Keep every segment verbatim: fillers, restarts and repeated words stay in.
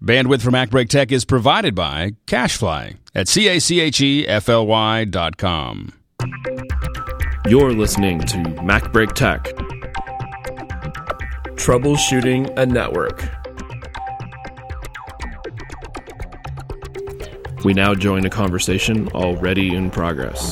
Bandwidth for MacBreak Tech is provided by CacheFly at C A C H E F L Y dot com. You're listening to MacBreak Tech. Troubleshooting a network. We now join a conversation already in progress.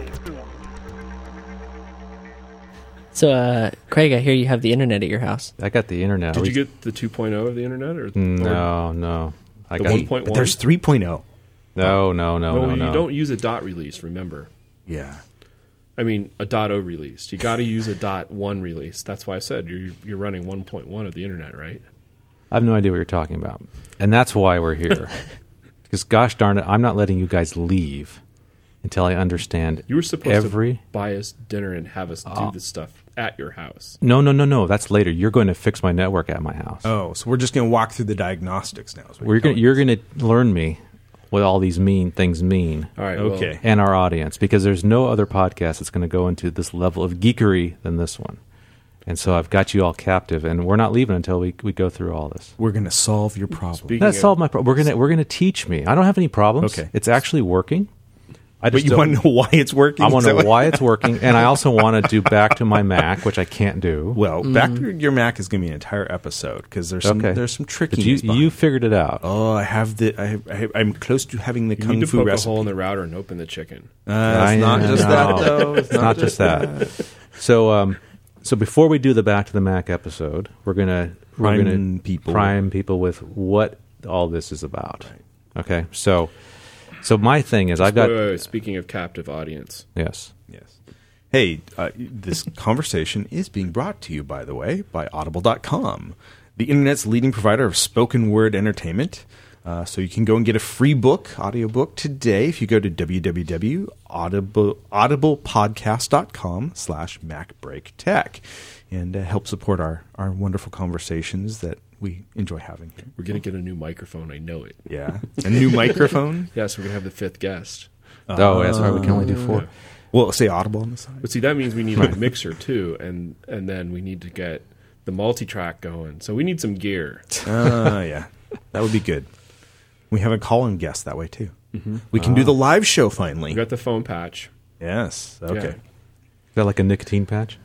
So, uh, Craig, I hear you have the internet at your house. I got the internet. Did you get the two point oh of the internet? Or, No, no. I the got one point one? There's three point oh. No, no, no, no, no, you no. don't use a dot release, remember. Yeah. I mean, a dot .o release. You got to use a dot one release. That's why I said you're you're running one point one of the internet, right? I have no idea what you're talking about. And that's why we're here. Because gosh darn it, I'm not letting you guys leave until I understand You were supposed every... to buy us dinner and have us do Oh. this stuff at your house. No, no, no, no. That's later. You're going to fix my network at my house. Oh, so we're just going to walk through the diagnostics now. is what We're you're gonna, telling you're us. going to learn me what all these mean things mean. All right. well, Okay. And our audience, because there's no other podcast that's going to go into this level of geekery than this one. And so I've got you all captive, and we're not leaving until we we go through all this. We're going to solve your problem. Speak- That's solve my problem. We're gonna we're gonna teach me. I don't have any problems. Okay. It's actually working. I But just you don't- want to know why it's working? I want Is to that know what- why it's working, and I also want to do back to my Mac, which I can't do. Well, back to your Mac is going to be an entire episode because there's some Okay. there's some But trickiness. you behind you it. figured it out. Oh, I have the. I have, I have, I'm close to having the You kung need to fu poke recipe. a hole in the router and open the chicken. Uh, I it's not know. just that though. It's not just that. So um, so before we do the Back to the Mac episode, we're gonna we're Prime gonna people. prime people with what all this is about. Okay, so so my thing is I've got Wait, wait, wait. Speaking of captive audience, yes. Yes. Hey, uh, this conversation is being brought to you, by the way, by Audible dot com, the internet's leading provider of spoken word entertainment. Uh, so you can go and get a free book, audiobook, today if you go to w w w dot audible podcast dot com slash macbreaktech and uh, help support our, our wonderful conversations that we enjoy having here. we're going to get a new microphone. I know it. Yeah. A new microphone. Yes, we're going to have the fifth guest. Oh, that's right. We can only do four. Well, say Audible on the side. But see, that means we need a mixer too, and and then we need to get the multi-track going. So we need some gear. Ah, yeah. That would be good. We have a call-in guest that way, too. We can do the live show finally. We got the phone patch. Yes. Okay. Is that like a nicotine patch?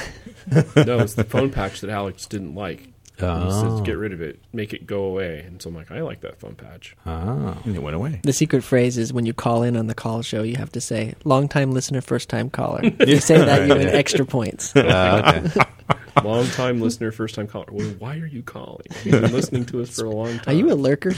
No, it's the phone patch that Alex didn't like. He Oh. says, get rid of it, make it go away. And so I'm like, I like that phone patch. Oh. And it went away. The secret phrase is when you call in on the call show, you have to say, long-time listener, first-time caller. If you say that, you win extra points. Uh, okay. Long time listener, first time caller. Well, why are you calling? You've been listening to us for a long time. Are you a lurker?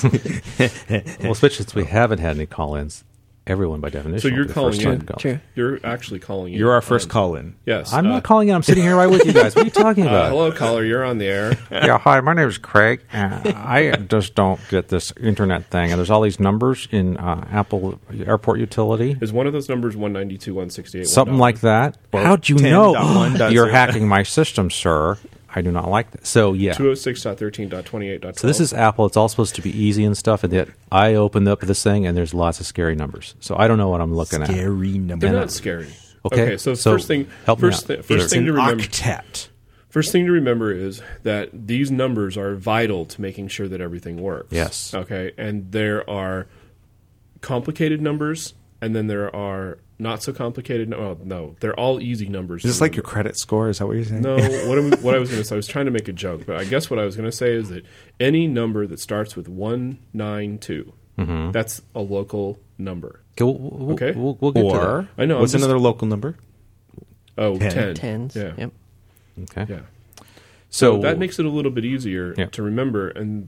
Well, especially since we haven't had any call-ins, everyone by definition. So you're will be calling first-time in? caller. True. You're actually calling in. You're our first on- call-in. Yes. I'm uh, not calling in. I'm sitting here right with you guys. What are you talking Uh, about? hello, caller. You're on the air. Yeah, hi, my name is Craig. Uh, I just don't get this internet thing. And there's all these numbers in uh, Apple Airport Utility. Is one of those numbers one ninety-two, one sixty-eight? Something like that. Or How'd you ten know dot one dot you're zero. hacking my system, sir? I do not like that. So, yeah. two oh six dot thirteen dot twenty-eight dot twelve. So this is Apple. It's all supposed to be easy and stuff. And yet I opened up this thing and there's lots of scary numbers. So I don't know what I'm looking at. Scary number. They're And, not uh, scary. Okay, so, so first thing, help me first, out. thi- first It's thing an to remember. octet. First thing to remember is that these numbers are vital to making sure that everything works. Yes. Okay, and there are complicated numbers, and then there are not so complicated. No, well, no, they're all easy numbers. Is this to like your remember. credit score? Is that what you're saying? No, what, am, what I was going to say, I was trying to make a joke, but I guess what I was going to say is that any number that starts with one ninety-two, Mm-hmm. that's a local number. Okay, we'll, we'll, Okay. we'll, we'll get to Or, I know, I'm what's just- another local number? Oh, Ten. ten. Tens. Yeah. Yep. that. Okay. Yeah. So, So that makes it a little bit easier Yeah. to remember. And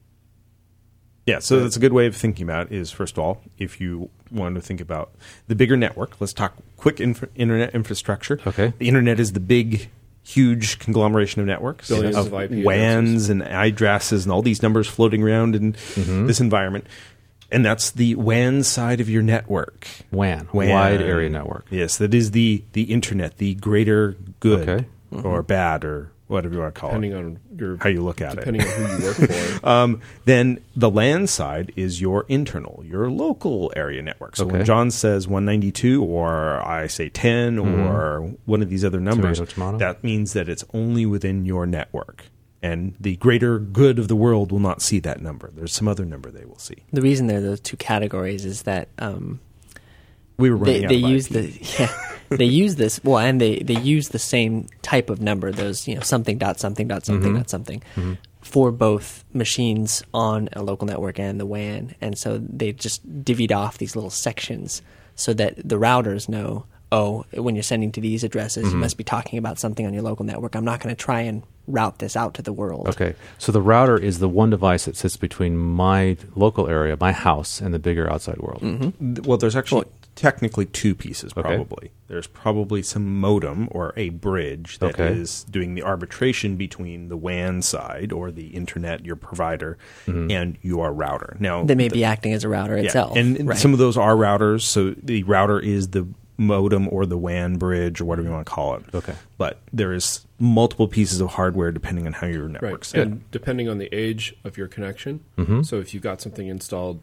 Yeah, so that's a good way of thinking about it is, first of all, if you want to think about the bigger network, let's talk quick infra- internet infrastructure. Okay. The internet is the big, huge conglomeration of networks. Billions of of I P W A Ns addresses. and addresses and all these numbers floating around in Mm-hmm. this environment. And that's the W A N side of your network. W A N, W A N. Wide Area Network. Yes, that is the, the internet, the greater good Okay. or bad or whatever you want to call depending it, on your how you look at depending it. on who you work for. Um, then the LAN side is your internal, your local area network. So when Okay. John says one ninety-two or I say ten or one of these other numbers, Tomato, tomato. that means that it's only within your network. And the greater good of the world will not see that number. There's some other number they will see. The reason there are those two categories is that um, We were running they, out they of use I P. the yeah, they use this well, and they, they use the same type of number. Those you know something dot something dot something Mm-hmm. dot something for both machines on a local network and the W A N, and so they just divvied off these little sections so that the routers know. Oh, when you're sending to these addresses, Mm-hmm. you must be talking about something on your local network. I'm not going to try and route this out to the world. Okay, so the router is the one device that sits between my local area, my house, and the bigger outside world. Mm-hmm. Well, there's actually technically two pieces, Okay. probably. There's probably some modem or a bridge that is Okay. doing the arbitration between the W A N side or the internet, your provider, Mm-hmm. and your router. Now, They may the- be acting as a router yeah, itself. and right. some of those are routers, so the router is the modem or the W A N bridge or whatever you want to call it. Okay. But there is multiple pieces of hardware depending on how your Right, network's set. and depending on the age of your connection. Mm-hmm. So if you got something installed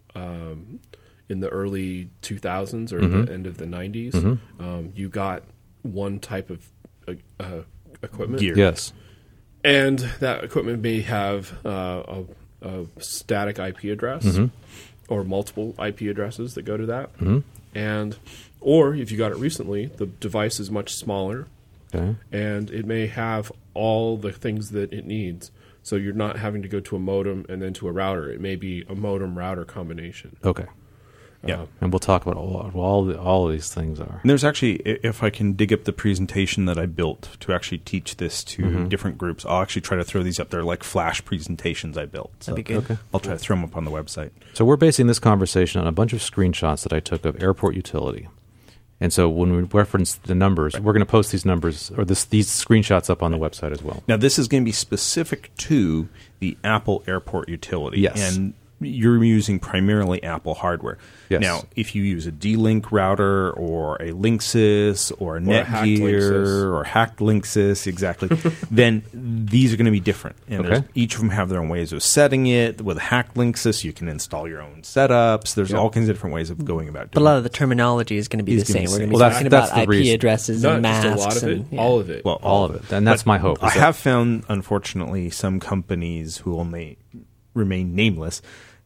um, in the early two thousands or Mm-hmm. the end of the nineties, um, you got one type of uh, uh, equipment. Gear. Yes. And that equipment may have uh, a, a static I P address Mm-hmm. or multiple I P addresses that go to that. And or if you got it recently, the device is much smaller Okay. and it may have all the things that it needs. So you're not having to go to a modem and then to a router. It may be a modem router combination. Okay. Yeah. Uh, And we'll talk about all all, the, all of these things are. And there's actually, i- if I can dig up the presentation that I built to actually teach this to Mm-hmm. different groups, I'll actually try to throw these up there like flash presentations I built. So That'd be good. Okay. I'll try to throw them up on the website. So we're basing this conversation on a bunch of screenshots that I took of airport utility. And so when we reference the numbers, we're going to post these numbers or this, these screenshots up on the website as well. Now, this is going to be specific to the Apple Airport Utility. Yes. And you're using primarily Apple hardware. Yes. Now, if you use a D-Link router or a Linksys or a Or a hacked Netgear Linksys. or hacked Linksys, exactly, then these are going to be different. And there's- Okay. each of them have their own ways of setting it. With a hacked Linksys, you can install your own setups. There's Yep. all kinds of different ways of going about But a doing lot it. of the terminology is going to be Is the gonna same. be We're going the to be same. Well, talking that's- about that's the I P reason. addresses not and masks. just a lot of it, and, yeah. all of it. Well, All of it. And that's my hope. I is that- have found, unfortunately, some companies who will ma- remain nameless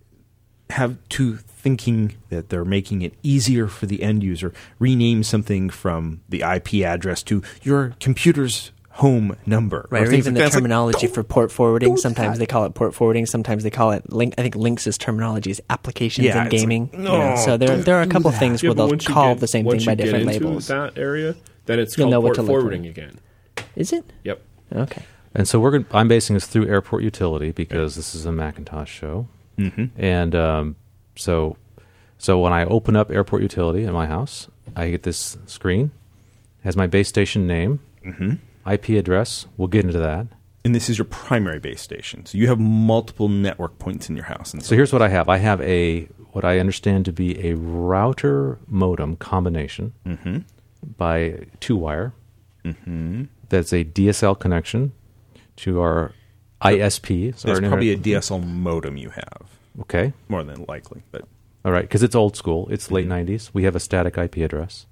have to thinking that they're making it easier for the end user, rename something from the I P address to your computer's home number. Right, or things even like the that. It's like, terminology don't for port forwarding. do Sometimes that. they call it port forwarding. Sometimes they call it link. I think Linksys terminology is applications Yeah, and it's like, gaming. no, Yeah, so there, don't there are a do couple that. things Yeah, where but they'll once you call get- the same once thing by you get different into labels. that area, then it's You'll called know what port to look for. forwarding again. Is it? Yep. Okay. And so we're going. I'm basing this through Airport Utility because this is a Macintosh show, Mhm. and um, so so when I open up Airport Utility in my house, I get this screen, has my base station name, Mhm. I P address. We'll get into that. And this is your primary base station. So you have multiple network points in your house. And So here's what I have. I have a what I understand to be a router modem combination Mm-hmm. by two wire. Mm-hmm. That's a D S L connection to our I S P. So it's probably a D S L modem you have, Okay. more than likely. But All right, because it's old school. It's late nineties. We have a static I P address.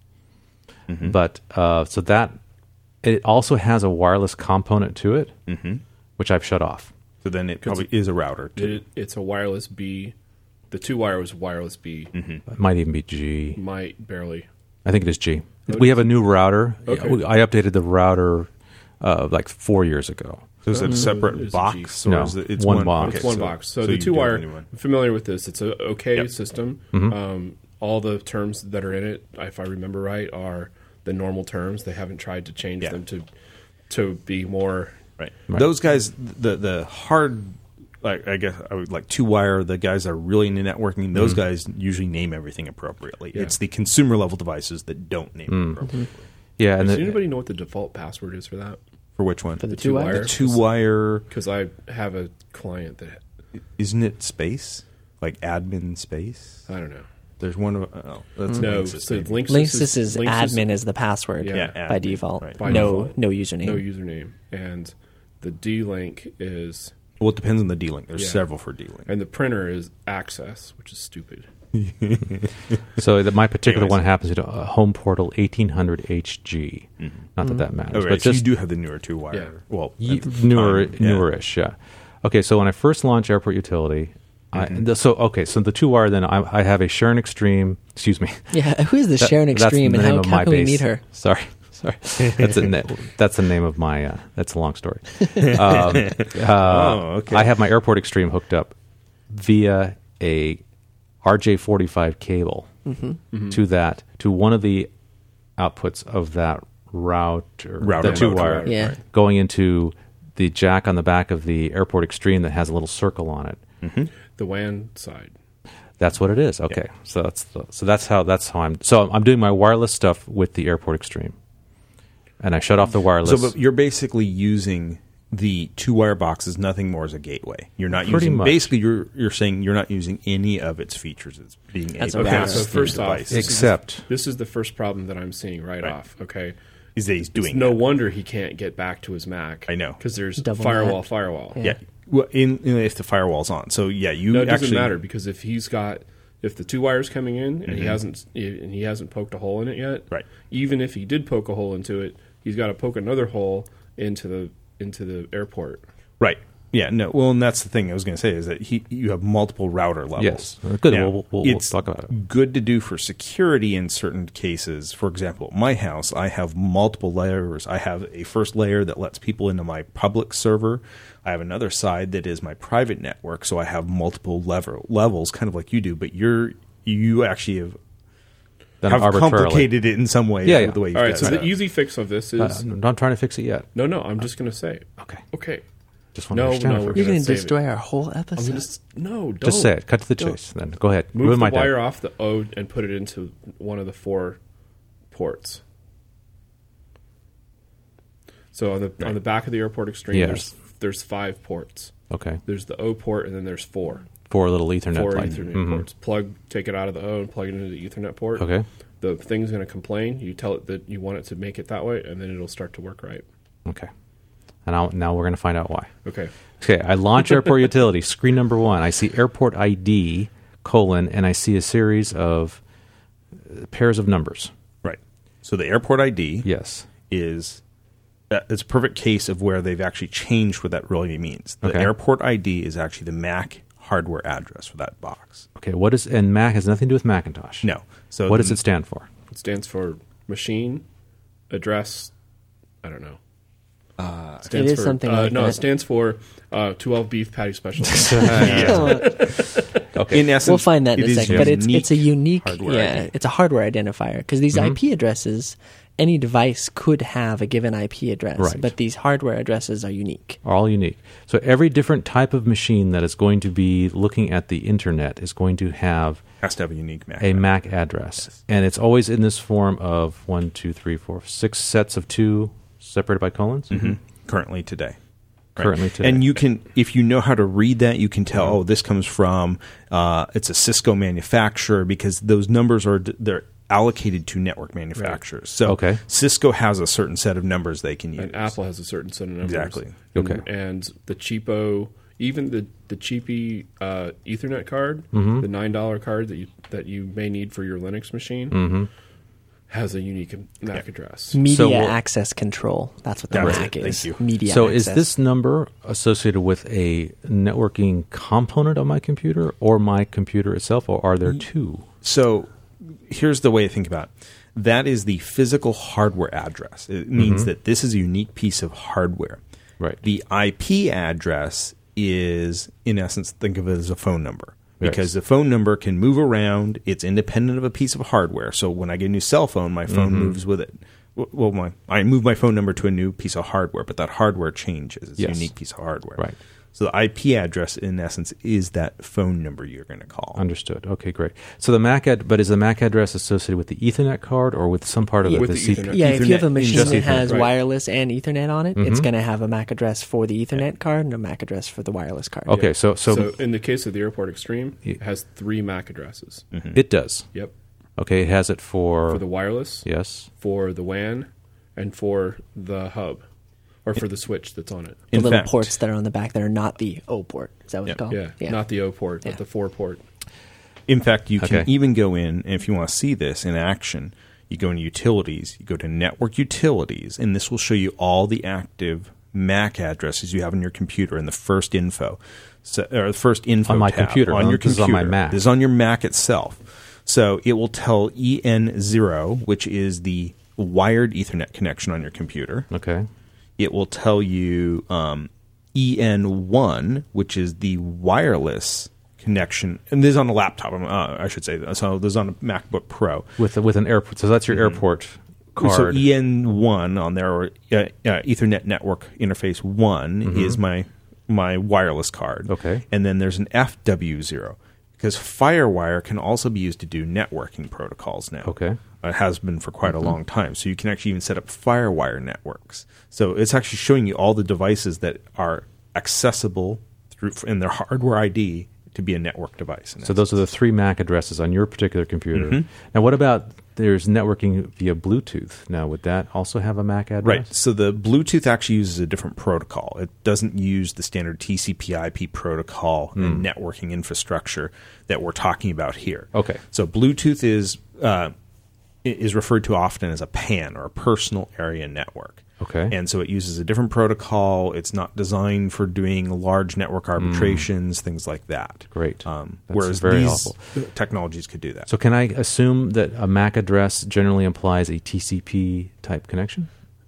Mhm. But uh, so that it also has a wireless component to it, Mm-hmm. which I've shut off. So then it probably is a router too. It, it's a wireless B. The two wire was wireless B. Mm-hmm. It might even be G. Might barely. I think it is G. Oh, We have a new router. Okay. I updated the router uh, like four years ago. So is it a separate It's a box? G. Or No, is it, it's one one, box. okay, It's one so- box. So, so the you two do have wire. a new one. I'm familiar with this. It's a okay Yep. system. Mhm. Um, all the terms that are in it, if I remember right, are the normal terms. They haven't tried to change Yeah. them to to be more. Right. Right. Those guys, the the hard, like I guess I would like two wire. The guys that are really into networking. Those guys usually name everything appropriately. Yeah. It's the consumer level devices that don't name it appropriately. Yeah, and Does the, anybody know what the default password is for that? For which one? For the The two two wire? wire. The two wire. Because I have a client that Isn't it space? Like admin space? I don't know. There's one of oh, that's No, Linksys, so maybe. Linksys, Linksys is Linksys admin as the password Yeah. Yeah, by admin, default. right. By no, default. no username. no username, and the D-Link is, Well, it depends on the D-Link. There's Yeah. several for D-Link. and the printer is access, which is stupid. So that my particular Anyways. one happens to uh, Home Portal eighteen hundred H G. Not that that matters, Oh, right. but So just you do have the newer two wire. Yeah. Well, Ye- at the newer, time, yeah. newerish, yeah. Okay, so when I first launched Airport Utility, I, the, so okay, so the two wire. Then I, I have a Sharon Extreme. Excuse me. Yeah, who is the That- Sharon that's Extreme, the and name how, of how my can we base. meet her? Sorry, sorry. That's a na- that's the name of my. Uh, that's a long story. Um, uh, Oh, okay. I have my Airport Extreme hooked up via a R J forty-five cable to that to one of the outputs of that router, Router the two mode, wire, right, Yeah. right. going into the jack on the back of the Airport Extreme that has a little circle on it. The W A N side. That's what it is. Okay, so that's the, so that's how that's how I'm. So I'm doing my wireless stuff with the Airport Extreme, and I shut off the wireless. So, but you're basically using the two wire box as nothing more as a gateway. You're not Pretty using. much. Basically, you're you're saying you're not using any of its features as being As able a to Okay, router. so pass first through off, device. this is- Except This is the first problem that I'm seeing right, Right. off. Okay, is that he's it's doing no that. wonder he can't get back to his Mac. I know. because there's Double firewall, Mac. firewall. Yeah. Yeah. Well, in, in if the firewall's on, so yeah, you No, it doesn't actually matter because if he's got if the two wires coming in and he hasn't and he hasn't poked a hole in it yet, Right. Even if he did poke a hole into it, he's got to poke another hole into the into the airport. Right. Yeah. No. Well, and that's the thing I was going to say is that he you have multiple router levels. Yes. Good. Now, We'll- we'll- we'll it's talk about it. good to do for security in certain cases. For example, my house, I have multiple layers. I have a first layer that lets people into my public server. I have another side that is my private network. So I have multiple level levels, kind of like you do. But you're you actually have, then have arbitrarily. complicated it in some way. Yeah, yeah. The way you've All right, got so it the set up. easy fix of this is Uh, I'm not trying to fix it yet. no, no. I'm just going to say, Okay. okay, Just want to No, understand no, it we're first. You're gonna going to save destroy it. our whole I'm episode. going to no, don't Just say it. Cut to the Don't. chase. Then go ahead. Move Ruin the my wire day. off the O and put it into one of the four ports. So on the on the back of the Airport Extreme, Yes. there's there's five ports. Okay. There's the O port, and then there's four Four little Ethernet. four like- Ethernet Mhm. ports. Plug, take it out of the O and plug it into the Ethernet port. Okay. The thing's going to complain. You tell it that you want it to make it that way, and then it'll start to work right. Okay. And I'll, now we're going to find out why. Okay. Okay, I launch Airport Utility. Screen number one. I see Airport I D colon, and I see a series of uh, pairs of numbers. Right. So the airport I D Yes. is uh, it's a perfect case of where they've actually changed what that really means. The Okay. airport I D is actually the Mac hardware address for that box. Okay. What is and Mac has nothing to do with Macintosh. No. So What the- does it stand for? It stands for machine address. I don't know. Uh, It is something uh, like no. that. It stands for uh, twelve beef patty special. In essence, We'll find that in it a is second, but it's unique it's a unique, hardware yeah, I D. it's a hardware identifier because these Mm-hmm. I P addresses, any device could have a given I P address, Right. but these hardware addresses are unique. Are all unique. So every different type of machine that is going to be looking at the internet is going to have has to have a unique Mac. a Mac address, and it's always in this form of one, two, three, four, six sets of two separated by colons. Mhm. Currently today. Right. Currently today. And you can, if you know how to read that, you can tell, oh, this comes from, uh, it's a Cisco manufacturer because those numbers are, they're allocated to network manufacturers. So Okay. Cisco has a certain set of numbers they can use. And Apple has a certain set of numbers. Exactly. And, Okay. And the cheapo, even the the cheapy uh, Ethernet card, Mm-hmm. the nine dollar card that you that you may need for your Linux machine, Mm-hmm. has a unique Mac address. Media So we'll- access control. That's what the That's Mac it. is. Thank you. Media So access. is this number associated with a networking component of my computer or my computer itself, or are there two? So here's the way to think about it. That is the physical hardware address. It means that this is a unique piece of hardware. Right. The I P address is, in essence, think of it as a phone number. Because Yes. the phone number can move around. It's independent of a piece of hardware. So when I get a new cell phone, my phone moves with it. W- Well, my, I move my phone number to a new piece of hardware, but that hardware changes. It's Yes. a unique piece of hardware. Right. So the I P address, in essence, is that phone number you're going to call. Understood. Okay, great. So the Mac ad, but is the Mac address associated with the Ethernet card or with some part of With the, the C P U? Ethernet. Yeah, if you have a Ethernet, machine just that Ethernet, has right. wireless and Ethernet on it, it's Mhm. going to have a Mac address for the Ethernet card and a Mac address for the wireless card. Okay, so so, So in the case of the Airport Extreme, Yeah. it has three Mac addresses. it does. Yep. Okay, it has it for, For the wireless, yes. for the W A N, and for the hub, or for the switch that's on it. The In little fact- ports that are on the back that are not the O port. Is that what Yeah. it's called? Yeah, not the O port, Yeah. but the four port. in fact, you can Okay. even go in, and if you want to see this in action, you go into Utilities, you go to Network Utilities, and this will show you all the active M A C addresses you have on your computer in the first info, so, or the first info On my tab computer. on No, your this is computer. on my Mac. This is on your Mac itself. So it will tell E N zero, which is the wired Ethernet connection on your computer. Okay. It will tell you um, E N one, which is the wireless connection, and this is on a laptop. Uh, I should say, so this is on a MacBook Pro. With with an airport. So that's your airport card. So E N one on there, or uh, uh, Ethernet Network Interface one, is my my wireless card. Okay. And then there's an F W zero, because FireWire can also be used to do networking protocols now. Okay. It has been for quite a long time. So you can actually even set up FireWire networks. So it's actually showing you all the devices that are accessible through in their hardware I D to be a network device. So those are the three M A C addresses on your particular computer. Now, what about there's networking via Bluetooth? Now, would that also have a M A C address? Right. So the Bluetooth actually uses a different protocol. It doesn't use the standard T C P I P protocol and networking infrastructure that we're talking about here. Okay. So Bluetooth is uh, is referred to often as a P A N, or a personal area network. Okay. And so it uses a different protocol. It's not designed for doing large network arbitrations, things like that. Great. Um, That's whereas very these helpful. technologies could do that. So can I assume that a M A C address generally implies a T C P type connection?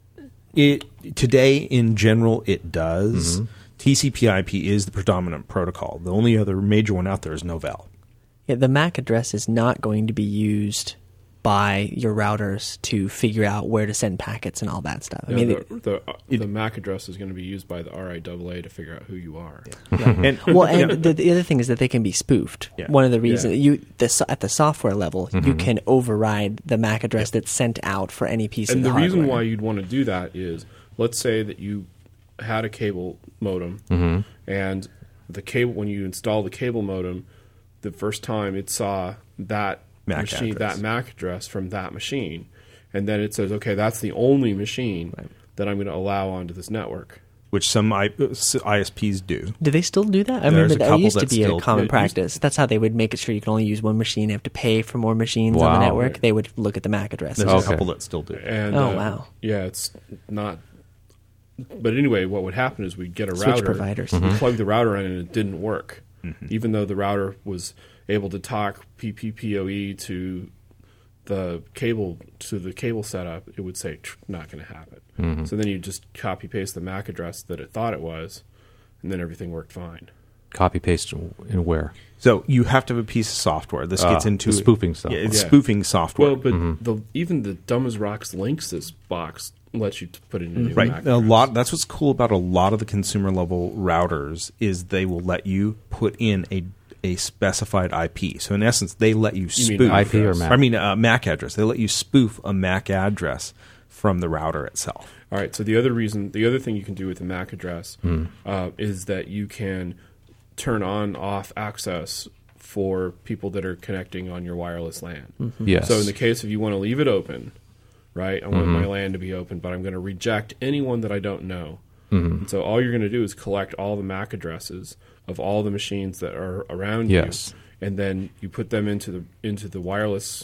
It today, in general, it does. Mm-hmm. T C P I P is the predominant protocol. The only other major one out there is Novell. Yeah, the M A C address is not going to be used by your routers to figure out where to send packets and all that stuff. I Yeah, mean, the, it- the, uh, the M A C address is going to be used by the R I A A to figure out who you are. And, well, and yeah. the, the other thing is that they can be spoofed. Yeah. One of the reasons Yeah. you the, so- at the software level, Mm-hmm. you can override the M A C address that's sent out for any piece And of the the reason hardware. why you'd want to do that is, let's say that you had a cable modem, and the cable when you install the cable modem, the first time it saw that M A C machine, address. that M A C address from that machine, and then it says, okay, that's the only machine that I'm going to allow onto this network. which some I, I S Ps do. Do they still do that? I There's remember a that couple used to that be still- a common it used- practice. That's how they would make it sure you can only use one machine. You have to pay for more machines on Wow. the network. They would look at the M A C address. There's Okay. a couple that still do. And Oh, uh, wow. yeah, it's not. But anyway, what would happen is we'd get a Switch router, providers. we plug the router in, and it didn't work, even though the router was able to talk P P P O E to the cable to the cable setup. It would say "Tch, not going to happen. So then you just copy paste the M A C address that it thought it was, and then everything worked fine. Copy paste in where? So you have to have a piece of software. This Ah, gets into the spoofing stuff. Yeah, it's Yeah. spoofing software. Well, but the, even the Dumb as Rocks Linksys box lets you t- put in a new Right. M A C A address. lot. That's what's cool about a lot of the consumer level routers is they will let you put in a a specified I P. So in essence, they let you mean spoof I P or address? M A C? I mean a M A C address. They let you spoof a M A C address from the router itself. All right. So the other reason, the other thing you can do with the M A C address uh, is that you can turn on off access for people that are connecting on your wireless LAN. Yes. So in the case if you want to leave it open, right? I want my LAN to be open, but I'm going to reject anyone that I don't know. And so all you're going to do is collect all the M A C addresses of all the machines that are around Yes. you, and then you put them into the into the wireless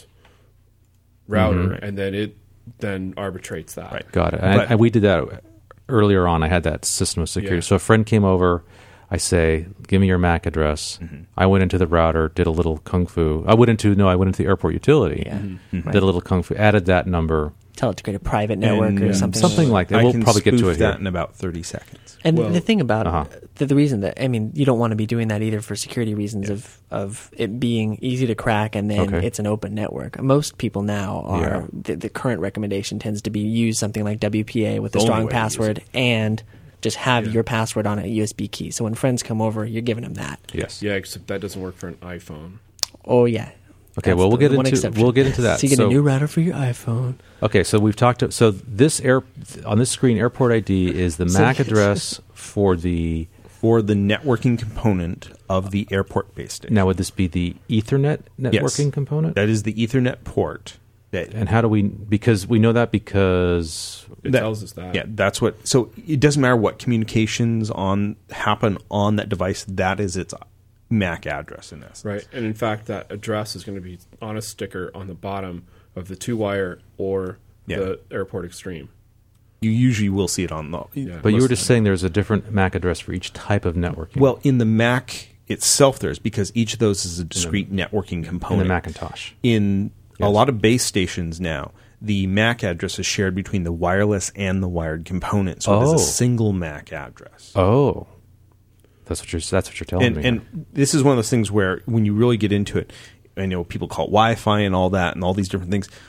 router, and then it then arbitrates that. Right. Got it. And, But- and we did that earlier on. I had that system of security. Yeah. So a friend came over. I say, give me your M A C address. I went into the router, did a little kung fu. I went into, no, I went into the airport utility. Yeah. Did a little kung fu, added that number. Tell it to create a private network And, or yeah, something. Something like that. I We'll can probably get to spoof it here. that in about thirty seconds. And Well- the thing about Uh-huh. the, the reason that I mean, you don't want to be doing that either for security reasons of of it being easy to crack, and then Okay. it's an open network. Most people now are Yeah. the, the current recommendation tends to be use something like W P A with a The only strong way to use password and just have your password on a U S B key. So when friends come over, you're giving them that. Yes. Yeah, except that doesn't work for an iPhone. Oh yeah. Okay, That's well, we'll the get one into exception. we'll get into that. So you get So- a new router for your iPhone. Okay, so we've talked. To, so this air on this screen, airport I D is the So- M A C address for the. For the networking component of the airport-based station. Now, would this be the Ethernet networking Yes. component? That is the Ethernet port. That And how do we? Because we know that because It That- tells us that. Yeah, that's what. So it doesn't matter what communications on happen on that device. That is its M A C address in essence. Right. And in fact, that address is going to be on a sticker on the bottom of the two-wire or Yeah. the Airport Extreme. You usually will see it on the. Yeah. But you most were of just the- saying there's a different M A C address for each type of networking. Well, in the Mac itself, there's because each of those is a discrete networking in component. the Macintosh. In a Yes. lot of base stations now, the M A C address is shared between the wireless and the wired component, so it Oh. is a single M A C address. Oh, that's what you're. That's what you're telling and, me. and this is one of those things where when you really get into it, I know people call it Wi-Fi and all that and all these different things.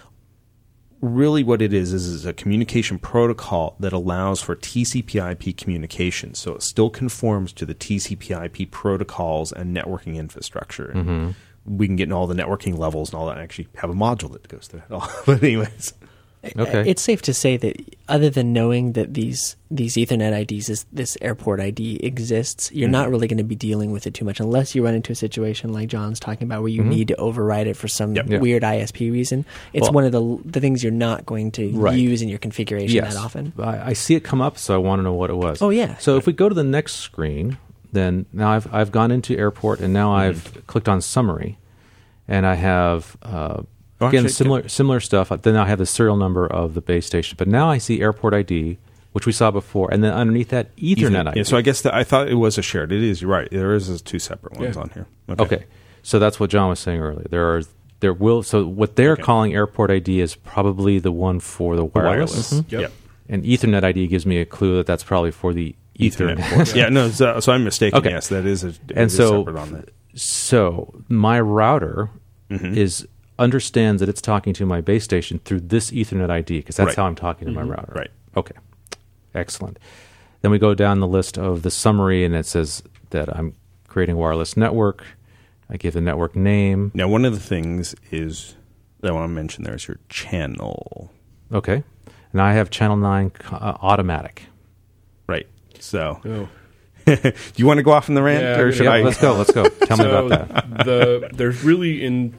Really what it is, is is a communication protocol that allows for T C P I P communication. So it still conforms to the T C P I P protocols and networking infrastructure. Mm-hmm. We can get in all the networking levels and all that and actually have a module that goes through it all. But anyways. Okay. It's safe to say that other than knowing that these these Ethernet I Ds, this, this airport I D exists, you're Mm-hmm. not really going to be dealing with it too much unless you run into a situation like John's talking about where you Mhm. need to override it for some Yep. Yeah. weird I S P reason. It's Well- one of the the things you're not going to Right. use in your configuration yes, that often. I, I see it come up, so I want to know what it was. Oh, yeah. So if we go to the next screen, then now I've I've gone into Airport, and now I've clicked on Summary, and I have uh, Oh, again actually, similar similar stuff. Then I have the serial number of the base station, but now I see Airport I D, which we saw before, and then underneath that Ethernet I D. Yeah, so I guess that I thought it was a shared. It is. You're right. There is two separate ones Yeah. on here. Okay, so that's what John was saying earlier. There are there will so what they're Okay. calling Airport I D is probably the one for the wireless, Wireless. Yep. Yep. and Ethernet I D gives me a clue that that's probably for the Ethernet. Ethernet port. Yeah, no, so, so I'm mistaken. Okay. Yes, that is a, it And is so, separate on that. so my router Mhm. is understands that it's talking to my base station through this Ethernet I D because that's Right. how I'm talking to my router. Right. Okay. Excellent. Then we go down the list of the summary, and it says that I'm creating a wireless network. I give the network name. Now, one of the things is that I want to mention there is your channel. Okay. And I have channel nine uh, automatic. Right. So, Oh. do you want to go off on the rant, Yeah, or I'm should gonna- I? Let's go. Let's go. Tell me So about that. the there's really in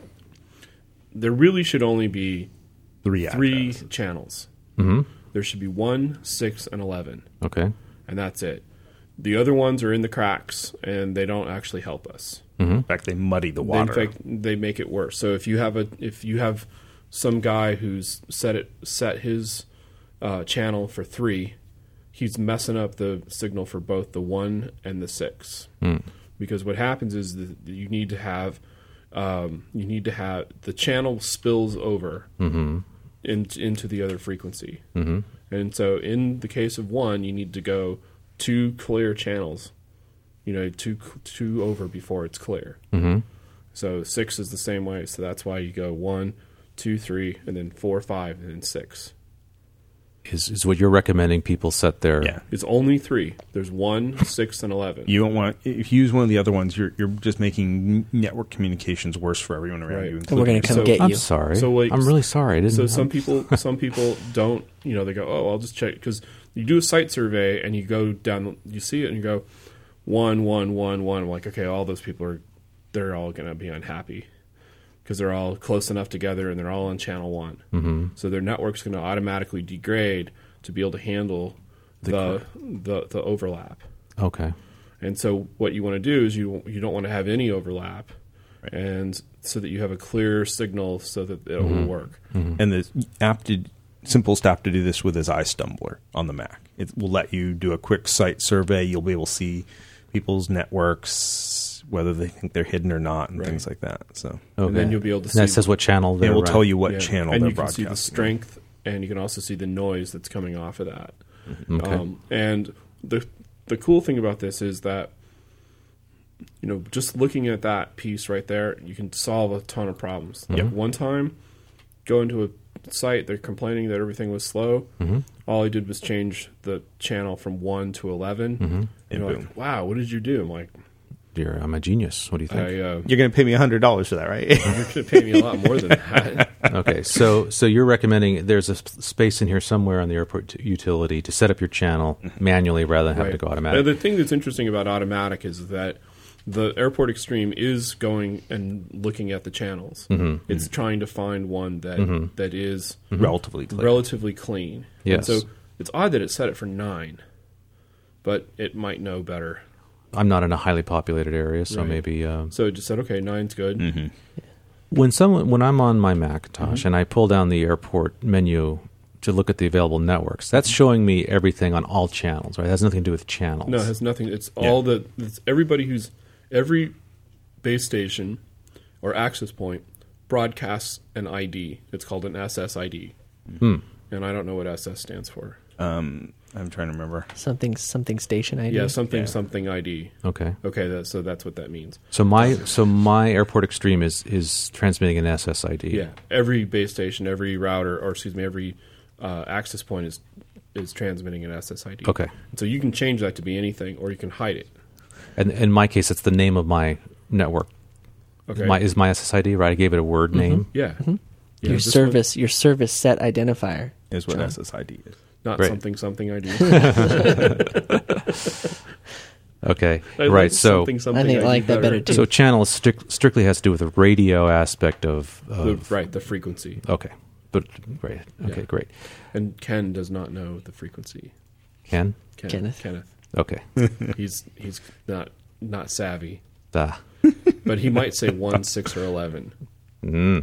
there really should only be Three. three addresses. channels. Mm-hmm. There should be one, six, and eleven, Okay. and that's it. The other ones are in the cracks, and they don't actually help us. In fact, they muddy the They, water. in fact, they make it worse. So if you have a if you have some guy who's set it set his uh, channel for three, he's messing up the signal for both the one and the six. Mm. Because what happens is that you need to have um, you need to have the channel spills over Mm-hmm. in, into the other frequency. Mm-hmm. And so in the case of one, you need to go two clear channels, you know, two two over before it's clear. Mm-hmm. So six is the same way. So that's why you go one, two, three, and then four, five, and then six. Is is what you're recommending people set their Yeah. It's only three. There's one, six, and eleven. You don't want if you use one of the other ones, you're you're just making network communications worse for everyone around Right. you. And we're going including to come So- get I'm you. sorry. So, like, I'm really sorry. I didn't So know. some people, some people don't. You know, they go, "Oh, I'll just check," because you do a site survey and you go down, you see it, and you go, one, one, one, one. I'm like, okay, all those people are, they're all going to be unhappy because they're all close enough together and they're all on channel one. Mm-hmm. So their network's going to automatically degrade to be able to handle the the, the overlap. Okay. And so what you want to do is you you don't want to have any overlap, Right. and so that you have a clear signal so that it Mm-hmm. will work. And the app to simplest app to do this with is iStumbler on the Mac. It will let you do a quick site survey. You'll be able to see people's networks, whether they think they're hidden or not, and Right. things like that. So Okay. And then you'll be able to And that see- says what channel they're it will running. tell you what Yeah. channel and they're you can see broadcasting. the strength, and you can also see the noise that's coming off of that. Okay. Um, and the the cool thing about this is that, you know, just looking at that piece right there, you can solve a ton of problems. Yep. One time, go into a site, they're complaining that everything was slow. Mm-hmm. All I did was change the channel from one to eleven. Mm-hmm. And And they're boom. like, wow, what did you do? I'm like, Dear, I'm a genius. What do you think? I, uh, You're going to pay me one hundred dollars for that, right? you're going to pay me a lot more than that. Okay, so so you're recommending there's a sp- space in here somewhere on the airport t- utility to set up your channel manually rather than having to go Now, automatic. the thing that's interesting about automatic is that the Airport Extreme is going and looking at the channels. Mm-hmm. It's trying to find one that that is Relatively clear. relatively clean. Yes. And so it's odd that it set it for nine, but it might know better. I'm not in a highly populated area, so Right. maybe uh, So it just said, okay, nine's good. Mm-hmm. when someone when I'm on my Macintosh Mm-hmm. and I pull down the airport menu to look at the available networks, that's showing me everything on all channels, right? It has nothing to do with channels. No, it has nothing. It's Yeah. all the it's everybody who's every base station or access point broadcasts an I D. It's called an S S I D, Hmm. and I don't know what S S stands for. Um, I'm trying to remember. Something something station I D. Yeah, something Yeah. something I D. Okay. Okay, that, so that's what that means. So my so my Airport Extreme is is transmitting an S S I D. Yeah, every base station, every router, or excuse me, every uh, access point is is transmitting an S S I D. Okay. So you can change that to be anything, or you can hide it. And in my case, it's the name of my network. Okay. My is my S S I D, right? I gave it a word name. yeah. yeah. Your this one- service your service set identifier. Is what John. S S I D is. not Great. something something I D. Okay. I like right. So something, something I think I D like that better too. so channel is strict, strictly has to do with the radio aspect of, The, of right, the frequency. Okay. But great. Okay, Yeah. great. And Ken does not know the frequency. Ken? Ken, Kenneth. Kenneth. Okay. He's he's not not savvy, Ah. but he might say one, six, or eleven. Mm.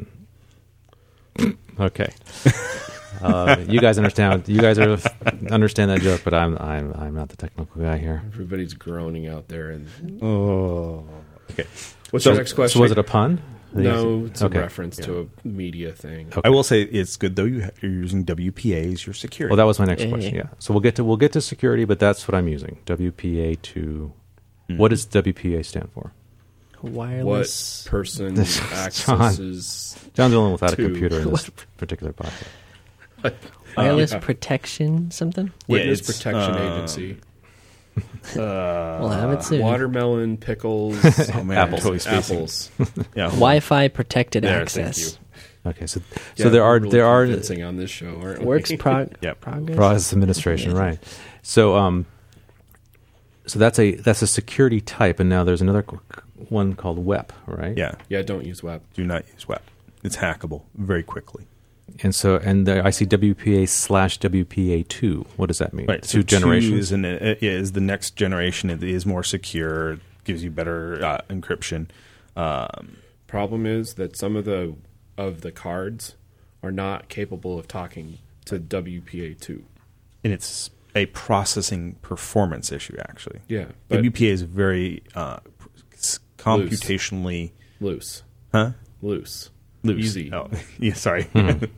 Okay. Uh, you guys understand? You guys are understand that joke, but I'm I'm I'm not the technical guy here. Everybody's groaning out there. And Oh, okay. what's So, your next question? so was it a pun? No, it's Okay. a reference to a media thing. Okay. I will say it's good though. You ha- you're using W P A as your security. Well, that was my next Yeah, question. yeah. Yeah. So we'll get to we'll get to security, but that's what I'm using. W P A two. What does W P A stand for? What Wireless. person John. accesses? John's the only one without a Two. computer in this particular podcast. Wireless Yeah. protection something. Witness it's, Protection uh, Agency. We'll have it soon. Watermelon, pickles, Oh man, Apples. totally spacing. apples. Yeah. Wi-Fi protected There, access. Okay. So Yeah, so there are we're really there are convincing on this show, aren't we? Works prog- Yep. progress. process administration, Yeah. right? So um, so that's a that's a security type, and now there's another qu- one called W E P, right? Yeah. Yeah, don't use web. Do not use W E P. It's hackable very quickly. And so and there, I see W P A slash W P A two. What does that mean? Right. Two so generations. Two is, an, it is the next generation. It is more secure. Gives you better uh, encryption. Um, Problem is that some of the of the cards are not capable of talking to W P A two. and it's a processing performance issue, actually. Yeah, but W P A is very uh, s- computationally loose, huh? loose, Loose. easy. Oh, yeah. Sorry.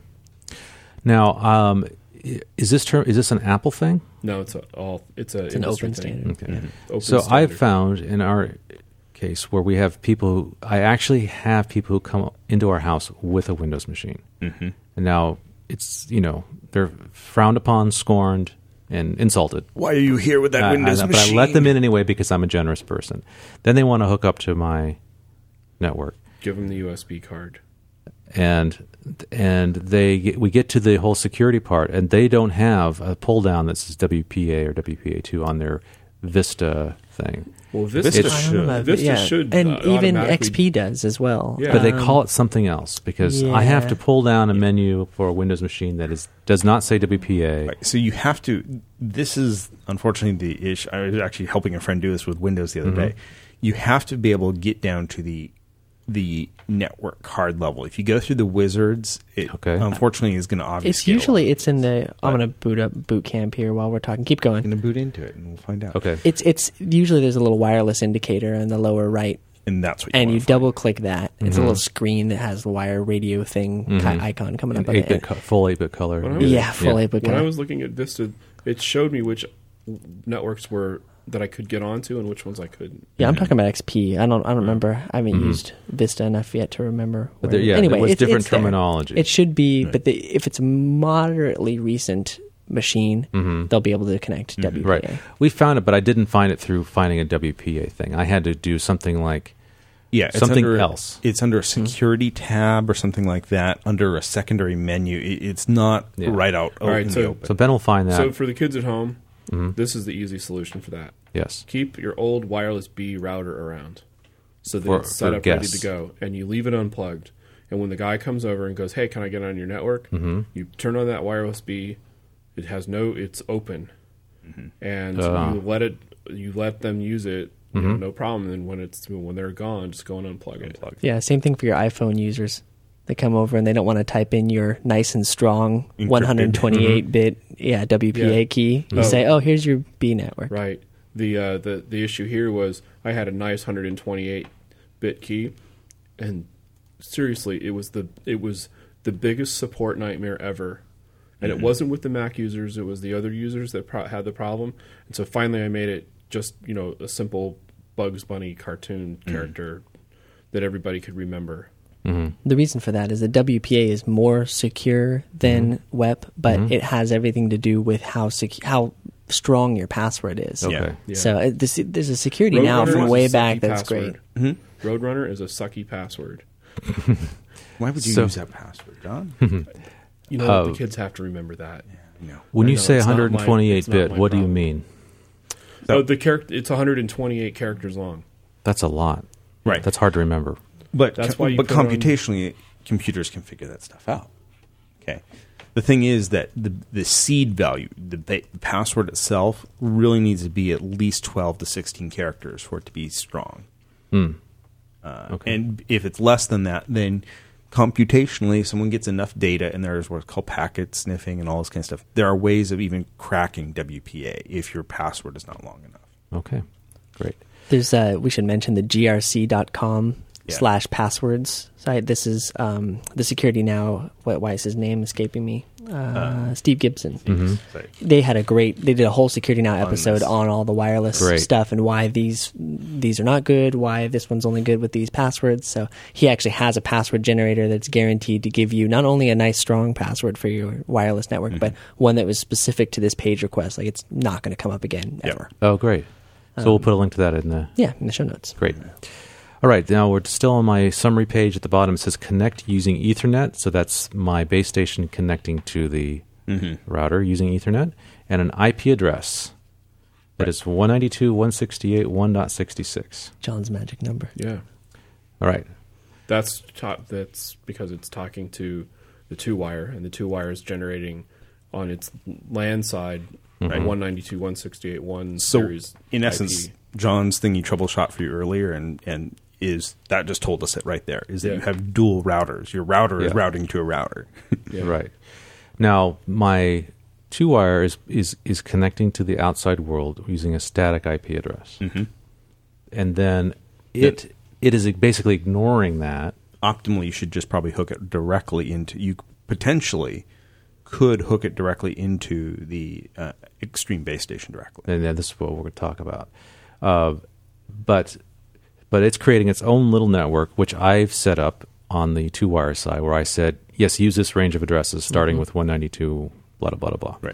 Now, um, i- is this term is this an Apple thing? No, it's a, all it's a It's an industry open thing. standard. Okay. Open So standard. I've found in our case where we have people who I actually have people who come into our house with a Windows machine, Mm-hmm. and now it's you know they're frowned upon, scorned, and insulted. Why are you here with that I- Windows I, but machine? I let them in anyway because I'm a generous person. Then they want to hook up to my network, Give them the U S B card. and and they get, we get to the whole security part, and they don't have a pull down that says W P A or W P A two on their Vista thing. Well, Vista, Vista I should. don't know, Vista yeah. should, and uh, even automatically- X P does as well. Yeah. But they Um, call it something else because I have yeah. to pull down a menu for a Windows machine that is does not say W P A. Right. So you have to. This is unfortunately the issue. I was actually helping a friend do this with Windows the other Mm-hmm. day. You have to be able to get down to the the network card level. If you go through the wizards, it Okay. unfortunately is going to obviously. It's usually it's in the. I'm going to boot up boot camp here while we're talking. Keep going. going to boot into it, and we'll find out. Okay. It's it's usually there's a little wireless indicator in the lower right, and that's what. You and wanna you find. double click that. It's a Mhm. little screen that has the wire radio thing ki- Mhm. icon coming In up on eight-bit it. co- full eight bit color. When I was- Yeah, full eight bit When I color. was looking at Vista, it showed me which networks were that I could get onto and which ones I couldn't. Yeah, I'm talking about X P. I don't. I don't remember. I haven't Mhm. used Vista enough yet to remember. But where- there, yeah, anyway, there was it's, different it's there. terminology. It should be, Right. but the, if it's a moderately recent machine, Mhm. they'll be able to connect to W P A. Right. We found it, but I didn't find it through finding a W P A thing. I had to do something like Yeah, it's something under, else. It's under a security tab or something like that. Under a secondary menu, it, it's not Yeah. right out All out right, in so- the open. so Ben will find that. So for the kids at home, Mhm. this is the easy solution for that. Yes. Keep your old wireless B router around so that For- it's set for up ready guests. to go, and you leave it unplugged. And when the guy comes over and goes, "Hey, can I get on your network?" Mhm. You turn on that wireless B. It has no. It's open, and Ah. you let it. You let them use it You know, no problem. And when it's when they're gone, just go and unplug it. Yeah, same thing for your iPhone users. They come over and they don't want to type in your nice and strong one twenty-eight bit yeah W P A Yeah. key. You Oh. say, oh, here's your B network. Right. The uh, the the issue here was I had a nice one twenty-eight bit key, and seriously, it was the it was the biggest support nightmare ever. And Mm-hmm. it wasn't with the Mac users; it was the other users that pro- had the problem. And so finally, I made it just you know a simple Bugs Bunny cartoon Mm-hmm. character that everybody could remember. The reason for that is that W P A is more secure than Mm-hmm. W E P, but it has everything to do with how secu- how strong your password is. Okay. Yeah. Yeah. So uh, this, there's a security now Roadrunner from is way a back sucky that's password. great. Roadrunner is a sucky password. Why would you So- use that password, John? You know, Uh, the kids have to remember that. No. When I you know, say it's not my- one twenty-eight it's not bit, my what do you problem. mean? Oh, the character it's one hundred twenty-eight characters long. That's a lot. Right. That's hard to remember. But That's co- why you but put on- computationally, computers can figure that stuff out. Okay. The thing is that the the seed value, the, the password itself, really needs to be at least twelve to sixteen characters for it to be strong. Hmm. Uh, Okay. And if it's less than that, then computationally, someone gets enough data, and there's what's called packet sniffing and all this kind of stuff. There are ways of even cracking W P A if your password is not long enough. Okay. Great. There's uh, we should mention the G R C dot com Yeah. slash passwords site. This is um, the Security Now. What? Why is his name escaping me? Uh, Steve Gibson. Mm-hmm. Like, They had a great. They did a whole Security Now episode this. on all the wireless Great. stuff and why these these are not good. Why this one's only good with these passwords. So he actually has a password generator that's guaranteed to give you not only a nice strong password for your wireless network, but one that was specific to this page request. Like it's not going to come up again Yep. ever. Oh, great. So we'll put a link to that in the. Yeah, in the show notes. Great. All right. Now we're still on my summary page at the bottom. It says connect using Ethernet. So that's my base station connecting to the router using Ethernet, and an I P address that is one ninety-two dot one sixty-eight dot one dot sixty-six. John's magic number. Yeah. All right. That's ta- that's because it's talking to the two wire, and the two wire is generating on its LAN side one ninety-two dot one sixty-eight dot one So, series. in I P. essence, John's thing he troubleshot for you earlier, and, and is that just told us it right there, is that Yeah. you have dual routers. Your router is Yeah. routing to a router. Yeah. Right. Now my two wire is, is is connecting to the outside world using a static I P address, Mhm. and then it it is basically ignoring that. Optimally, you should just probably hook it directly into, you potentially could hook it directly into the uh, Extreme base station directly. And then this is what we're going to talk about. Uh, but but it's creating its own little network, which I've set up on the two wire side, where I said, yes, use this range of addresses starting with one ninety-two, blah, blah, blah, blah. Right.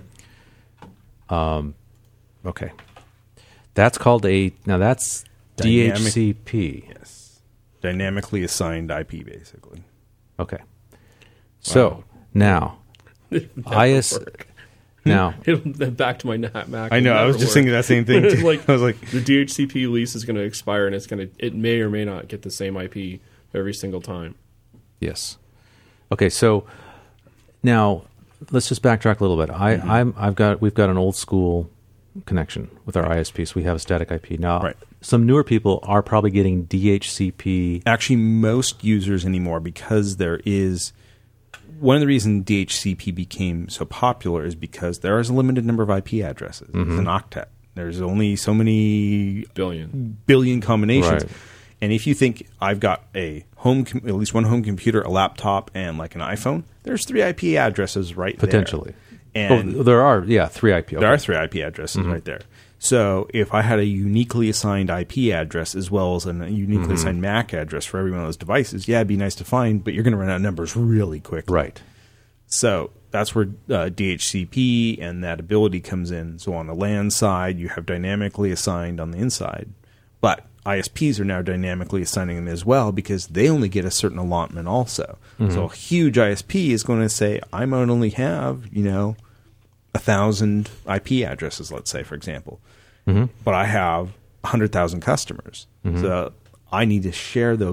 Okay. That's called a, now that's Dynamic- D H C P. Yes. Dynamically assigned I P, basically. Okay. So Wow. now, I S, now, It'll- back to my na- Mac. I know, will I was never just thinking work. that same thing, too. like, I was like, the D H C P lease is going to expire, and it's going to it may or may not get the same I P every single time. yes. Okay, so now let's just backtrack a little bit. I, Mm-hmm. I'm, I've got, we've got an old school connection with our I S P, so we have a static I P. Now, Right. some newer people are probably getting D H C P. actually, most users anymore, because there is one of the reasons D H C P became so popular is because there is a limited number of I P addresses. It's an octet. There's only so many Billion. billion combinations. Right. And if you think I've got a home, com- at least one home computer, a laptop, and like an iPhone, there's three I P addresses right Potentially. there. And Oh, there are, yeah, three I P. Okay. there are three I P addresses right there. So if I had a uniquely assigned I P address as well as a uniquely assigned M A C address for every one of those devices, yeah, it'd be nice to find, but you're going to run out of numbers really quickly. Right. So that's where uh, D H C P and that ability comes in. So on the LAN side, you have dynamically assigned on the inside, but I S Ps are now dynamically assigning them as well because they only get a certain allotment also. So a huge I S P is going to say, I might only have, you know, a thousand I P addresses, let's say, for example, but I have a hundred thousand customers. So I need to share those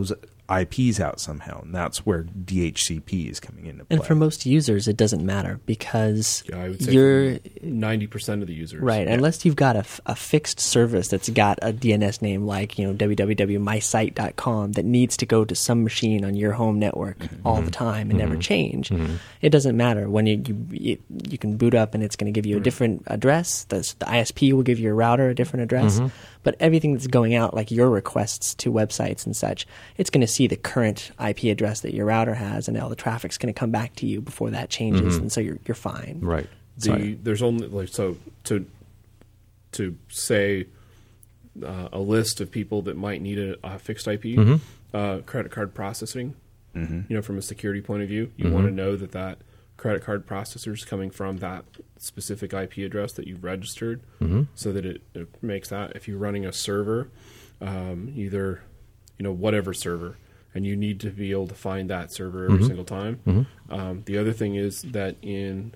I Ps out somehow, and that's where D H C P is coming into play. And for most users, it doesn't matter because Yeah, I would say you're ninety percent of the users. right. Yeah. Unless you've got a, f- a fixed service that's got a D N S name like you know w w w dot my site dot com that needs to go to some machine on your home network Mm-hmm. all the time and never change. It doesn't matter when you you, you, you can boot up and it's going to give you a different address. The, the I S P will give your router a different address. But everything that's going out, like your requests to websites and such, it's going to see the current I P address that your router has, and all the traffic's going to come back to you before that changes, and so you're you're fine. Right. The, Sorry. there's only like so to to say uh, a list of people that might need a, a fixed I P, Mm-hmm. uh, credit card processing. You know, from a security point of view, you want to know that that credit card processor is coming from that specific I P address that you've registered, Mm-hmm. so that it, it makes that. If you're running a server, um, either you know whatever server, and you need to be able to find that server every single time. Um, the other thing is that in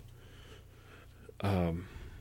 um,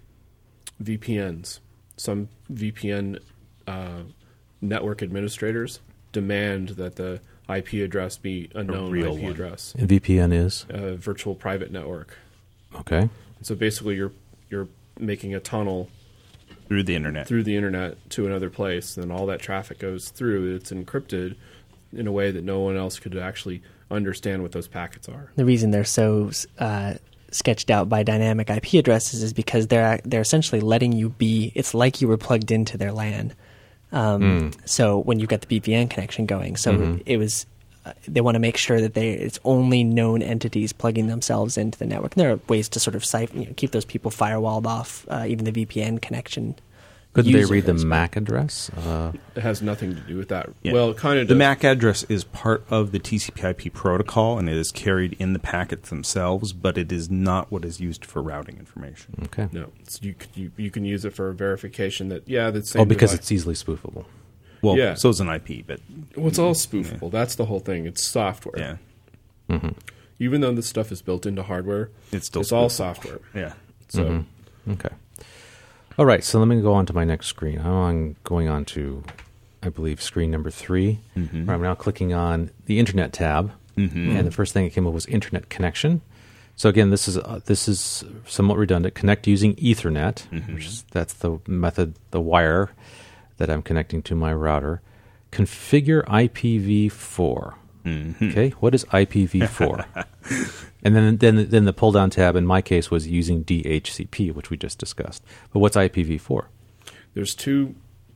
V P Ns, some V P N uh, network administrators demand that the I P address be a known real I P one. address, And V P N is a virtual private network. okay. So basically, you're you're making a tunnel through the internet. through the internet to another place, and all that traffic goes through. It's encrypted in a way that no one else could actually understand what those packets are. The reason they're so uh, sketched out by dynamic I P addresses is because they're they're essentially letting you be. It's like you were plugged into their LAN. Um, So when you've got the V P N connection going, so it was. Uh, they want to make sure that they it's only known entities plugging themselves into the network. And there are ways to sort of siphon, you know, keep those people firewalled off, uh, even the V P N connection. Couldn't they read the users. M A C address? Uh, It has nothing to do with that. Yeah. Well, it kind of The does. M A C address is part of the T C P I P protocol, and it is carried in the packets themselves, but it is not what is used for routing information. okay. No, it's, you, c- you you can use it for verification that yeah, that's same Oh, because device. it's easily spoofable. Well, Yeah. so is an I P, but Well, it's all spoofable. That's the whole thing. It's software. yeah, Even though this stuff is built into hardware, It's still it's all spoofable. software. yeah. So Okay. All right, so let me go on to my next screen. I'm going on to, I believe, screen number three. Where I'm now clicking on the Internet tab, and the first thing that came up was Internet connection. So again, this is uh, this is somewhat redundant. Connect using Ethernet, which is, that's the method, the wire that I'm connecting to my router. Configure I P v four. Okay, what is I P v four? And then, then, then the pull-down tab in my case was using D H C P, which we just discussed. But what's I P v four? there's two.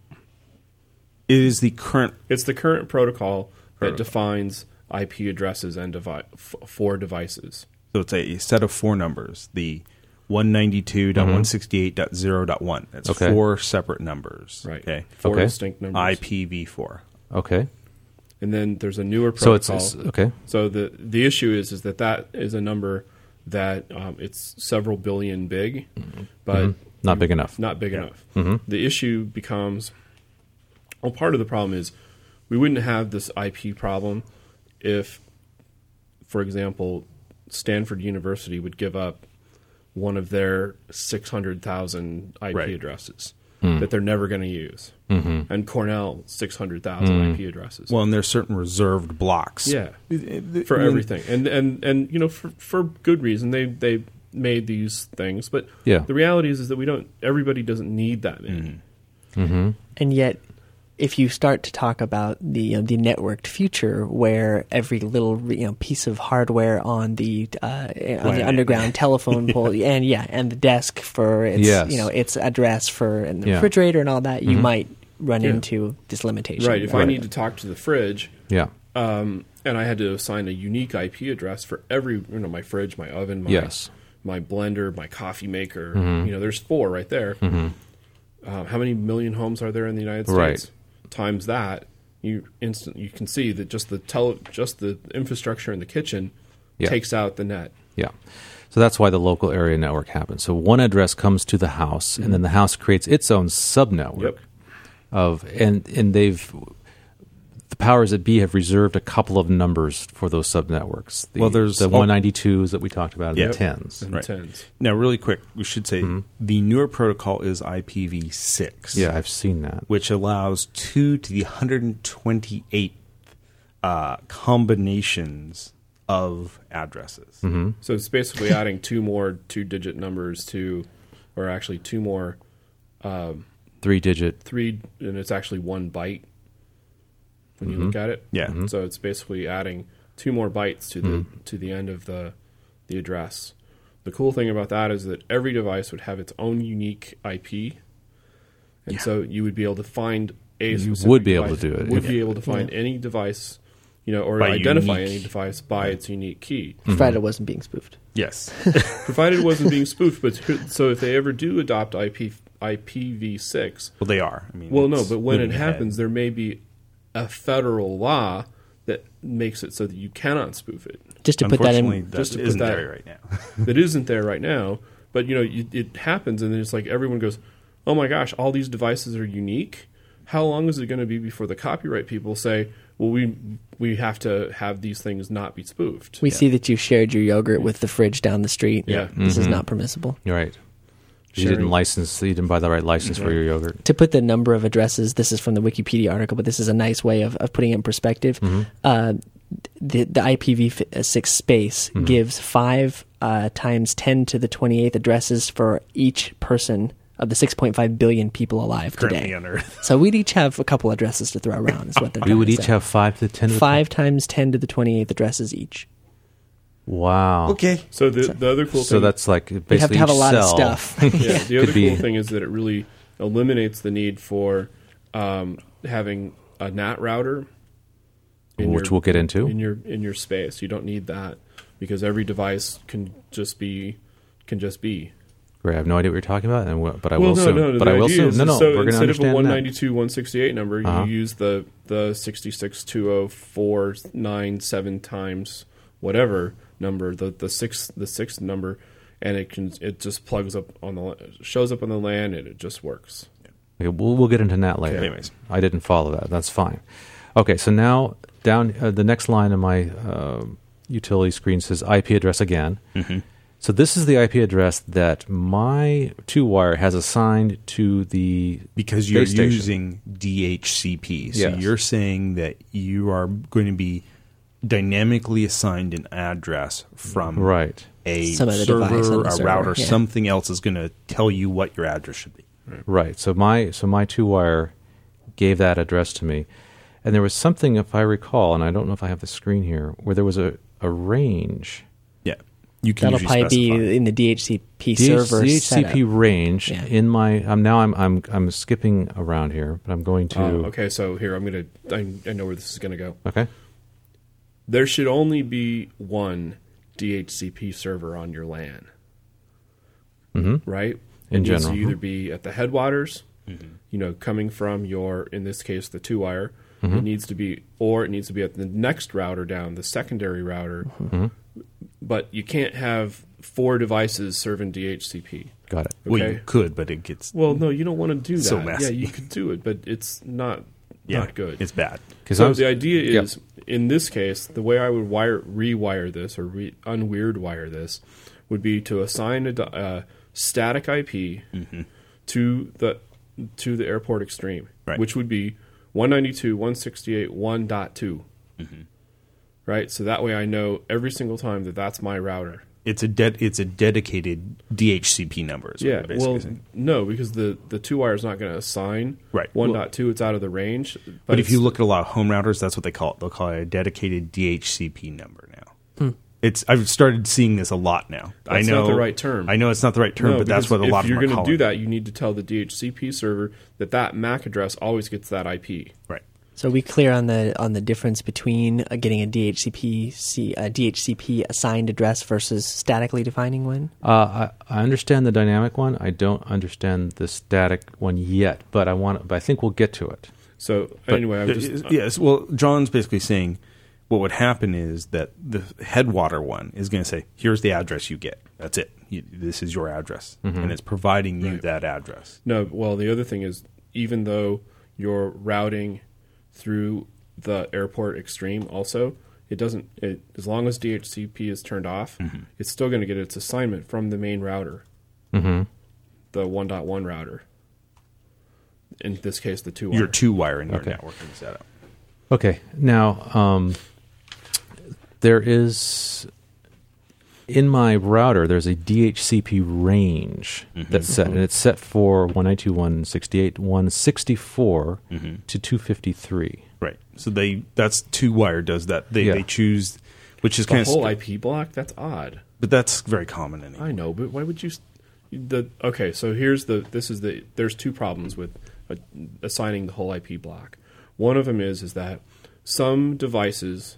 It is the current. It's the current protocol, that Protocol. defines I P addresses and devi- f- for devices. So it's a set of four numbers. The one ninety-two dot one sixty-eight dot zero dot one. That's Okay. four separate numbers. Right. Okay. Four Okay. distinct numbers. I P v four. Okay, And then there's a newer so it's, protocol. it's okay. So the the issue is is that that is a number that um, it's several billion big, but Not big enough. not big enough. The issue becomes, well, part of the problem is we wouldn't have this I P problem if, for example, Stanford University would give up one of their six hundred thousand I P Right. addresses that they're never going to use, and Cornell six hundred thousand I P addresses. Well, and there's certain reserved blocks. Yeah, It- for I mean, everything, and and and you know, for for good reason. They they made these things, but Yeah. the reality is is that we don't. Everybody doesn't need that many. And yet, if you start to talk about the you know, the networked future, where every little you know piece of hardware on the uh, on the Planet. underground telephone pole, and yeah, and the desk for its Yes. you know its address for and the Yeah. refrigerator and all that, you might run Yeah. into this limitation. Right. If I Right. need to talk to the fridge, Yeah. um, and I had to assign a unique I P address for every, you know, my fridge, my oven, my Yes. my blender, my coffee maker. You know, there's four right there. Uh, how many million homes are there in the United States? Right. Times that, you instant you can see that just the tele, just the infrastructure in the kitchen Yeah. takes out the net. Yeah. So that's why the local area network happens. So one address comes to the house, and then the house creates its own subnetwork Yep. of and and they've the powers that be have reserved a couple of numbers for those subnetworks. The, Well, there's- the oh. one ninety-twos that we talked about, and Yep. the tens. And Right. tens. Now, really quick, we should say the newer protocol is I P v six. Yeah, I've seen that. which allows two to the one hundred twenty-eighth uh, combinations of addresses. Mm-hmm. So it's basically adding two more two-digit numbers to, or actually two more um, Three-digit. three, and it's actually one byte when you Mhm. look at it. Yeah. Mhm. So it's basically adding two more bytes to the Mhm. to the end of the the address. The cool thing about that is that every device would have its own unique I P, and Yeah. so you would be able to find a You specific would be able to device- do it Would if- be able to find Yeah. any device, you know, or By identify unique- any device by its unique key, provided it wasn't being spoofed. Yes. provided it wasn't being spoofed. But so if they ever do adopt I P I P v six, Well, they are. I mean, well, no, it's but when it moving ahead. happens, there may be a federal law that makes it so that you cannot spoof it. Just to put that Unfortunately, in, that just to put isn't that- there right now. That isn't there right now. But you know, you, it happens, and then it's like everyone goes, "Oh my gosh, all these devices are unique. How long is it going to be before the copyright people say, well, we we have to have these things not be spoofed?" we see that you shared your yogurt with the fridge down the street. Yeah. This is Mhm. not permissible. You're right. You Sharing- didn't license. You didn't buy the right license for your yogurt. To put the number of addresses, this is from the Wikipedia article, but this is a nice way of, of putting it in perspective. Mm-hmm. Uh, the, the I P v six space Mm-hmm. gives five uh, times ten to the twenty-eighth addresses for each person of the six point five billion people alive Currently today. on Earth. So we'd each have a couple addresses to throw around. Is what they're We trying would to each say. have five to ten. To the five times ten to the twenty-eighth addresses each. Wow. Okay. So the the other cool So thing, that's like basically You'd have to have a each lot of cell- stuff. yeah, the other Could be- cool thing is that it really eliminates the need for um, having a N A T router, in which your- we'll get into. in your in your space. You don't need that because every device can just be can just be. Great. I have no idea what you're talking about, and wh- but I well, will no, soon. no, but the I will idea soon. is No, no, so we're going to instead of a understand one that. ninety-two dot one sixty-eight number, Uh-huh. you use the the sixty-six dot two oh four nine seven times whatever number, the the six the sixth number, and it can it just plugs up on the shows up on the LAN and it just works. Okay, we'll, we'll get into that later. Okay. Anyways. I didn't follow that. That's fine. Okay, so now down uh, the next line of my uh, utility screen says I P address again. Mm-hmm. So this is the I P address that my two wire has assigned to the Because you're base station. using D H C P. So Yes. you're saying that you are going to be dynamically assigned an address from right. a Some other device on server, the a server, router, yeah. something else is going to tell you what your address should be. Right. So my so my two wire gave that address to me, and there was something, if I recall, and I don't know if I have the screen here, where there was a, a range. Yeah. You can That'll usually probably specify. be in the D H C P server D H C P setup. range Yeah. in my. Um, now I'm I'm I'm skipping around here, but I'm going to. Oh, okay, so here I'm gonna I, I know where this is gonna go. Okay. There should only be one D H C P server on your LAN, Mm-hmm. right? In it needs general, to either mhm. be at the headwaters, you know, coming from your, in this case, the two wire. Mm-hmm. It needs to be, or it needs to be at the next router down, the secondary router. Mm-hmm. But you can't have four devices serving D H C P. Got it. Well, Okay. you could, but it gets Well, no, you don't want to do that. So messy. Yeah, you could do it, but it's not yeah, not good. It's bad. Because So I was, the idea Yep. is, in this case, the way I would wire rewire this or re, unweird wire this would be to assign a di- uh, static I P Mm-hmm. to the to the airport extreme, Right. which would be one ninety-two dot one sixty-eight dot one dot two. Mm-hmm. Right, so that way I know every single time that that's my router. It's a de- it's a dedicated D H C P number. Is what Yeah, you're basically well, saying. no, because the the two wire is not going to assign Right. one Well- dot two. It's out of the range. But, But if it's- you look at a lot of home routers, that's what they call it. They'll call it a dedicated D H C P number now. Hmm. It's I've started seeing this a lot now. That's I know not the right term. I know it's not the right term, No, but that's because what a lot if of them you're are gonna calling do it. that, you need to tell the D H C P server that that M A C address always gets that I P. Right. So are we clear on the on the difference between uh, getting a D H C P C, uh, D H C P assigned address versus statically defining one? uh, I, I understand the dynamic one. I don't understand the static one yet, but I want. But I think we'll get to it. So But, anyway, I'm uh, just yes. Well, John's basically saying what would happen is that the Headwater one is going to say, "Here's the address you get. That's it. You, this is your address," and it's providing you Right. that address. no. Well, the other thing is, even though you're routing through the airport extreme, also it doesn't. It, as long as D H C P is turned off, Mm-hmm. it's still going to get its assignment from the main router, Mm-hmm. the one dot one router. In this case, the two. Your wire. two wire in your Okay. networking setup. Okay, now um, there is in my router. There's a D H C P range Mm-hmm. that's set, and it's set for one ninety-two, one sixty-eight, one sixty-four Mm-hmm. to two fifty-three. Right. So they that's two wire does that. They Yeah. they choose, which is The kind whole of, I P block? That's odd. but that's very common anyway. I know, but why would you? s- The okay, so here's the. This is the. There's two problems with uh, assigning the whole I P block. One of them is is that some devices,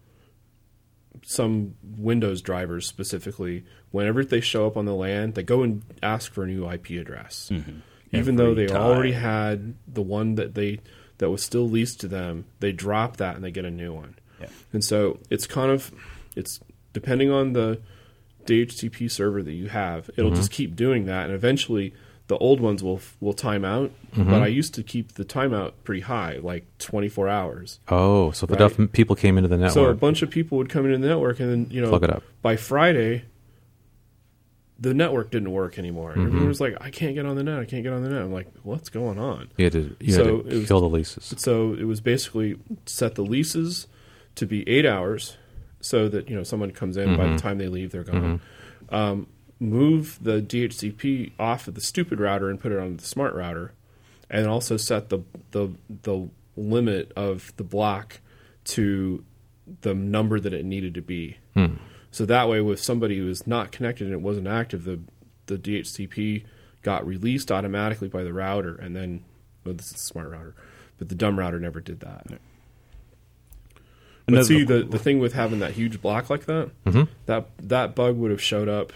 some Windows drivers specifically, whenever they show up on the LAN, they go and ask for a new I P address, even though Every they time. already had the one that they that was still leased to them. They drop that and they get a new one. Yeah. And so it's kind of it's depending on the D H C P server that you have, it'll just keep doing that, and eventually the old ones will will time out. But I used to keep the timeout pretty high, like twenty-four hours. Oh, so if Right. enough people came into the network. So a bunch of people would come into the network, and then you know, Plug it up. by Friday, the network didn't work anymore. Mm-hmm. Everyone was like, "I can't get on the net. I can't get on the net." I'm like, "What's going on?" you had to, you So had it to was- kill the leases. So it was basically set the leases to be eight hours, so that you know someone comes in. By the time they leave, they're gone. Um, move the D H C P off of the stupid router and put it on the smart router, and also set the the the limit of the block to the number that it needed to be. So that way, if somebody was not connected and it wasn't active, the the D H C P got released automatically by the router, and then well, this is a smart router, but the dumb router never did that. But Another- see, the the thing with having that huge block like that, that that bug would have showed up.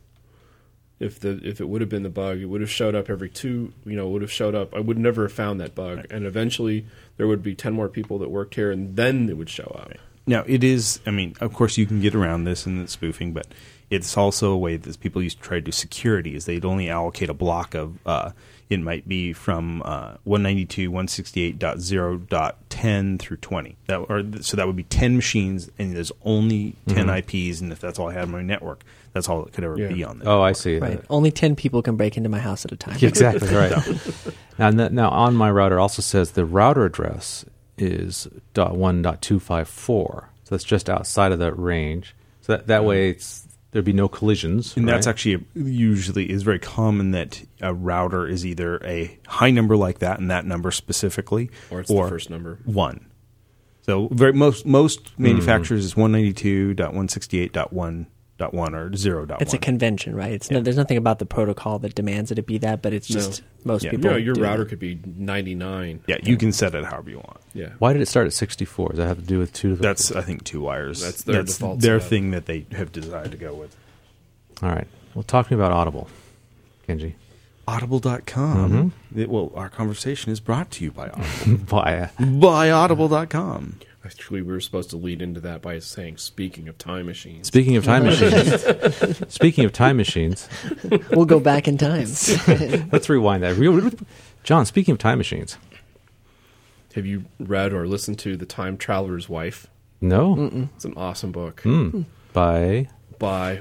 If the if it would have been the bug, it would have showed up every two. You know, would have showed up. I would never have found that bug, and eventually there would be ten more people that worked here, and then it would show up. Now, it is, I mean, of course you can get around this and it's spoofing, but it's also a way that people used to try to do security is they'd only allocate a block of, uh, it might be from uh, one ninety-two dot one sixty-eight dot zero dot ten through twenty. That, or, so that would be ten machines, and there's only ten I Ps, and if that's all I had on my network, that's all it could ever Yeah. be on the Oh, I network. see. Right. Only ten people can break into my house at a time. Exactly right. now, n- now on my router also says the router address is dot one dot two five four. So that's just outside of that range. So that, that way it's there'd be no collisions. And that's right? actually a, usually is very common that a router is either a high number like that and that number specifically, Or it's the first number. one. So very most most manufacturers is one ninety-two dot one sixty-eight dot one dot one or zero dot one. It's a convention, right? It's no, there's nothing about the protocol that demands it to be that, but it's No. just most Yeah. people. You know, your do router that. could be ninety-nine. yeah, you can set it however you want. Yeah. Why did it start at sixty-four? Does that have to do with two? That's I think two wires. That's their default Their setup. thing that they have decided to go with. All right. Well, talk to me about Audible, Kenji. Audible dot com. It, well, our conversation is brought to you by Audible. Why? by audible dot com. Actually, we were supposed to lead into that by saying, "Speaking of time machines." Speaking of time machines. Speaking of time machines, We'll go back in time. let's rewind that. John, speaking of time machines. Have you read or listened to The Time Traveler's Wife? No. It's an awesome book Mm. By by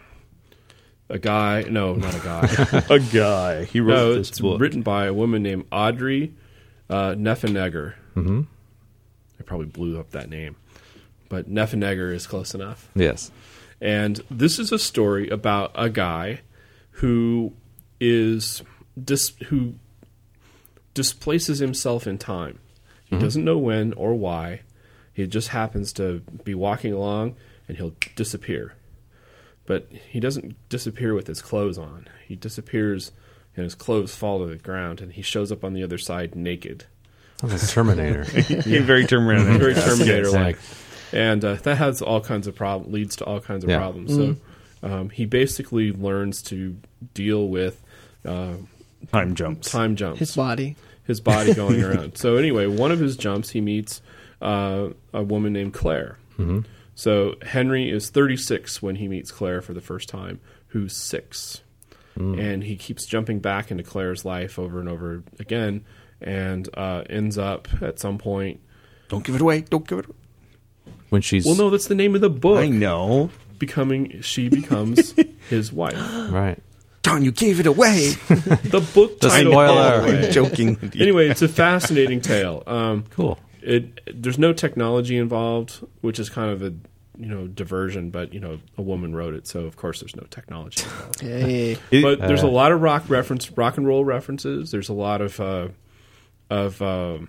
a guy. No, not a guy. A guy. He wrote no, this it's book. written by a woman named Audrey uh, Neffenegger. Mm-hmm. I probably blew up that name, but Neffenegger is close enough. yes. And this is a story about a guy who is dis- who displaces himself in time. He doesn't know when or why. He just happens to be walking along and he'll disappear. But he doesn't disappear with his clothes on. He disappears and his clothes fall to the ground and he shows up on the other side naked. Sounds like Terminator. He's very Terminator. Very Yes, Terminator yes. like. And uh, that has all kinds of problems, leads to all kinds of Yeah. problems. So um, he basically learns to deal with uh, Time jumps. time jumps. His body. His body going around. So anyway, one of his jumps, he meets uh, a woman named Claire. Mm-hmm. So Henry is thirty-six when he meets Claire for the first time, who's six. Mm. And he keeps jumping back into Claire's life over and over again and uh, ends up at some point... Don't give it away. Don't give it away. When she's Well, no, that's the name of the book. I know. Becoming, she becomes his wife. right. John, you gave it away. The book The title. spoiler. by the way. I'm joking. with you. Anyway, it's a fascinating tale. Um, Cool. it there's no technology involved, which is kind of a you know diversion. But you know, a woman wrote it, so of course there's no technology involved. Hey. But there's Uh, a lot of rock reference, rock and roll references. There's a lot of uh, of uh,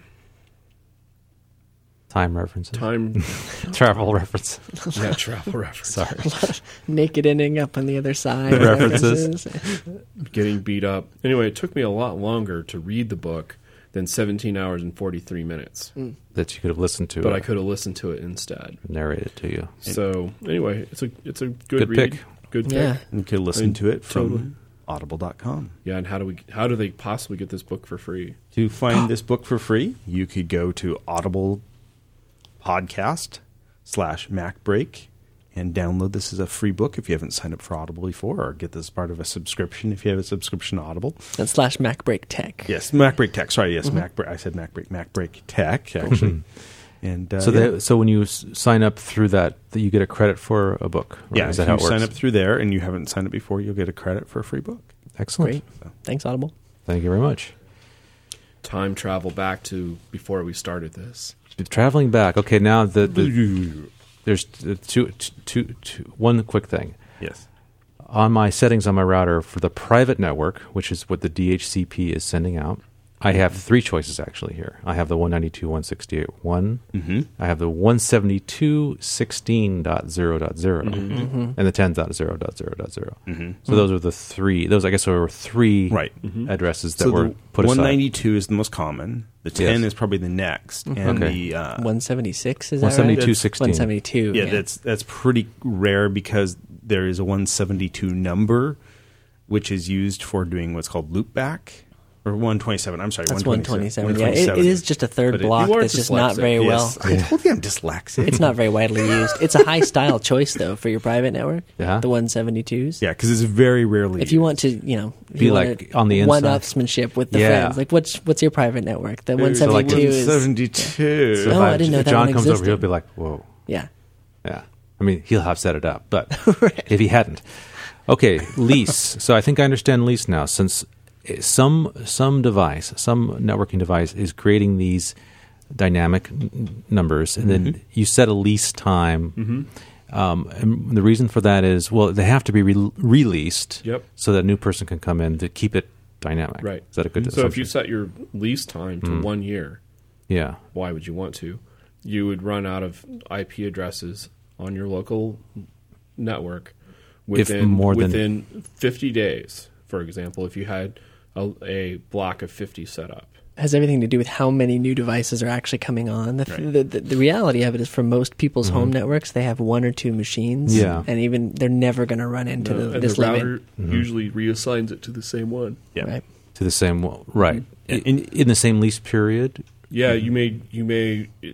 Time references. time, Travel references. yeah, travel references. Sorry. Naked ending up on the other side. References. Getting beat up. Anyway, it took me a lot longer to read the book than seventeen hours and forty-three minutes. That you could have listened to. But uh, I could have listened to it instead. narrated to you. So anyway, it's a it's a good, Good read. pick. Good pick. Yeah. You can listen I mean, to it from totally. audible dot com. Yeah, and how do we how do they possibly get this book for free? To find this book for free, you could go to Audible podcast slash MacBreak and download this as a free book if you haven't signed up for Audible before, or get this as part of a subscription if you have a subscription to Audible. And slash MacBreak Tech. Yes, MacBreak Tech. Sorry, yes, MacBreak. I said MacBreak. MacBreak Tech, actually. And uh, So, yeah. they, so when you s- sign up through that, that you get a credit for a book. Right? yeah, Is if that how you it works? sign up through there and you haven't signed up before, you'll get a credit for a free book. Excellent. Great. Thanks, Audible. Thank you very much. Time travel back to before we started this. Traveling back. Okay, now the, the there's two, two, two, two, one quick thing. Yes. On my settings on my router for the private network, which is what the D H C P is sending out, I have three choices actually here. I have the one ninety-two dot one sixty-eight dot one. Mm-hmm. I have the one seventy-two dot sixteen dot zero dot zero and the ten dot zero dot zero dot zero. Mm-hmm. So those are the three. Those, I guess, were three Right. addresses that So were the put aside. one ninety-two is the most common. The ten Yes. is probably the next. And Okay. the uh, one seventy-six, is that one seventy-two right? dot sixteen. one seventy-two. yeah, that's that's pretty rare because there is a one seventy-two number, which is used for doing what's called loopback. Or one twenty-seven. I'm sorry, That's one one twenty-seven. twenty-seven. Yeah, it, it is just a third But it- block you are that's just not dyslexic. very well. Yes, I told you I'm dyslexic. It's not very widely used. It's a high style choice though for your private network. Yeah. The one seventy-twos. Yeah, because it's very rarely If you used. want to, you know, if Be you like want on the one inside. upsmanship with the Yeah. friends. Like, what's what's your private network? The one So, like, seventy-two is. one seventy-two. So if Oh, I didn't know if that John one comes over, existed. he'll be like, "Whoa, Yeah. yeah." I mean, he'll have set it up, but if he hadn't, okay, lease. So I think I understand lease now. Since some some device, some networking device is creating these dynamic n- numbers, and then you set a lease time. Um, and the reason for that is, well, they have to be re- released, Yep. so that a new person can come in to keep it dynamic. Right. Is that a good So if you assumption? set your lease time to one year, Yeah. why would you want to? You would run out of I P addresses on your local network within more than- within fifty days. For example, if you had a, a block of fifty set up. Has everything to do with how many new devices are actually coming on. The, Right. the, the, the reality of it is, for most people's home networks, they have one or two machines. Yeah. And even they're never going to run into No, the, and this the limit. router usually reassigns it to the same one. Yeah. Right. To the same one, right? And- In, in the same lease period. Yeah, you may you may it,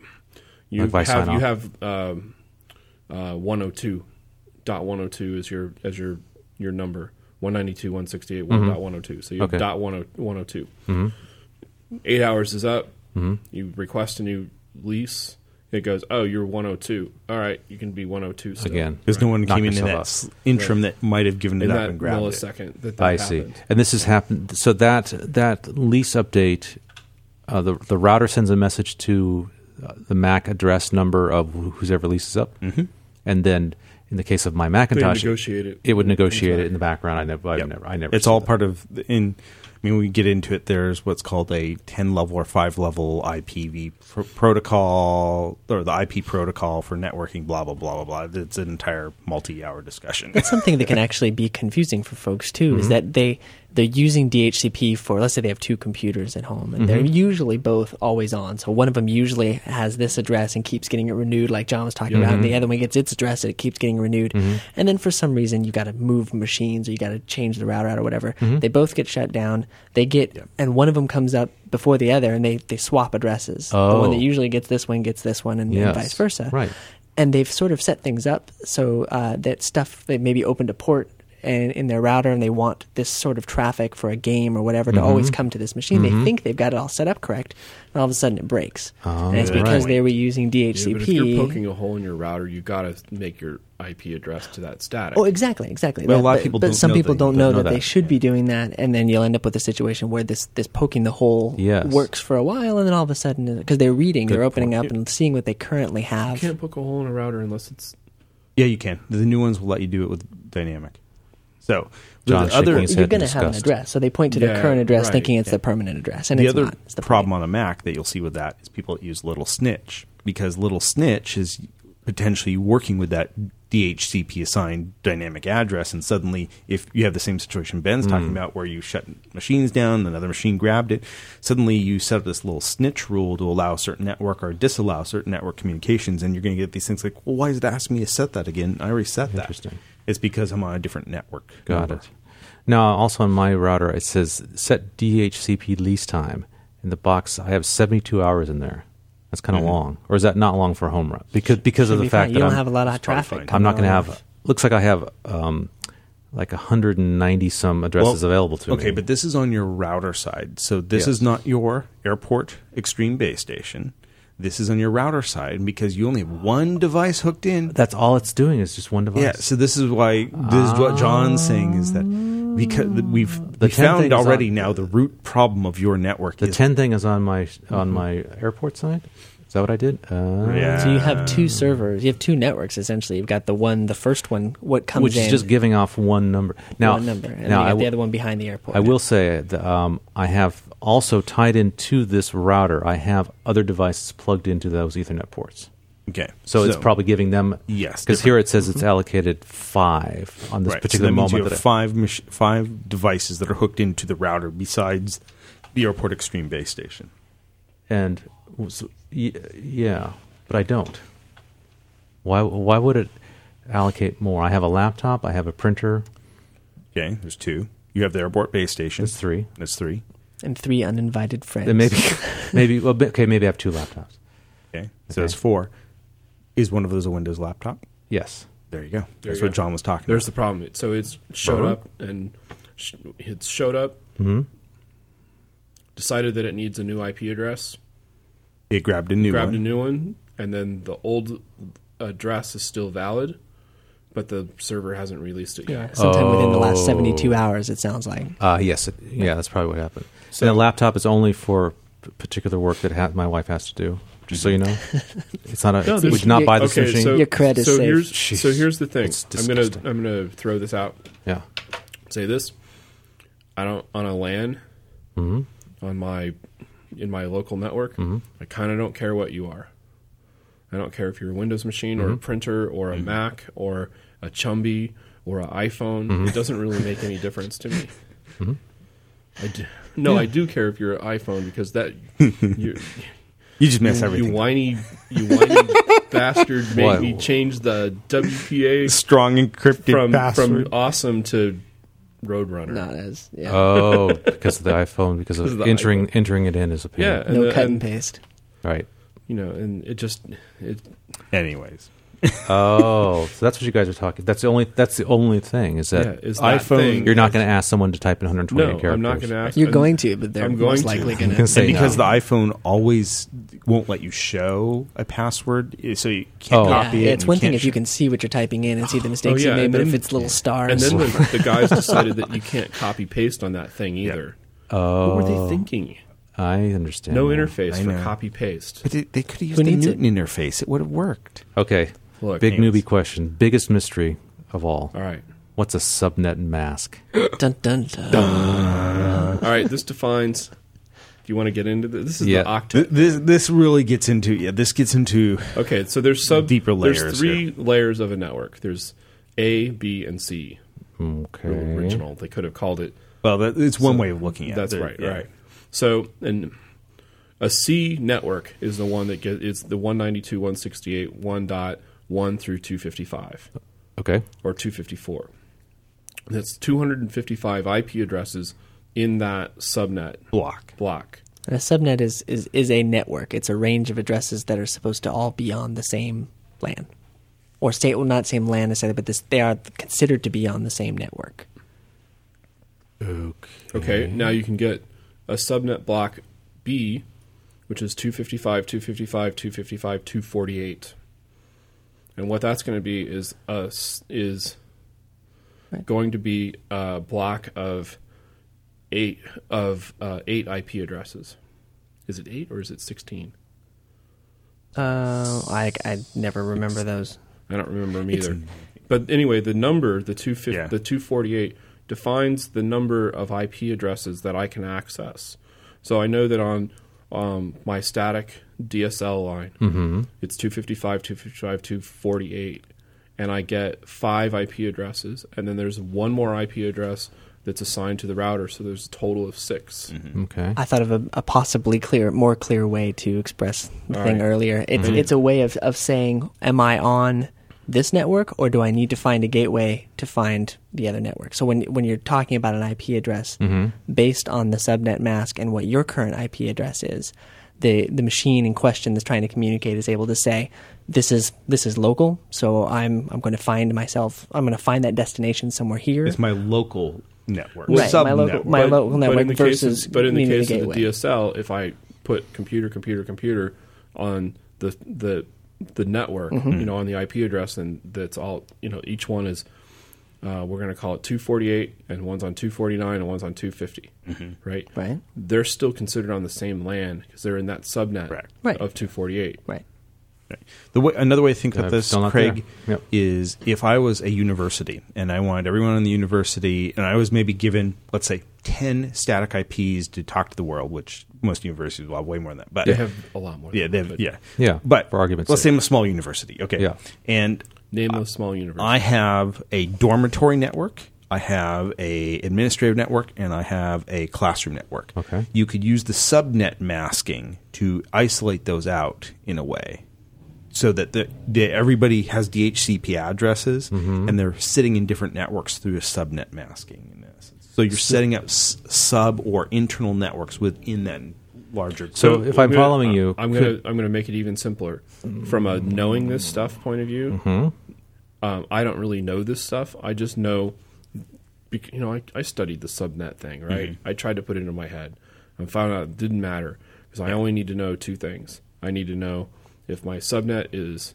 you Like by have sign you off? have um, uh, one oh two dot one oh two as your as your your number. one ninety-two dot one sixty-eight dot one oh two. So you have Okay. dot one oh two. Mm-hmm. Eight hours is up. Mm-hmm. You request a new lease. It goes, oh, you're one oh two. All right, you can be one oh two still. Again. Because no one Knock came in in yourself that up. s- interim that might have given it In up that and grabbed it. millisecond that that I see. happened. And this has happened. So that that lease update, uh, the the router sends a message to uh, the M A C address number of wh- whose ever lease is up, Mhm. and then in the case of my Macintosh, negotiate it. it would negotiate it Inside. in the background. I never, I've Yep. never, I never. It's saw all that. part of the, in. I mean, we get into it. There's what's called a ten level or five level I P v pr- protocol, or the I P protocol for networking. Blah blah blah blah blah. It's an entire multi-hour discussion. That's something that can actually be confusing for folks too. Is that they they're using D H C P for, let's say they have two computers at home, and they're usually both always on. So one of them usually has this address and keeps getting it renewed, like John was talking about, and the other one gets its address and it keeps getting renewed. And then for some reason you got to move machines, or you got to change the router out or whatever. They both get shut down. They get, and one of them comes up before the other, and they they swap addresses. The one Oh. that usually gets this one gets this one, and, and Yes. vice versa. Right. And they've sort of set things up so uh, that stuff that maybe opened a port and in their router and they want this sort of traffic for a game or whatever to always come to this machine. They think they've got it all set up correct, and all of a sudden it breaks. Oh, and it's yeah. because Right. they were using D H C P. Yeah, but if you're poking a hole in your router, you got to make your I P address to that static. Oh, exactly, exactly. Well, a That- lot of but, people but don't some know people that- don't don't know, know that, they that. should be doing that, and then you'll end up with a situation where this this poking the hole Yes. works for a while, and then all of a sudden, because they're reading, Good they're opening point. up and seeing what they currently You have. can't poke a hole in a router unless it's Yeah, you can. The new ones will let you do it with dynamic. So John the other shaking his You're head going to in have an disgust. address, so they point to their Yeah, current address, right, thinking it's yeah. the permanent address, and the it's other not. It's the problem point. on a Mac that you'll see with that is people that use Little Snitch, because Little Snitch is potentially working with that D H C P assigned dynamic address, and suddenly if you have the same situation Ben's talking about where you shut machines down, another machine grabbed it, suddenly you set up this little snitch rule to allow certain network or disallow certain network communications, and you're going to get these things like, well, why is it asking me to set that again? I already set that. Interesting. It's because I'm on a different network. Got number. it. Now, also on my router, it says set D H C P lease time. In the box, I have seventy-two hours in there. That's kind of Mhm. long. Or is that not long for a home route? Because because of Should the be fact fine. that you don't I'm, have a lot of it's probably traffic. fine. I'm not going to coming have, off. looks like I have um, like one hundred ninety some addresses Well, available to me. Okay, but this is on your router side. So this Yes. is not your airport extreme base station. This is on your router side because you only have one device hooked in. That's all it's doing is just one device. Yeah, so this is why this is what John's saying is that because we've The we ten found thing is already on- now the root problem of your network The is ten thing is on my on my airport side. Is that what I did? Uh, Yeah. So you have two servers. You have two networks essentially. You've got the one, the first one, what comes Which in, is just giving off one number. Now, one number, and then you now got I the w- other one behind the airport. I will say that um, I have also tied into this router. I have other devices plugged into those Ethernet ports. okay. So, it's probably giving them Yes, because here it says it's allocated five on this right. particular so that means moment. you that have I- five mach- five devices that are hooked into the router besides the airport extreme base station. and so, y- yeah, but I don't. Why? Why would it allocate more? I have a laptop. I have a printer. Okay, there's two. You have the airport base station. That's three. That's three. and three uninvited friends. Then maybe, maybe. Well, bi- okay, maybe I have two laptops. Okay, so Okay. that's four. Is one of those a Windows laptop? Yes. There you go. That's you what go. John was talking There's about. the problem. So it's showed Uh-huh. up and sh- it's showed up, Hmm. decided that it needs a new I P address, It grabbed a new grabbed one. a new one, and then the old address is still valid, but the server hasn't released it Yeah, yet. sometime within the last Oh. seventy-two hours, it sounds like. Uh, yes. It, yeah, that's probably what happened. So- and the laptop is only for p- particular work that ha- my wife has to do. Just so you know, it's not a. No, we there's- did not buy this okay, machine. so Your cred is so safe. here's Jeez. so here's the thing. It's I'm gonna disgusting. I'm gonna throw this out. yeah. Say this. I don't on a LAN Hmm. on my in my local network. Mm-hmm. I kind of don't care what you are. I don't care if you're a Windows machine or a printer or a Mac or a Chumby or an iPhone. It doesn't really make any difference to me. I do, no, I do care if you're an iPhone because that you You just mess you, everything. you whiny you whiny bastard made Why? me change the W P A Strong encrypted from password. from awesome to Roadrunner. Not as yeah. Oh, because of the iPhone, because of Because of the entering iPhone. entering it in is a pain. Yeah, and no the- cut and and- paste. Right. You know, and it just it Anyways, Oh, so that's what you guys are talking. That's the only. That's the only thing is that yeah, is that iPhone- thing. you're not going to ask someone to type in one hundred twenty-eight No, characters. I'm not going to ask. You're I'm- going to, but they're I'm going most to. likely going I'm to. gonna say and because no. the iPhone always won't let you show a password, eh, so you can't Oh. Yeah, copy it. it's and one thing can't if you sh- can see what you're typing in and see the mistakes yeah, you made, and but if then- it's little stars, And then the, the guys decided that you can't copy paste on that thing either. Oh, What were they thinking? I understand. No now. interface I for know. copy paste. But they, they could have used Who the needs it? Newton interface. It would have worked. Okay, Look, big anyways. newbie question. Biggest mystery of all. All right, What's a subnet mask? dun dun dun. all right. This defines. Do you want to get into this? This is Yeah. the octet. Th- This this really gets into yeah. This gets into Okay, so there's sub Deeper layers There's three layers of a network. There's A, B, and C. Okay. Original. They could have called it. well. That, it's one So, way of looking at That's it. right. Yeah. Right. So, and a C network is the one that gets it's the one ninety-two dot one sixty-eight one dot one through two fifty-five Okay. or two fifty-four. That's two hundred fifty-five I P addresses in that subnet Block. block. And a subnet is, is, is a network. It's a range of addresses that are supposed to all be on the same LAN. or state well not same LAN necessarily, but this they are considered to be on the same network. Okay. Okay, now you can get a subnet block B, which is two fifty-five, two fifty-five, two fifty-five, two forty-eight. And what that's going to be is a, s- is Right. going to be a block of eight of uh, eight I P addresses. Is it eight or is it sixteen? Uh, I I never remember those. I don't remember them either. But anyway, the number, the two fifty, Yeah. the two forty-eight, defines the number of I P addresses that I can access. So I know that on um, my static D S L line, Mm-hmm. it's two fifty-five, two fifty-five, two forty-eight, and I get five I P addresses, and then there's one more I P address that's assigned to the router, so there's a total of six. Okay. I thought of a, a possibly clear, more clear way to express the All thing right. earlier. It's it's a way of, of saying, am I on this network, or do I need to find a gateway to find the other network? So when when you're talking about an I P address, based on the subnet mask and what your current I P address is, the the machine in question that's trying to communicate is able to say, this is this is local, so I'm I'm going to find myself, I'm going to find that destination somewhere here. It's my local network. Right, Sub my local- network. my local network in the versus case of, but in the meaning the case of the gateway. D S L, if I put computer, computer, computer on the the the network, Mm-hmm. you know, on the I P address, and that's all. You know, each one is uh, we're going to call it two forty-eight, and one's on two forty-nine, and one's on two fifty. Right, Right. They're still considered on the same LAN because they're in that subnet Correct. Right. of two forty-eight. Right. The way, another way to think Uh, of this, still not Craig, there. Yep. is if I was a university and I wanted everyone in the university, and I was maybe given, let's say, ten static I Ps to talk to the world, which most universities will have way more than that. But They have a lot more. yeah, than they that, have, but yeah, Yeah, But for argument's let's sake. say I'm a small university, okay? Yeah. And Name those small universities. I have a dormitory network, I have a administrative network, and I have a classroom network. Okay. You could use the subnet masking to isolate those out in a way, so that the, the everybody has D H C P addresses, and they're sitting in different networks through a subnet masking. In essence, so you're setting up s- sub or internal networks within that larger. So if I'm gonna- following you, I'm could- gonna I'm gonna make it even simpler. From a knowing this stuff point of view, Mm-hmm. um, I don't really know this stuff. I just know, bec- you know, I, I studied the subnet thing, right? Mm-hmm. I tried to put it in my head and found out it didn't matter because I only need to know two things. I need to know if my subnet is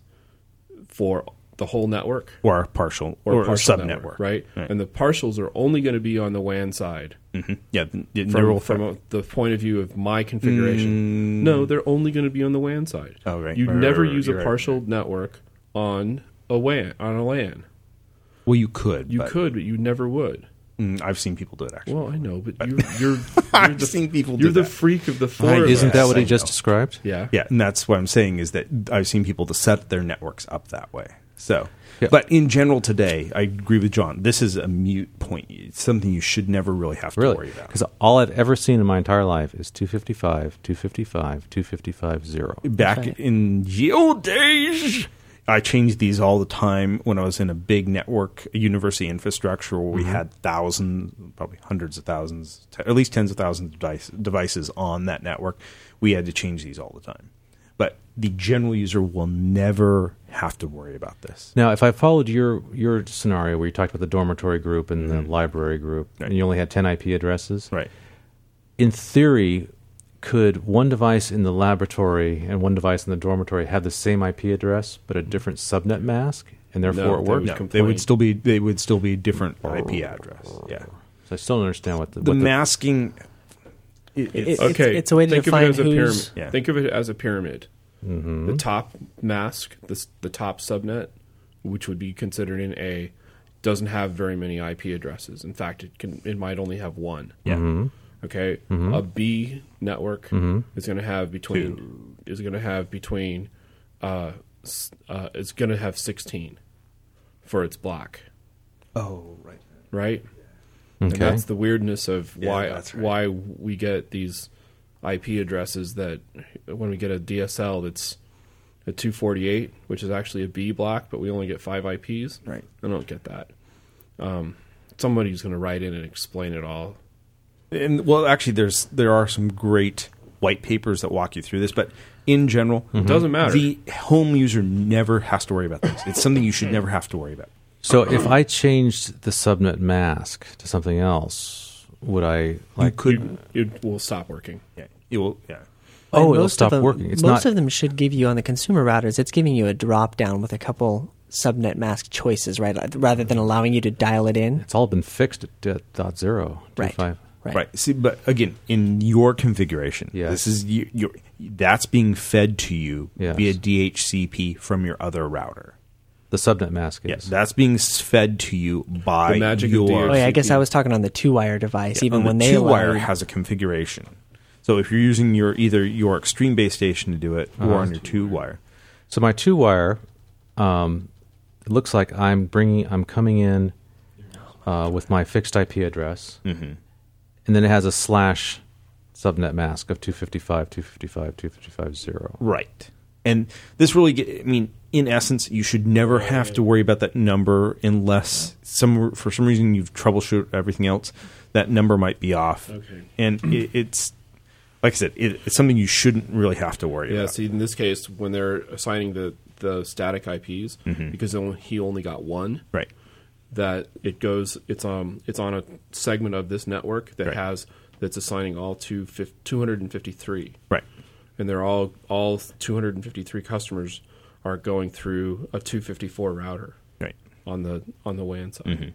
for the whole network or a partial or, or, a partial a sub network, network, right? And the partials are only going to be on the W A N side. Yeah, the, the From, neural from thread. a, the point of view of my configuration. No, they're only going to be on the W A N side. Oh, right. You'd Right, never right, right, use you're a right. partial network on a W A N on a LAN. Well, you could. You but, could, but you never would. Mm, I've seen people do it actually. Well, I know, but you're you're, you're I've the, seen people do You're the that. freak of the four. of isn't us. that what he I just know. described? Yeah. Yeah, and that's what I'm saying is that I've seen people to set their networks up that way. So, Yeah. but in general today, I agree with John. This is a mute point. It's something you should never really have to Really? worry about. Because all I've ever seen in my entire life is two fifty-five, two fifty-five, two fifty-five, zero. Back right. in the old days, I changed these all the time when I was in a big network university infrastructure where we had thousands, probably hundreds of thousands, t- at least tens of thousands of device, devices on that network. We had to change these all the time. But the general user will never have to worry about this. Now, if I followed your your scenario where you talked about the dormitory group and the library group, Right. and you only had ten I P addresses, Right. in theory, could one device in the laboratory and one device in the dormitory have the same I P address but a different subnet mask, and therefore No, it they works? would No, they complain. would still be they would still be a different I P address. Yeah. So I still don't understand what the, The what the masking it, It- it's, It's- Okay. it's a way to think define of it as a who's- pyramid. Yeah. Think of it as a pyramid. Mm-hmm. The top mask, the the top subnet, which would be considered an A, doesn't have very many I P addresses. In fact, it can it might only have one. yeah. Mm-hmm. Okay, a B network is going to have between is going to have between uh, s- uh, it's going to have sixteen for its block, Oh, right. right? And Okay. that's the weirdness of Yeah, why that's right. why we get these I P addresses that when we get a D S L that's a two forty-eight, which is actually a B block, but we only get five I Ps. Right. I don't get that. Um, somebody's going to write in and explain it all. And well, actually, there's there are some great white papers that walk you through this, but in general, It doesn't matter. the home user never has to worry about this. It's something you should never have to worry about. So if I changed the subnet mask to something else, would I like? could- You, it will stop working. Yeah, it will. Yeah, oh, And it'll most stop of them, working. It's most not. of them should give you on the consumer routers. It's giving you a drop down with a couple subnet mask choices, right? Rather than allowing you to dial it in. It's all been fixed at d- dot zero. Right. Five. Right. right. See, but again, in your configuration, Yes. this is you, your that's being fed to you Yes. via D H C P from your other router. The subnet mask is. Yes, that's being s- fed to you by The magic of your. D H C P. Oh yeah, I guess I was talking on the two wire device. Even on when the they two wire allowed, has a configuration. So if you're using your either your Extreme base station to do it, or Uh-huh. on your two wire, So my two wire, um, it looks like I'm bringing, I'm coming in uh, with my fixed I P address, mm-hmm. and then it has a slash subnet mask of two fifty-five, two fifty-five, two fifty-five, zero. right. And this really, get, I mean, in essence, you should never have to worry about that number unless some for some reason you've troubleshoot everything else. That number might be off, Okay. and it, it's like I said, it, it's something you shouldn't really have to worry Yeah, about. see, in this case, when they're assigning the, the static I Ps, Mhm. because only, he only got one, Right. that it goes, it's um, it's on a segment of this network that Right. has that's assigning all to fif- two hundred fifty-three, Right. and they're all all two hundred fifty-three customers are going through a two fifty-four router Right. on the on the W A N side. Mhm.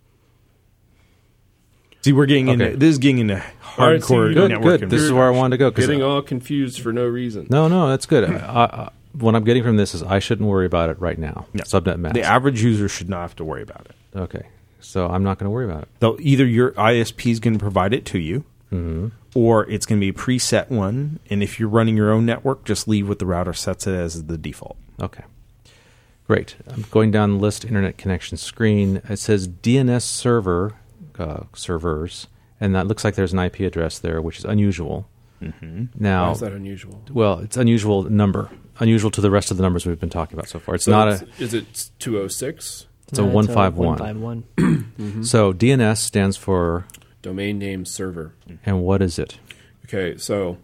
See, we're getting Okay. into this is getting into All right, so hardcore you- Good, network. good. This is where I wanted to go. 'cause Getting I- all confused for no reason. no, no, that's good. I, I, what I'm getting from this is I shouldn't worry about it right now. No. Subnet mask. The average user should not have to worry about it. Okay, so I'm not going to worry about it. They'll either your I S P is going to provide it to you, Mm-hmm. or it's going to be a preset one. And if you're running your own network, just leave what the router sets it as the default. Okay. Great. I'm going down the list, internet connection screen. It says D N S server, uh, servers, and that looks like there's an I P address there, which is unusual. Mm-hmm. Now, Why is that unusual? well, it's unusual number, unusual to the rest of the numbers we've been talking about so far. It's So not it's- a, Is it two oh six? it's a No, one five one. one five one. So D N S stands for, Domain name server. and what is it? Okay, so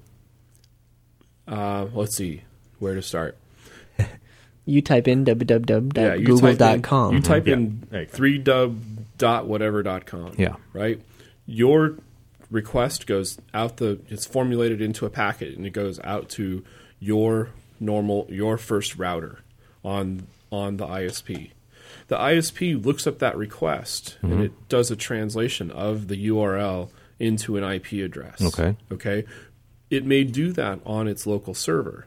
uh, let's see where to start. You type in w w w Yeah, dot you google type dot in- com. You type Yeah, in there you go. three dub dot whatever dot com. Yeah. Right. Your request goes out the. It's formulated into a packet, and it goes out to your normal your first router on on the I S P. The I S P looks up that request and it does a translation of the U R L into an I P address. Okay. Okay. It may do that on its local server.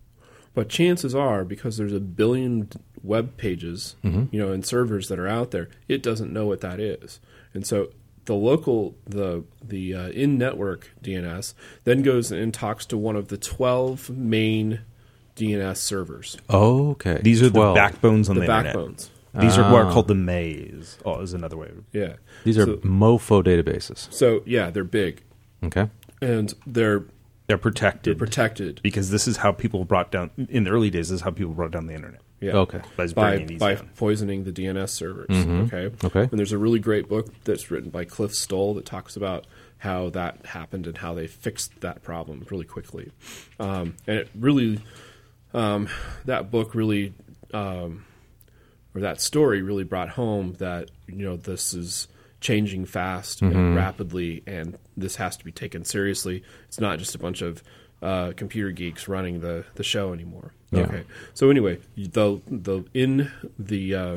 But chances are, because there's a billion web pages, you know, and servers that are out there, it doesn't know what that is. And so the local, the the uh, in-network D N S then goes and talks to one of the twelve main D N S servers, Okay. These are twelve. the backbones on the, the, internet. backbones. These are what are Ah. called the maze. Oh, is another way. of- Yeah. These are so, mofo databases. so yeah, they're big Okay. and they're They're protected. they're protected because this is how people brought down in the early days. This is how people brought down the internet. yeah. Okay. By by bringing these by down. poisoning the D N S servers. Mhm. Okay. Okay. And there's a really great book that's written by Cliff Stoll that talks about how that happened and how they fixed that problem really quickly. Um, and it really, um, that book really, um, or that story really brought home that you know this is changing fast and rapidly, and this has to be taken seriously. It's not just a bunch of uh, computer geeks running the, the show anymore. Yeah. Okay. So anyway, the the in the uh,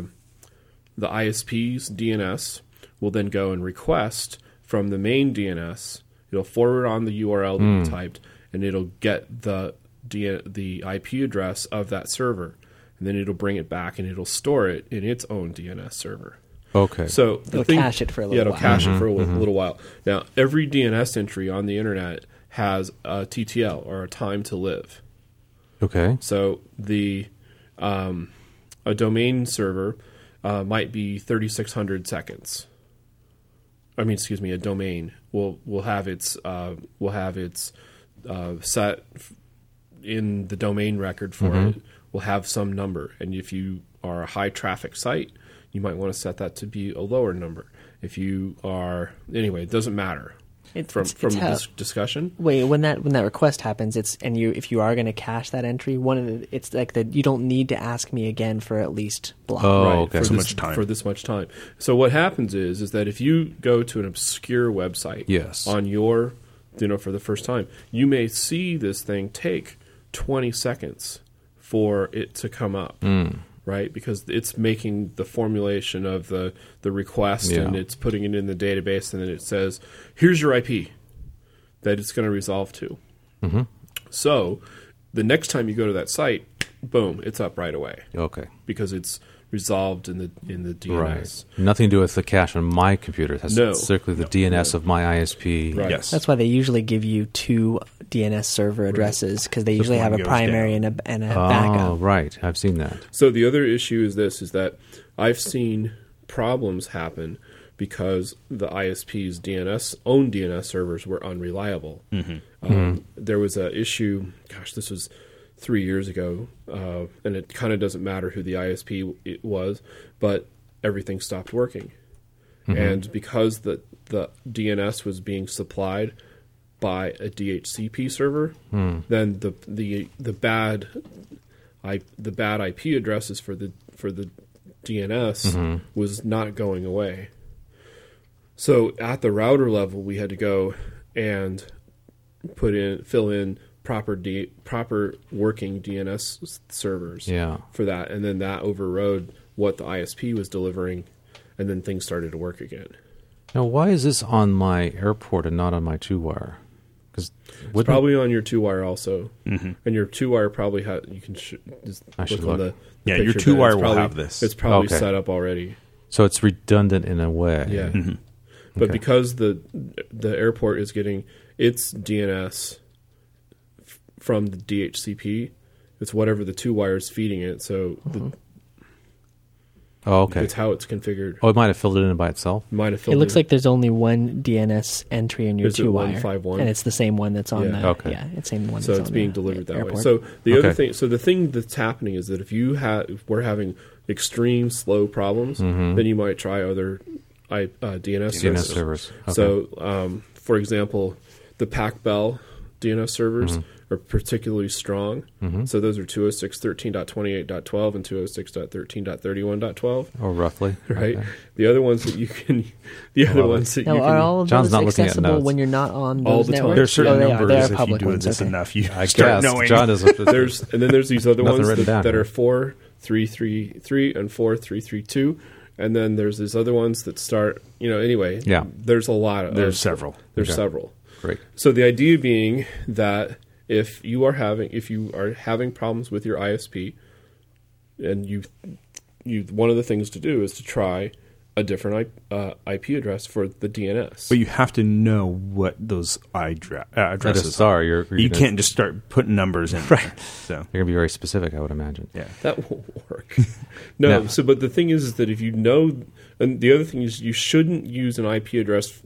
the I S P's D N S will then go and request from the main D N S. It'll forward on the U R L that you typed, and it'll get the D- the I P address of that server, and then it'll bring it back and it'll store it in its own D N S server. Okay. So the It'll thing, cache it for a little yeah, it'll while. cache it for a little, little while. Now, every D N S entry on the internet has a T T L or a time to live. okay. So the um, a domain server uh, might be thirty-six hundred seconds. I mean, excuse me, a domain will will have its uh, will have its uh, set f- in the domain record for it. Will have some number, and if you are a high traffic site, you might want to set that to be a lower number. If you are anyway, it doesn't matter. It- from it's- from it's how- this discussion. Wait, when that when that request happens, it's and you if you are going to cache that entry, one of the, it's like that you don't need to ask me again for at least blah. Oh, right, okay. for So this, much time. for this much time. So what happens is is that if you go to an obscure website, Yes. on your, you know, for the first time, you may see this thing take twenty seconds for it to come up, Mm. right? Because it's making the formulation of the the request Yeah. and it's putting it in the database, and then it says, "Here's your I P that it's going to resolve to." Mm-hmm. So the next time you go to that site, boom, it's up right away Okay. because it's resolved in the in the D N S. Right. Nothing to do with the cache on my computer. It has No. strictly the D N S of my I S P. Right. Yes. That's why they usually give you two D N S server addresses because they usually one have a goes primary down. and a, and a Oh, backup. right. I've seen that. So the other issue is this: is that I've seen problems happen because the I S P's D N S own D N S servers were unreliable. Um, There was an issue. Gosh, this was three years ago, uh, and it kind of doesn't matter who the I S P it was, but everything stopped working, and because the the D N S was being supplied by a D H C P server, then the the the bad I the bad I P addresses for the for the D N S was not going away. So at the router level, we had to go and put in fill in proper D, proper working D N S s- servers Yeah. for that, and then that overrode what the I S P was delivering, and then things started to work again. Now, why is this on my airport and not on my two wire? Because Probably on your two wire also, and your two wire probably ha you can sh- just I should look on look. the, the Yeah, your picture two there. wire It's will probably- have this. It's probably Okay. set up already. so it's redundant in a way. Yeah. Mm-hmm. But Okay. because the the airport is getting its D N S f- from the D H C P, it's whatever the two wires feeding it. So the, Oh, okay. it's how it's configured. Oh, it might have filled it in by itself. Might have It filled looks in- like there's only one D N S entry in your Is it two wire, one five one? and it's the same one that's on Yeah. the Okay. yeah, it's the same one. so that's it's on being the delivered that airport. way. So the other Okay. thing, so the thing that's happening is that if you have, if we're having extreme slow problems, then you might try other I, uh, D N S D N S servers. servers. Okay. So, um, for example, the PacBell D N S servers Mm-hmm. are particularly strong. So those are two oh six dot thirteen dot twenty-eight dot twelve and two oh six dot thirteen dot thirty-one dot twelve. Or roughly. Right. Okay. The other ones that you can, the other Well, ones that Now, you are can, all of John's those not looking at accessible notes. when you're not on All those the time. networks? There's certain oh, they numbers are. They are if you public do ones. this okay. enough, you I start guess knowing. John doesn't. there's and then there's these other Nothing ones written that, down that here. are four three three three and four three three two, and then there's these other ones that start. You know, anyway, Yeah. There's a lot of There's several. There's Okay. several. Great. So the idea being that if you are having if you are having problems with your I S P, and you you one of the things to do is to try a different I, uh, I P address for the D N S. But you have to know what those address, uh, addresses Addresses are. You're, you're You gonna, can't just start putting numbers in. Right. there. So, You're going to be very specific, I would imagine. yeah. That won't work. No. No. So, but the thing is, is that if you know, and the other thing is, you shouldn't use an I P address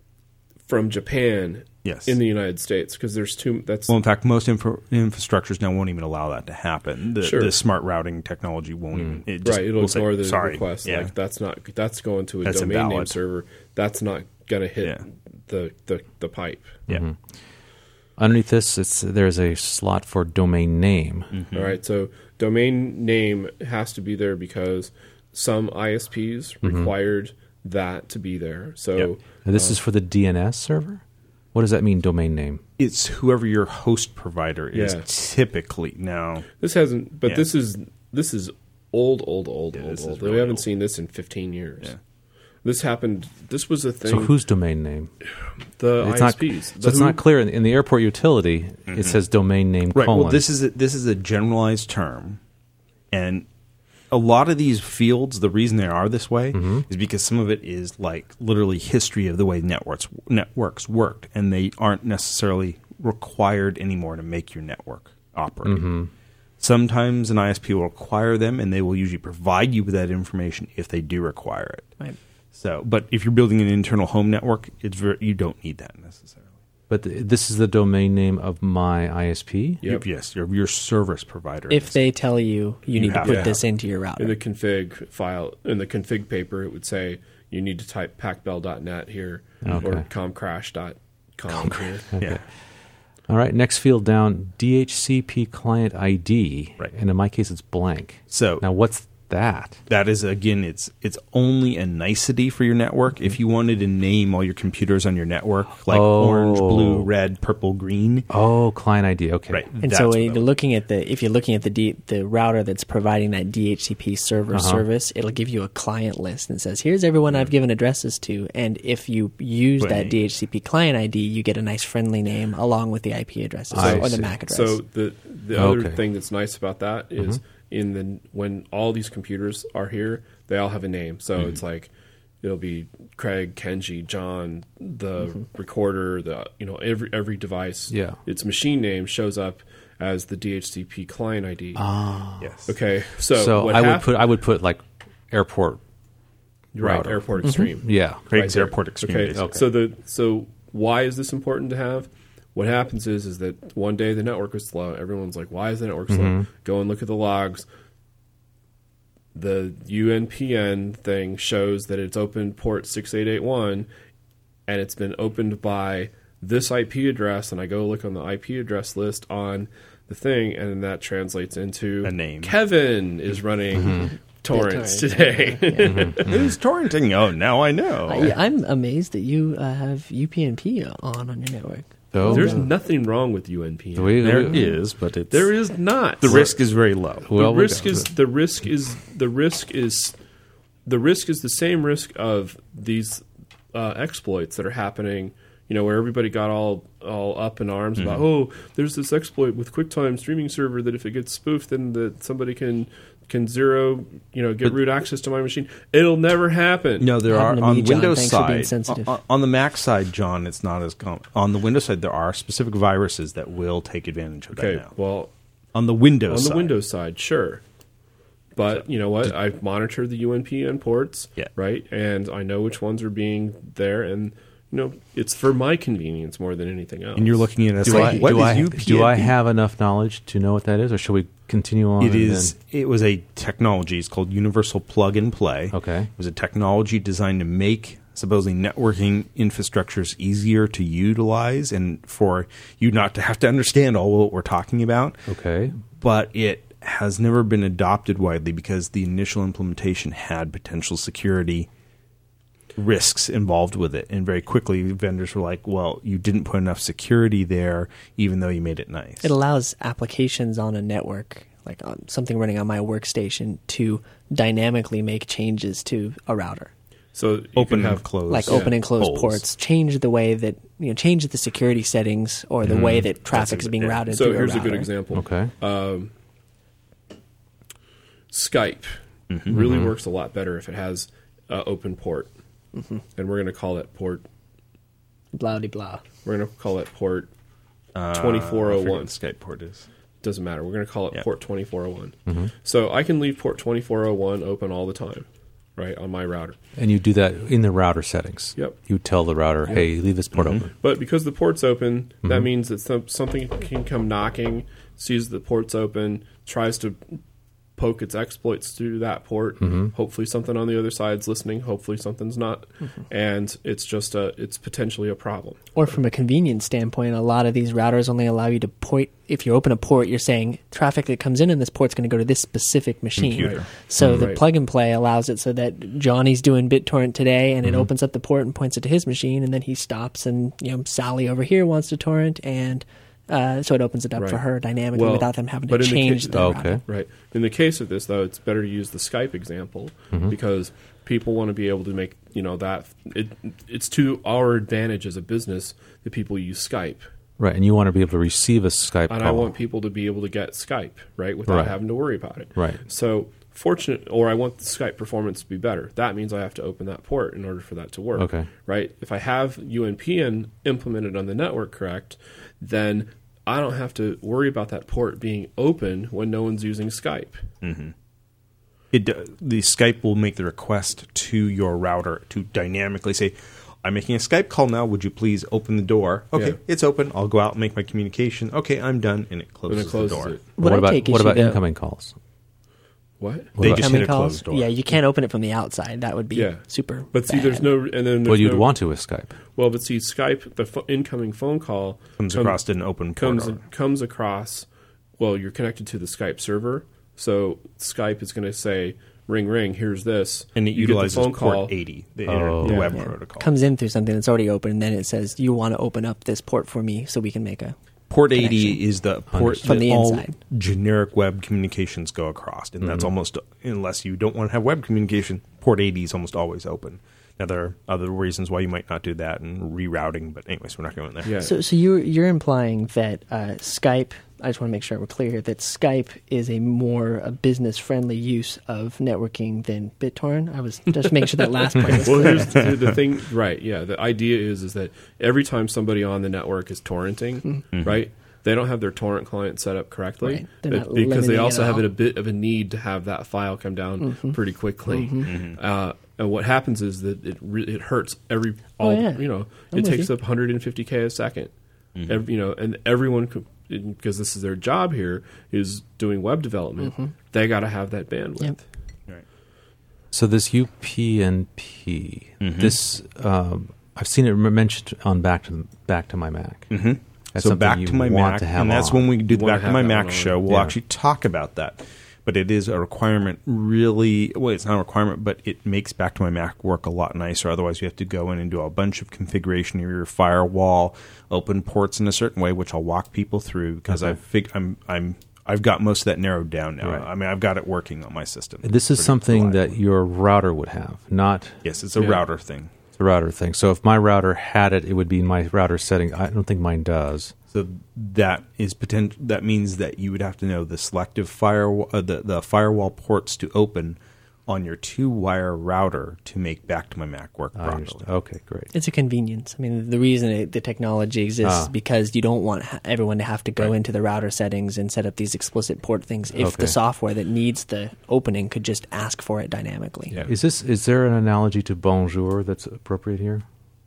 from Japan Yes. in the United States because there's too. That's Well, in fact, most infra- infrastructures now won't even allow that to happen. The, Sure. the smart routing technology won't even. It just right. It'll will say, ignore the Sorry. request. Yeah. Like that's not. That's going to a That's domain name invalid. server. That's not going to hit Yeah. the, the the pipe. yeah. Underneath this, it's there's a slot for domain name. Mm-hmm. All right. So domain name has to be there because some I S Ps required that to be there. So Yep. And this is for the D N S server? What does that mean, domain name? It's whoever your host provider is Yeah. typically. Now, this hasn't. But Yeah. this is this is old, old, old, Yeah, old, this is old. really we haven't old. seen this in fifteen years. Yeah. This happened. This was a thing. So whose domain name? the It's I not, S Ps. so The it's who- not clear. In, in the airport utility, it says domain name right. colon. Well, this is a, this is a generalized term, and a lot of these fields, the reason they are this way is because some of it is like literally history of the way networks networks worked, and they aren't necessarily required anymore to make your network operate. Sometimes an I S P will require them, and they will usually provide you with that information if they do require it. Right. So, but if you're building an internal home network, it's very, you don't need that necessarily. But th- this is the domain name of my I S P? Yep. Yes, your your service provider. If is. they tell you you need to have put to this into your router, in the config file in the config paper, it would say you need to type pacbell dot net here Okay. or comcrash dot Concrete. Yeah. All right, next field down, D H C P client I D. Right. And in my case, it's blank. So Now, what's that? that is, again, it's it's only a nicety for your network. If you wanted to name all your computers on your network, like Oh. orange, blue, red, purple, green. Oh, client I D. Okay. Right. And That's so what when that- you're looking at the if you're looking at the D, the router that's providing that D H C P server Uh-huh. service, it'll give you a client list and says, "Here's everyone I've given addresses to." And if you use Right. that D H C P client I D, you get a nice friendly name along with the I P addresses I or the see. M A C address. So the the other Okay. thing that's nice about that is in the when all these computers are here, they all have a name. So it's like it'll be Craig, Kenji, John, the recorder, the you know every every device. Yeah. its machine name shows up as the D H C P client I D. Ah. Yes. Okay, so So what I would hap- put I would put like airport. right router. Airport Extreme. Yeah. Craig's there. Airport Extreme. Okay. basically. So the so why is this important to have? What happens is is that one day the network was slow. Everyone's like, "Why is the network slow?" Go and look at the logs. The U N P N thing shows that it's opened port six eight eight one, and it's been opened by this I P address. And I go look on the I P address list on the thing, and that translates into A name. Kevin is running torrents torrent. today. Who's torrenting? Oh, now I know. I, I'm amazed that you uh, have U P n P on on your network. So There's nothing wrong with U N P N. the way- There is, but it's There is not. the risk is very low. Well, the we risk got is it. the risk is the risk is the risk is the same risk of these uh, exploits that are happening. You know, where everybody got all all up in arms about, oh, there's this exploit with QuickTime streaming server that if it gets spoofed, then that somebody can can zero, you know, get root access to my machine. It'll never happen. No, there are Happened to on me, John. Windows Thanks for being side. sensitive. On, on the Mac side, John, it's not as common. On the Windows side, there are specific viruses that will take advantage of Okay, that now. well, On the Windows on the side. Windows side, sure. But you know what? I've monitored the U N P N ports, Yeah. right? And I know which ones are being there, and you know it's for my convenience more than anything else. and you're looking at it as Do like, I, what do, is I, U P N? do I have enough knowledge to know what that is, or should we continue on? It and is. It was a technology. It's called Universal Plug and Play. Okay. It was a technology designed to make supposedly networking infrastructures easier to utilize and for you not to have to understand all what we're talking about. then- Okay. But it has never been adopted widely because the initial implementation had potential security risks involved with it. And very quickly, vendors were like, well, you didn't put enough security there, even though you made it nice. It allows applications on a network, like on something running on my workstation, to dynamically make changes to a router, so you Open can and have close. like Yeah. open and close Holes. ports, change the way that you know, change the security settings or the way that traffic is exa- being yeah. routed. So to here's a, a good router. example. Okay. Um, Skype really works a lot better if it has uh, open port, and we're going to call that port. Blah de blah. We're going to call it port Uh, twenty-four I oh forget one. what Skype port is. Doesn't matter. We're going to call it Yeah. port twenty-four oh one. So I can leave port twenty-four oh one open all the time, right, on my router. And you do that in the router settings. Yep. You tell the router, hey, leave this port open. But because the port's open, that means that some, something can come knocking, sees the port's open, tries to poke its exploits through that port. Hopefully something on the other side's listening. Hopefully something's not. And it's just a, it's potentially a problem. Or from a convenience standpoint, a lot of these routers only allow you to point. If you open a port, you're saying traffic that comes in in this port's going to go to this specific machine. Computer. So the Right. plug and play allows it so that Johnny's doing BitTorrent today, and it opens up the port and points it to his machine, and then he stops, and you know Sally over here wants to torrent, and uh, so it opens it up Right. for her dynamically Well, without them having to but in the change ca- the Oh, router. okay. Right. In the case of this, though, it's better to use the Skype example because people want to be able to make, you know, that it, it's to our advantage as a business that people use Skype. Right. And you want to be able to receive a Skype And call. I want people to be able to get Skype, right, without Right. having to worry about it. Right. So, fortunate, or I want the Skype performance to be better. That means I have to open that port in order for that to work. Okay. Right? If I have U N P N implemented on the network correct, then I don't have to worry about that port being open when no one's using Skype. It do- the Skype will make the request to your router to dynamically say, I'm making a Skype call now. Would you please open the door? Okay, Yeah. it's open. I'll go out and make my communication. Okay, I'm done. And it closes, And it closes the door. it. What, what I about take what issue about though- incoming calls? What? What They about- just Incoming hit a calls? closed door. Yeah, you can't open it from the outside. That would be Yeah. super. But see, bad. there's no, and then there's Well, you'd no, want to with Skype. Well, but see, Skype, the pho- incoming phone call Comes come- across an open comes port. comes across. Well, you're connected to the Skype server, so Skype is going to say, "Ring, ring. Here's this," and it You get the utilizes phone port call. eighty, the, Oh. inter- the Yeah. web Yeah. protocol. Comes in through something that's already open, and then it says, "You want to open up this port for me so we can make a." Port eighty connection. is the port From that the all inside. generic web communications go across, and Mm-hmm. that's almost, unless you don't want to have web communication, port eighty is almost always open. Now, there are other reasons why you might not do that and rerouting, but anyways, we're not going there. Yeah. So, so you're you're implying that uh, Skype. I just want to make sure we're clear here that Skype is a more a business friendly use of networking than BitTorrent. I was just making sure that last part was Well, clear. here's the, the thing, right? Yeah, the idea is is that every time somebody on the network is torrenting, right? They don't have their torrent client set up correctly Right. They're uh, not because they limiting also it have all. a bit of a need to have that file come down pretty quickly. Uh, and what happens is that it re- it hurts every all Oh, yeah. you know. I'm it with takes you. up one hundred fifty K a second. Every, you know, and everyone could, because this is their job here is doing web development. They got to have that bandwidth. Yep. So this U P n P, this um, I've seen it m- mentioned on back to back to my Mac. Mm-hmm. That's So something back you to my want Mac, to have and that's on. when we do the wanna back to have my that Mac one on. show. We'll Yeah. actually talk about that. But it is a requirement, really. Well, it's not a requirement, but it makes back to my Mac work a lot nicer. Otherwise, you have to go in and do a bunch of configuration of your firewall, open ports in a certain way, which I'll walk people through because Okay. I've fig- I'm I'm I've got most of that narrowed down now. Right. I mean, I've got it working on my system. This is Pretty something reliably. that your router would have, not yes, it's a Yeah. router thing. the router thing. So if my router had it, it would be in my router setting. I don't think mine does. So that is potential. That means that you would have to know the selective firewall, uh, the the firewall ports to open on your two-wire router to make back to my Mac work I properly. understand. Okay, great. It's a convenience. I mean, the reason it, the technology exists Ah. is because you don't want ha- everyone to have to go Right. into the router settings and set up these explicit port things. If Okay. the software that needs the opening could just ask for it dynamically. Yeah. Is this is there an analogy to Bonjour that's appropriate here?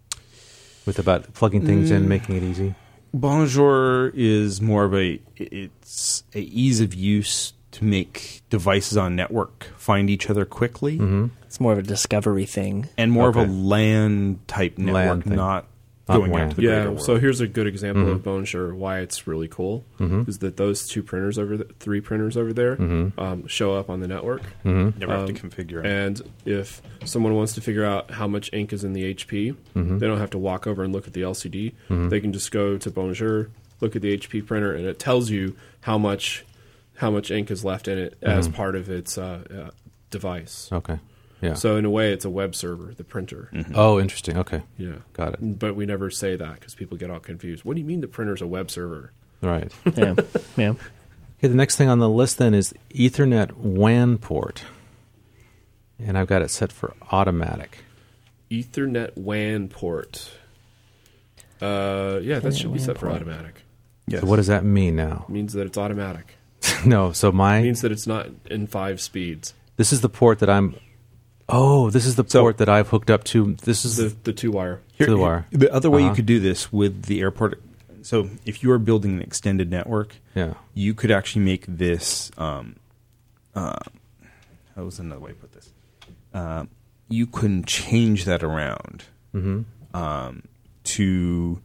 With about plugging things in, making it easy. Bonjour is more of a it's a ease of use to make devices on network find each other quickly, Mm-hmm. It's more of a discovery thing. and more of Okay. a LAN type LAN network, thing. not Not going WAN. out to the greater Yeah, world. so here's a good example Mhm. of Bonjour, why it's really cool, Mhm. is that those two printers over the, three printers over there Mhm. um, show up on the network. Mm-hmm. never have um, to configure it. And if someone wants to figure out how much ink is in the H P, Mhm. they don't have to walk over and look at the L C D. Mhm. They can just go to Bonjour, look at the H P printer, and it tells you how much how much ink is left in it as Mhm. part of its uh, uh, device. Okay. Yeah. So in a way, it's a web server, the printer. oh, interesting. Okay. Yeah, Got it. but we never say that because people get all confused. What do you mean the printer's a web server? Right. Yeah. yeah. Okay, the next thing on the list then is Ethernet W A N port. And I've got it set for automatic. Ethernet W A N port. Uh, yeah, that Ethernet should be W A N set for port. automatic. Yes. So what does that mean now? It means that it's automatic. no, so my It means that it's not in five speeds. this is the port that I'm Oh, this is the So- port that I've hooked up to. This is The the two wire. to the wire. The other way Uh-huh. you could do this with the airport. So if you are building an extended network, Yeah. you could actually make this. Um, uh, how was another way to put this? Uh, you can change that around Mhm. um, to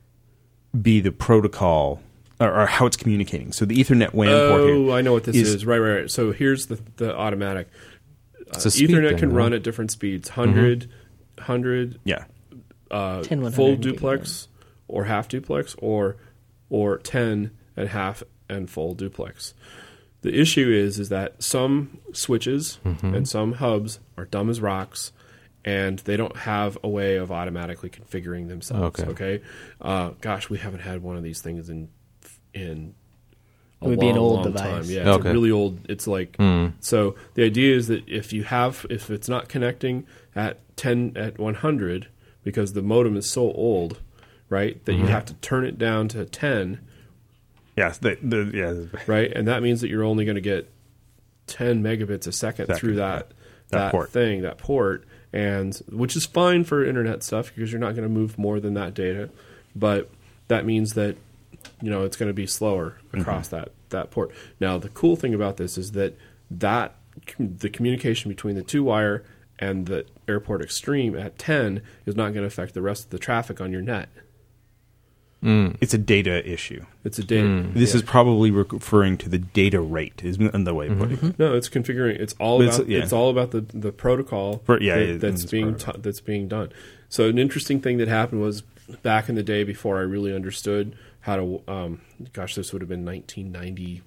be the protocol or, or how it's communicating. So the Ethernet W A N port Oh, here. I know what this is- is. Right, right, right. So here's the the automatic. Uh, It's a speed Ethernet thing, can huh? run at different speeds. one hundred, one hundred Yeah, uh, ten, one hundred full and duplex or half duplex, or or ten and half and full duplex. The issue is is that some switches Mm-hmm. and some hubs are dumb as rocks, and they don't have a way of automatically configuring themselves. Okay. Okay, uh, gosh, we haven't had one of these things in in a It would be an long, old long device. time. Yeah, it's Okay. a really old. It's like Mm. so. The idea is that if you have if it's not connecting at ten at one hundred because the modem is so old, right, that you have to turn it down to ten, yes, the, the, yeah. right, and that means that you're only going to get ten megabits a second, Second, through that yeah. that, That port. thing, that port, and which is fine for internet stuff because you're not going to move more than that data, but that means that you know it's going to be slower across that that port. Now the cool thing about this is that that the communication between the two wire and the Airport Extreme at ten is not going to affect the rest of the traffic on your net. It's a data issue. It's a data. This yeah. is probably referring to the data rate, is another way of putting it. No, it's configuring. It's all It's- about. yeah. It's all about the, the protocol For- yeah, that- it- that's it's being protocol. t- that's being done. So an interesting thing that happened was back in the day before I really understood how to. Um, gosh, this would have been nineteen ninety-three.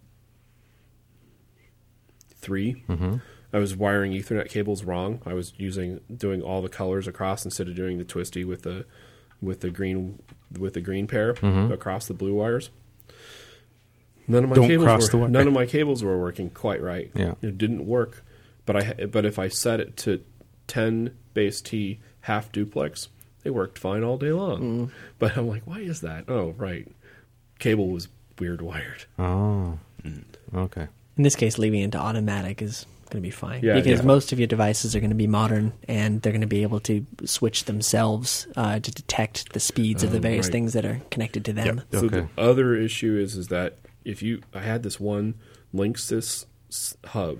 Mm-hmm. I was wiring Ethernet cables wrong. I was using doing all the colors across instead of doing the twisty with the with the green with the green pair across the blue wires. None of my Don't cables cross were, the wire. none of my cables were working quite right. Yeah. It didn't work. But I ha- but if I set it to ten base T half duplex, they worked fine all day long. But I'm like, why is that? Oh, right. Cable was weird wired. Oh, okay. In this case, leaving it to automatic is going to be fine Yeah, because yeah. most of your devices are going to be modern and they're going to be able to switch themselves uh, to detect the speeds of the Oh, various right. things that are connected to them. So Okay. the other issue is is that if you, I had this one Linksys s- hub,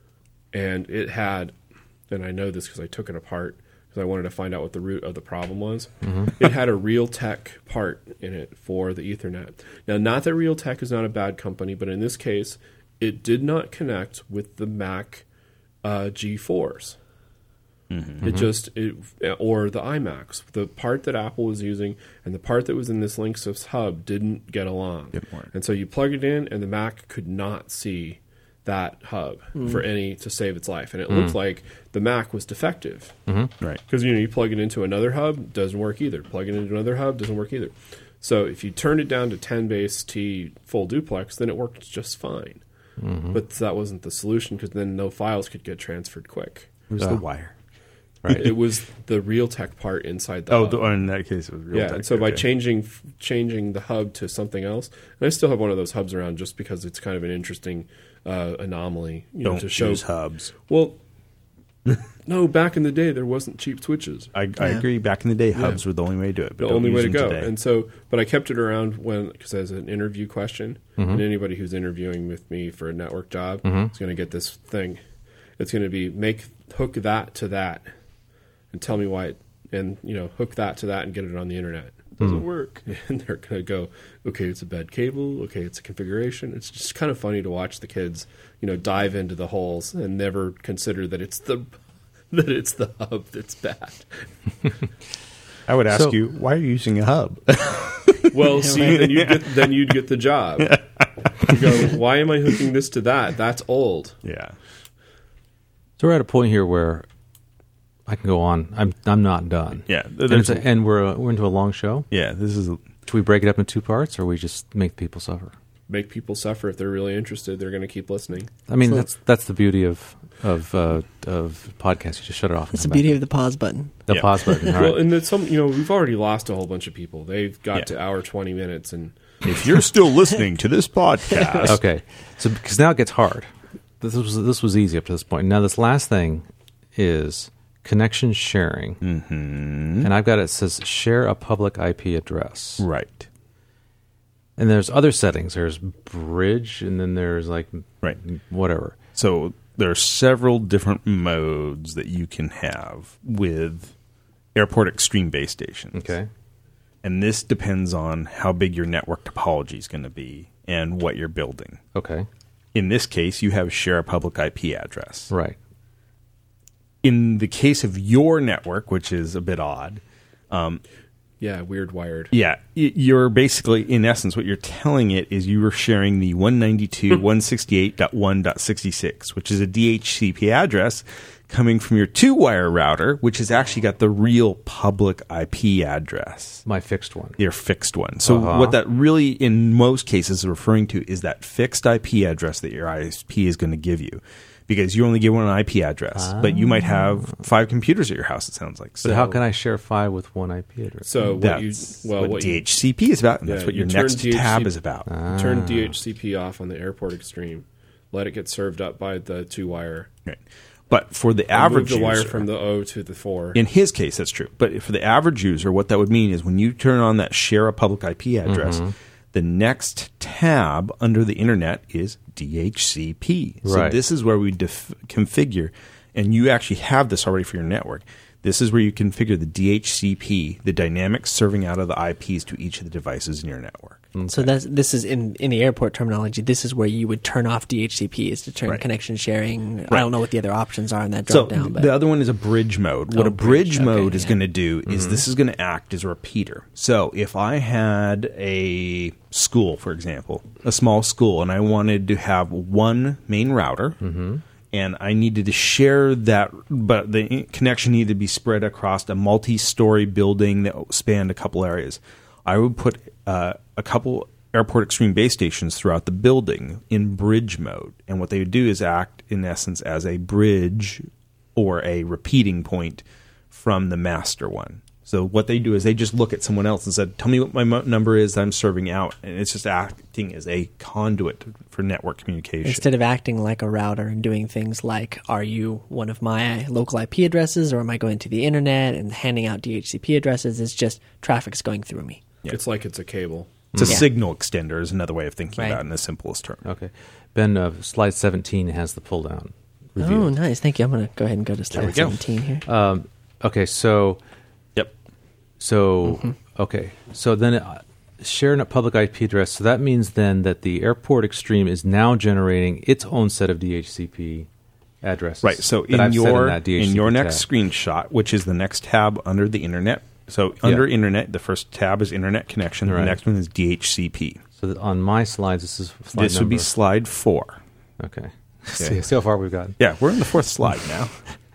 and it had, and I know this because I took it apart because I wanted to find out what the root of the problem was. It had a Realtek part in it for the Ethernet. Now, not that Realtek is not a bad company, but in this case, it did not connect with the Mac uh, G fours. It just it, or the iMacs. The part that Apple was using and the part that was in this Linksys hub didn't get along. Didn't work. And so you plug it in, and the Mac could not see that hub for any to save its life. And it looked like the Mac was defective. Right. Because you know you plug it into another hub, doesn't work either. Plug it into another hub, doesn't work either. So if you turn it down to ten base T full duplex, then it worked just fine. But that wasn't the solution because then no files could get transferred quick. It was Ah. the wire. Right. It was the Realtek part inside the Oh, hub. the, in that case, it was real. yeah, and so by changing changing the hub to something else, and I still have one of those hubs around just because it's kind of an interesting uh, anomaly. You know, don't to show use hubs. Well, no, back in the day there wasn't cheap switches. I, I agree. Back in the day, hubs were the only way to do it. But The don't only way use to them go, today. and so, but I kept it around when because as an interview question, Mm-hmm. and anybody who's interviewing with me for a network job is going to get this thing. It's going to be make hook that to that, and tell me why, it, and you know, hook that to that and get it on the internet. It doesn't work, and they're going to go, okay, it's a bad cable. Okay, it's a configuration. It's just kind of funny to watch the kids, you know, dive into the holes and never consider that it's the that it's the hub that's bad. I would ask So- you, why are you using a hub? Well, see, then you'd get then you'd get the job. You go, why am I hooking this to that? That's old. yeah. So we're at a point here where I can go on. I'm I'm not done. Yeah. And, There's it's a, and we're uh, we're into a long show. Yeah. This is. A, Should we break it up in two parts, or we just make people suffer? Make people suffer if they're really interested. They're going to keep listening. I mean, So- that's that's the beauty of of uh, of podcasts. You just shut it off. and That's the come beauty back. of the pause button. the Yeah. pause button. All Well, right. and it's some you know we've already lost a whole bunch of people. They've got Yeah. to hour twenty minutes, and if you're still listening to this podcast, Okay, so because now it gets hard. This was this was easy up to this point. Now this last thing is connection sharing, mm-hmm. and I've got it says share a public I P address. right. And there's other settings. There's bridge, and then there's like Right. whatever. So there are several different modes that you can have with Airport Extreme base stations. Okay. And this depends on how big your network topology is going to be and what you're building. Okay. In this case, you have share a public I P address. Right. In the case of your network, which is a bit odd, yeah, weird wired. yeah, y- you're basically, in essence, what you're telling it is you are sharing the one ninety-two dot one sixty-eight dot one dot sixty-six, which is a D H C P address coming from your two-wire router, which has actually got the real public I P address. My fixed one. Your fixed one. So Uh-huh. what that really, in most cases, is referring to is that fixed I P address that your I S P is going to give you. Because you only give one I P address, but you might have five computers at your house, it sounds like. So But how can I share five with one I P address? So what you that's well what, what you, D H C P is about, and yeah, that's what you your turn next D H C tab is about. turn D H C P off on the Airport Extreme. Let it get served up by the two wire. Right. But for the Move average the wire user, from the O to the four. in his case, that's true. But for the average user, what that would mean is when you turn on that share a public I P address, The next tab under the internet is D H C P. So Right. this is where we def- configure, and you actually have this already for your network. This is where you configure the D H C P, the dynamic serving out of the I Ps to each of the devices in your network. So that's this is in in the airport terminology. This is where you would turn off D H C P is to turn Right. connection sharing. I Right. don't know what the other options are in that So drop down. But the other one is a bridge mode. What Oh, a bridge, bridge, okay, mode is yeah. going to do is this is going to act as a repeater. So if I had a school, for example, a small school, and I wanted to have one main router, and I needed to share that, but the connection needed to be spread across a multi-story building that spanned a couple areas, I would put uh, a couple Airport Extreme base stations throughout the building in bridge mode. And what they would do is act, in essence, as a bridge or a repeating point from the master one. So what they do is they just look at someone else and said, tell me what my mo- number is I'm serving out. And it's just acting as a conduit for network communication. instead of acting like a router and doing things like, are you one of my local I P addresses, or am I going to the internet and handing out D H C P addresses? It's just traffic's going through me. It's like it's a cable. It's a Yeah. signal extender is another way of thinking Right. about it in the simplest term. Okay. Ben, uh, slide seventeen has the pull down review. Oh, nice. Thank you. I'm going to go ahead and go to slide we go. seventeen here. Um, okay, so Yep. so Mm-hmm. okay, so then uh, sharing a public I P address. So that means then that the Airport Extreme is now generating its own set of D H C P addresses. Right. So that in I've set your that in, D H C P your next tab. screenshot, which is the next tab under the internet. So under Yeah. internet, the first tab is internet connection. Right. The next one is D H C P. So that on my slides, this is slide This would be number- slide four. okay. see, see how far we've gotten. Yeah, we're in the fourth slide now.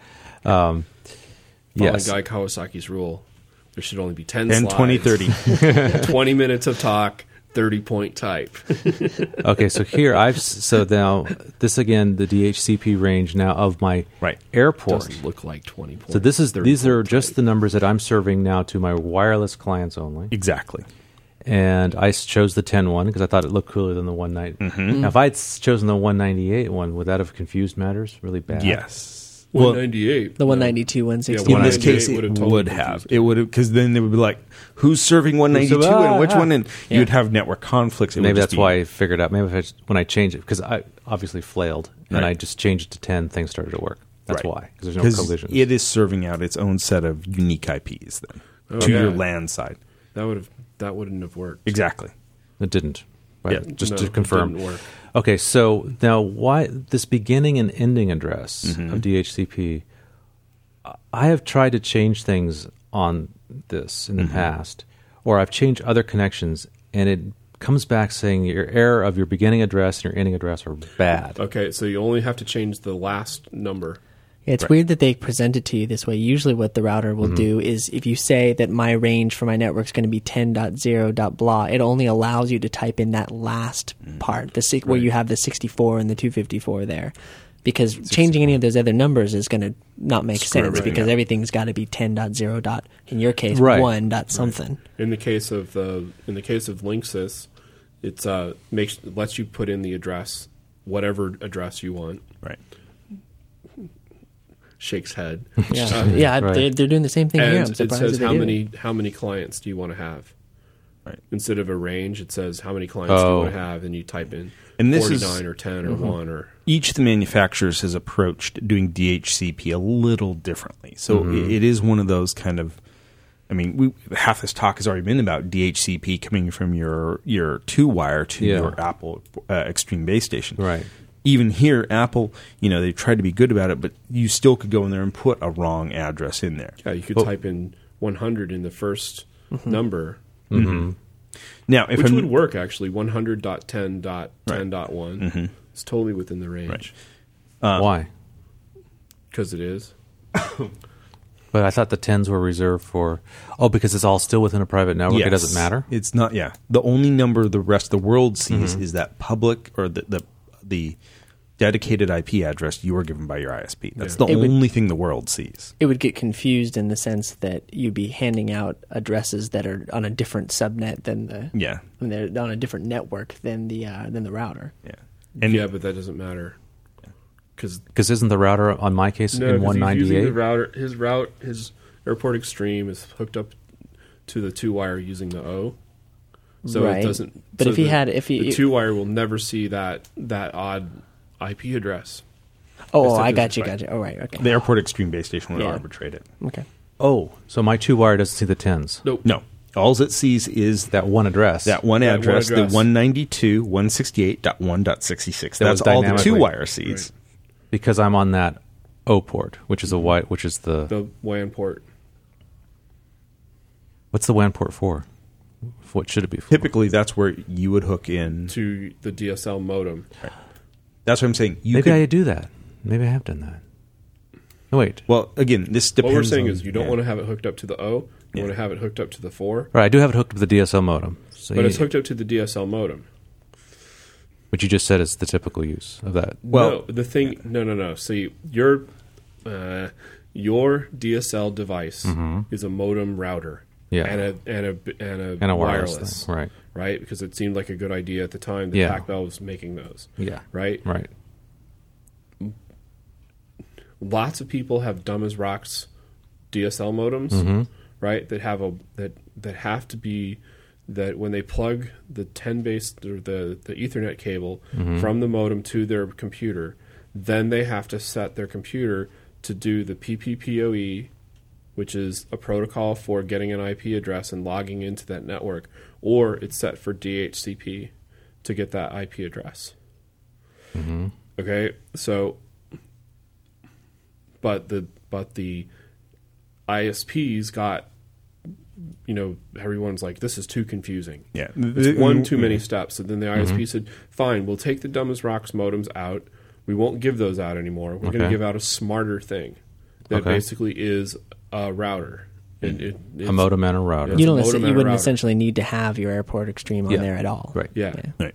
Um, Following yes. Guy Kawasaki's rule, there should only be ten ten, slides. twenty, thirty. twenty minutes of talk, thirty point type. Okay, so here I've s- so now this again the D H C P range now of my Right. airport. Doesn't look like twenty points. So this is thirty these are point just type. the numbers that I'm serving now to my wireless clients only. Exactly. And I s- chose the ten one because I thought it looked cooler than the one ninety. Now, if I'd s- chosen the one ninety-eight one, would that have confused matters really bad? Yes. one Well, ninety-eight. The one ninety-two, one sixty. in this 198 case, it would have would, totally have. confused It would have because then they would be like, "Who's serving one ninety-two So, ah, and which ah. one?" And Yeah. you'd have network conflicts. It would Maybe just that's be- why I figured out. Maybe if I just, when I changed it, because I obviously flailed, and Right. I just changed it to ten, things started to work. That's Right. why, because there's no 'Cause collisions. it is serving out its own set of unique I Ps then Oh, to yeah. your LAN side. That would have that wouldn't have worked. Exactly. It didn't. Right. Yeah, just No, to it confirm. didn't work. Okay, so now why this beginning and ending address Mm-hmm. of D H C P? I have tried to change things on this in the Mm-hmm. past, or I've changed other connections, and it comes back saying your error of your beginning address and your ending address are bad. Okay, so you only have to change the last number. Yeah, it's Right. weird that they present it to you this way. Usually what the router will do is if you say that my range for my network is going to be ten dot zero dot blah, it only allows you to type in that last part, the si- where you have the sixty-four and the two fifty-four there. Because changing any of those other numbers is going to not make Screw sense everything because up. everything's got to be ten dot zero dot, in your case, Right. one dot something. In the case of the in the case of Linksys, it's uh makes lets you put in the address, whatever address you want. Right. Shakes head. Yeah, yeah Right. they're, they're doing the same thing here. I'm And it surprised says that they how do it. many how many clients do you want to have? Right. Instead of a range, it says how many clients do Oh. you want to have, and you type in And this is- forty-nine or ten or one or Each of the manufacturers has approached doing D H C P a little differently. So it, it is one of those kind of, I mean, we, half this talk has already been about D H C P coming from your your two wire to Yeah. your Apple uh, Extreme base station. Right. Even here, Apple, you know, they tried to be good about it, but you still could go in there and put a wrong address in there. yeah, you could Well- type in one hundred in the first number, Now, if which I'm, would work actually. one hundred dot ten dot ten dot one It's totally within the range Right. Why? because it is. But I thought the tens were reserved for. Oh, because it's all still within a private network. It Yes. doesn't matter. It's not. Yeah, the only number the rest of the world sees Mm-hmm. is that public or the the, the dedicated I P address you were given by your I S P. That's Yeah. the It would- only thing the world sees. It would get confused in the sense that you'd be handing out addresses that are on a different subnet than the Yeah, and they're on a different network than the uh, than the router. yeah, and yeah, but that doesn't matter because Because isn't the router on my case no, in 'cause one he's using the ninety-eight? router. His route, his Airport Extreme is hooked up to the two wire using the O. So Right. it doesn't. But so if he the- had- if he- the two wire will never see that that odd I P address. Oh, Except I it's- got you, right. got you. Oh, right, okay. The Airport Extreme base station would Yeah. arbitrate it. Okay. Oh, so my two wire doesn't see the tens. Nope. No, all it sees is That one address. that one That one address, address. the one ninety-two dot one sixty-eight dot one dot sixty-six. That That's was all the dynamically- two wire sees. because I'm on that O port, which is a white, which is the, The W A N port. what's the W A N port for? What should it be for? Typically, that's where you would hook in. To the D S L modem. That's what I'm saying. You Maybe could, I do that. Maybe I have done that. No, wait. well, again, this depends. What we're saying on- is you don't yeah. want to have it hooked up to the O. You Yeah. want to have it hooked up to the four. All right, I do have it hooked up to the D S L modem. So But you, it's hooked up to the D S L modem. which you just said is the typical use of that. Well- no, the thing. No, no, no. See, your uh, your D S L device is a modem router. Mm-hmm. Yeah. And a and a and a, And a wireless wireless, thing, right. Right, because it seemed like a good idea at the time that Yeah. Pac Bell was making those. Yeah. Right. Right. Lots of people have dumb as rocks D S L modems, Mm-hmm. right? That have a that that have to be that when they plug the ten base or the the Ethernet cable Mm-hmm. from the modem to their computer, then they have to set their computer to do the P P P O E, which is a protocol for getting an I P address and logging into that network, or it's set for D H C P to get that I P address. Mm-hmm. Okay, so but the but the I S Ps got, you know, everyone's like, this is too confusing. Yeah. It's one too many Yeah. steps. And then the I S P said, fine, we'll take the dumb as rocks modems out. We won't give those out anymore. We're going Okay. to give out a smarter thing that Okay. basically is a router. It, it, A it's- modem and a router. It's You a don't. modem necess- and you a wouldn't router. essentially need to have your Airport Extreme on Yeah. there at all. Right. Yeah. Right.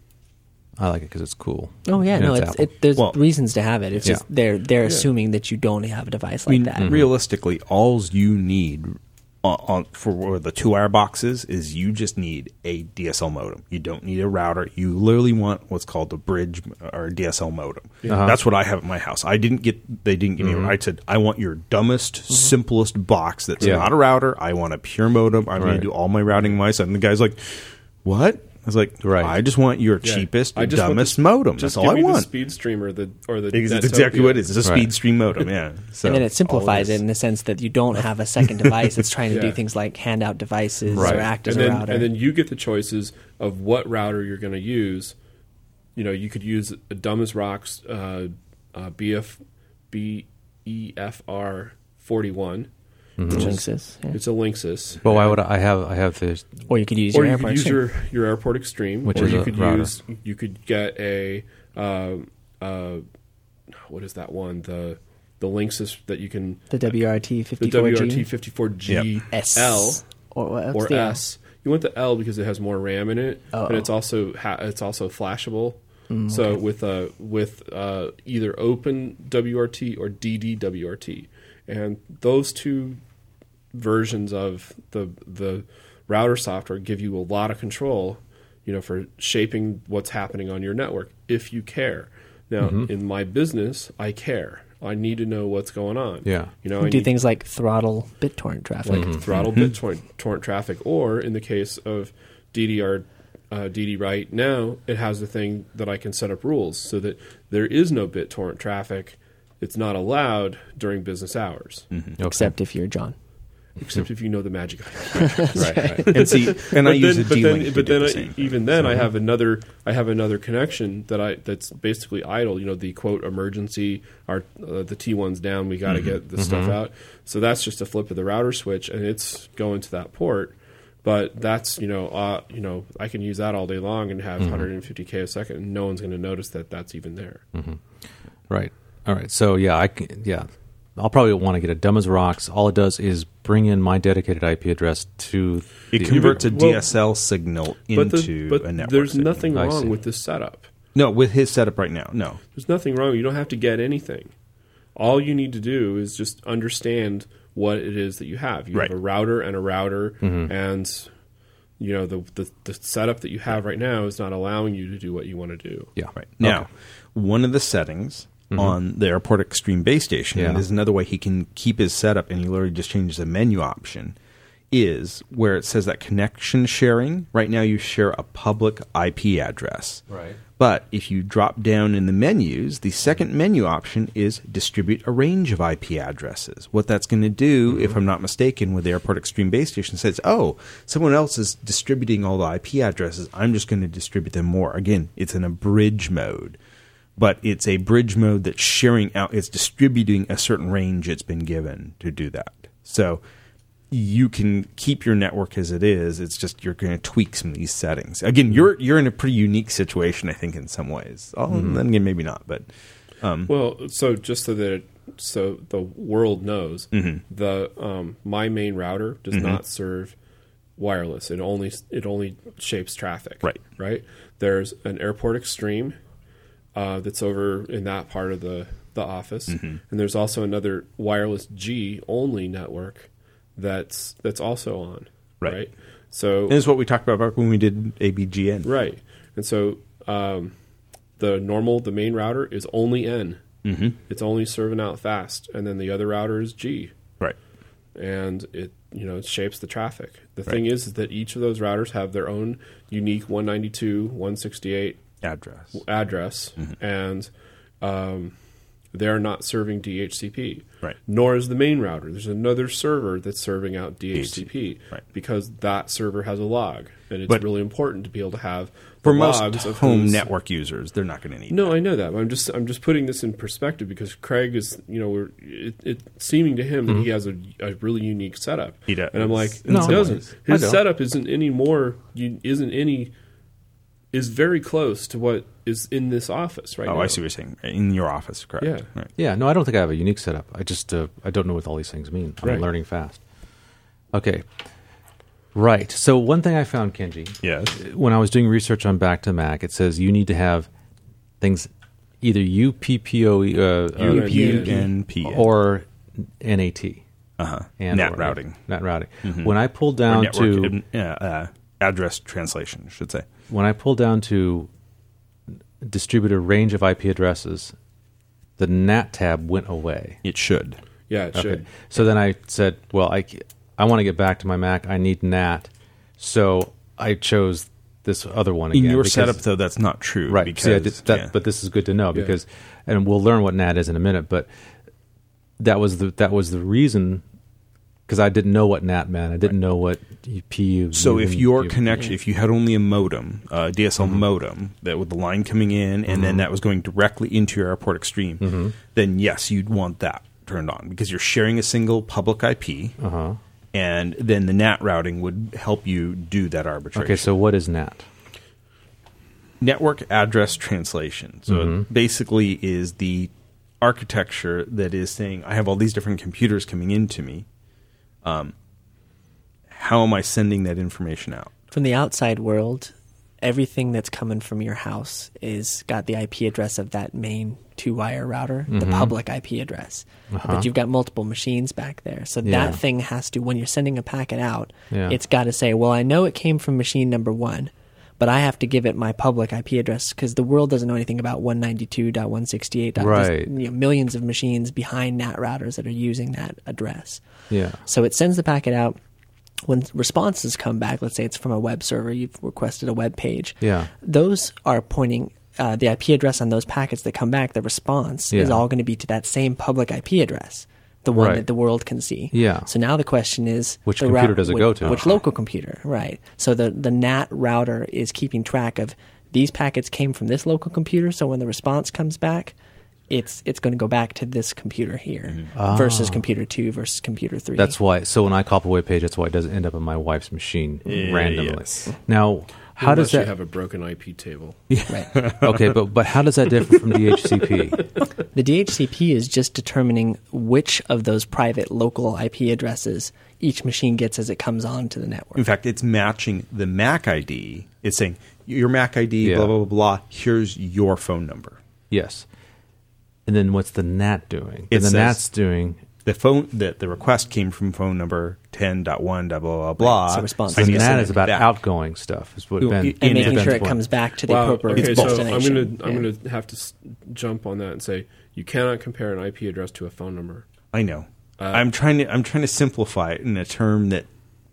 I like it because it's cool. Oh yeah, And no, it's it's, Apple. it, there's Well- reasons to have it. It's Yeah. just they're they're assuming that you don't have a device like I mean, that. realistically, all you need on, on, for the two-wire boxes is you just need a D S L modem. You don't need a router. You literally want what's called a bridge or a D S L modem. Uh-huh. That's what I have at my house. I didn't get. They didn't give me. I said I want your dumbest, simplest box that's Yeah. not a router. I want a pure modem. I'm going Right. to do all my routing myself. And the guy's like, "What?" I was like, Right. I just want your Yeah. cheapest, I just want dumbest the- modem. Just That's all give I me want." the speed stream or the or the Because That's Netopia. exactly what it is. It's a Right. speed stream modem. Yeah. So, and then it all simplifies it it is. in the sense that you don't have a second device that's trying to do Yeah. things like hand out devices Right. or act as and a then, router. And then you get the choices of what router you're going to use. You know, you could use a dumb as rocks uh, uh, B F B E F R forty-one. Which Linksys, yeah. It's a Linksys. But why would I, I have? I have this. Or you could use Or your you could Airport use Extreme. your, your Airport Extreme, Which or is you a could router. use you could get a uh, uh, what is that one the the Linksys that you can the W R T the fifty-four W R T G fifty-four G Yep. S L or, what else? or The L. S. You want the L because it has more RAM in it, Oh. and it's also ha- it's also flashable. Mm, so with uh, with uh, either Open W R T or D D W R T, and those two versions of the the router software give you a lot of control, you know, for shaping what's happening on your network if you care. Now, Mm-hmm. in my business, I care. I need to know what's going on. Yeah. you know, You I do need, things like throttle BitTorrent traffic. like throttle BitTorrent torrent traffic, or in the case of D D R uh, D D Write now, it has the thing that I can set up rules so that there is no BitTorrent traffic. It's not allowed during business hours, Okay. Except if you're John. except if you know the magic. right, right. And see, and I But use then, a but D-Link then, to but do then the I, same. even then, I have another. I have another connection that I that's basically idle. You know, the quote emergency. Our uh, the T one's down. We got to get this stuff out. So that's just a flip of the router switch, and it's going to that port. But that's you know uh, you know I can use that all day long and have one hundred fifty K a second, and no one's going to notice that that's even there. Right. All right. So yeah, I can, yeah, I'll probably want to get a dumb as rocks. All it does is bring in my dedicated I P address to It the- converts a Well, D S L signal But, into the, but a network. there's signal. nothing I wrong see. with this setup. No, with his setup right now, no. There's nothing wrong. You don't have to get anything. All you need to do is just understand what it is that you have. You Right. have a router and a router, and you know the, the the setup that you have right now is not allowing you to do what you want to do. yeah. Right. Now, Okay. one of the settings on the Airport Extreme base station, Yeah. and this is another way he can keep his setup, and he literally just changes the menu option, is where it says that connection sharing. Right now, you share a public I P address. Right. But if you drop down in the menus, the second menu option is distribute a range of I P addresses. What that's going to do, mm-hmm. if I'm not mistaken, with the Airport Extreme base station says, oh, someone else is distributing all the I P addresses. I'm just going to distribute them more. Again, it's in a bridge mode. But it's a bridge mode that's sharing out, it's distributing a certain range it's been given to do that. So you can keep your network as it is. It's just you're going to tweak some of these settings. Again, you're you're in a pretty unique situation, I think, in some ways. Oh, mm-hmm. Then again, maybe not. But um, well, so just so that it, so the world knows, mm-hmm. the um, my main router does mm-hmm. not serve wireless. It only it only shapes traffic. Right. Right. There's an Airport Extreme uh, that's over in that part of the the office, mm-hmm. and there's also another wireless G only network that's that's also on, right? right? So and this is what we talked about back when we did A B G N, right? And so um, the normal, the main router is only N. Mm-hmm. It's only serving out fast, and then the other router is G, right? And it you know it shapes the traffic. The right. thing is, is that each of those routers have their own unique one ninety-two dot one sixty-eight address, address, mm-hmm. and um, they're not serving D H C P. Right. Nor is the main router. There's another server that's serving out D H C P. Right. Because that server has a log. And it's but really important to be able to have for the most logs of home who's, network users, they're not going to need No, that. I know that. But I'm just I'm just putting this in perspective because Craig is, you know, we're, it, it's seeming to him mm-hmm. that he has a, a really unique setup. He does. And I'm like, No, he doesn't. ways. His setup isn't any more, isn't any, is very close to what is in this office right oh, now. Oh, I see what you're saying. In your office, correct. Yeah. Right. Yeah, no, I don't think I have a unique setup. I just uh, I don't know what all these things mean. I'm Right. learning fast. Okay. Right. So one thing I found, Kenji, Yes. when I was doing research on Back to Mac, it says you need to have things either U P P O E uh, U uh, P N P or N A T. Uh-huh. And NAT or- routing. NAT routing. Mhm. When I pulled Or down network to uh, uh, address translation, I should say. when I pulled down to distribute a range of I P addresses, the N A T tab went away. It should. Yeah, it should. So then I said, well, I, I want to get back to my Mac. I need N A T. So I chose this other one again. In your because- setup, though, that's not true. Right. Because, See, I did that, yeah. But this is good to know because, and we'll learn what N A T is in a minute. But that was the that was the reason because I didn't know what N A T meant. I didn't know what P U. So if your you- connection, if you had only a modem, a D S L Mm-hmm. modem, that with the line coming in, and then that was going directly into your Airport Extreme, Mm-hmm. then yes, you'd want that turned on because you're sharing a single public I P, Uh-huh. and then the N A T routing would help you do that arbitration. Okay, so what is N A T? Network address translation. So Mm-hmm. it basically is the architecture that is saying, I have all these different computers coming into me. Um, how am I sending that information out? From the outside world, everything that's coming from your house is got the I P address of that main two-wire router, the public I P address. Uh-huh. But you've got multiple machines back there. So Yeah. that thing has to, when you're sending a packet out, Yeah. it's got to say, well, I know it came from machine number one, but I have to give it my public I P address because the world doesn't know anything about one ninety-two dot one sixty-eight. Right. There's, you know, millions of machines behind N A T routers that are using that address. Yeah. So it sends the packet out. When responses come back, let's say it's from a web server, you've requested a web page. Yeah. Those are pointing uh, the I P address on those packets that come back. The response is Yeah. all going to be to that same public I P address, the one Right. that the world can see. Yeah. So now the question is, Which the computer route- does it which, go to? Which local computer, right? So the the N A T router is keeping track of these packets came from this local computer. So when the response comes back, it's it's going to go back to this computer here versus computer two versus computer three. That's why. So when I copy a web page, that's why it doesn't end up on my wife's machine Yeah, randomly. yes. Now, how Unless does that? you have a broken I P table. right. okay, but but how does that differ from D H C P? The D H C P is just determining which of those private local I P addresses each machine gets as it comes onto the network. In fact, it's matching the Mac I D. It's saying, your Mac I D, Yeah. blah, blah, blah, blah. Here's your phone number. Yes. And then what's the N A T doing? It And the says- N A T's doing. The phone the, the request came from phone number ten dot one blah blah blah blah. Right, so response So I the need N to A send T it is about back. outgoing stuff. Is what Well, Ben, and And making Ben's sure it point. comes back to the Wow. appropriate Okay, so I'm destination. going to I'm Yeah. going to have to s- jump on that and say you cannot compare an I P address to a phone number. I know. Uh, I'm trying to I'm trying to simplify it in a term that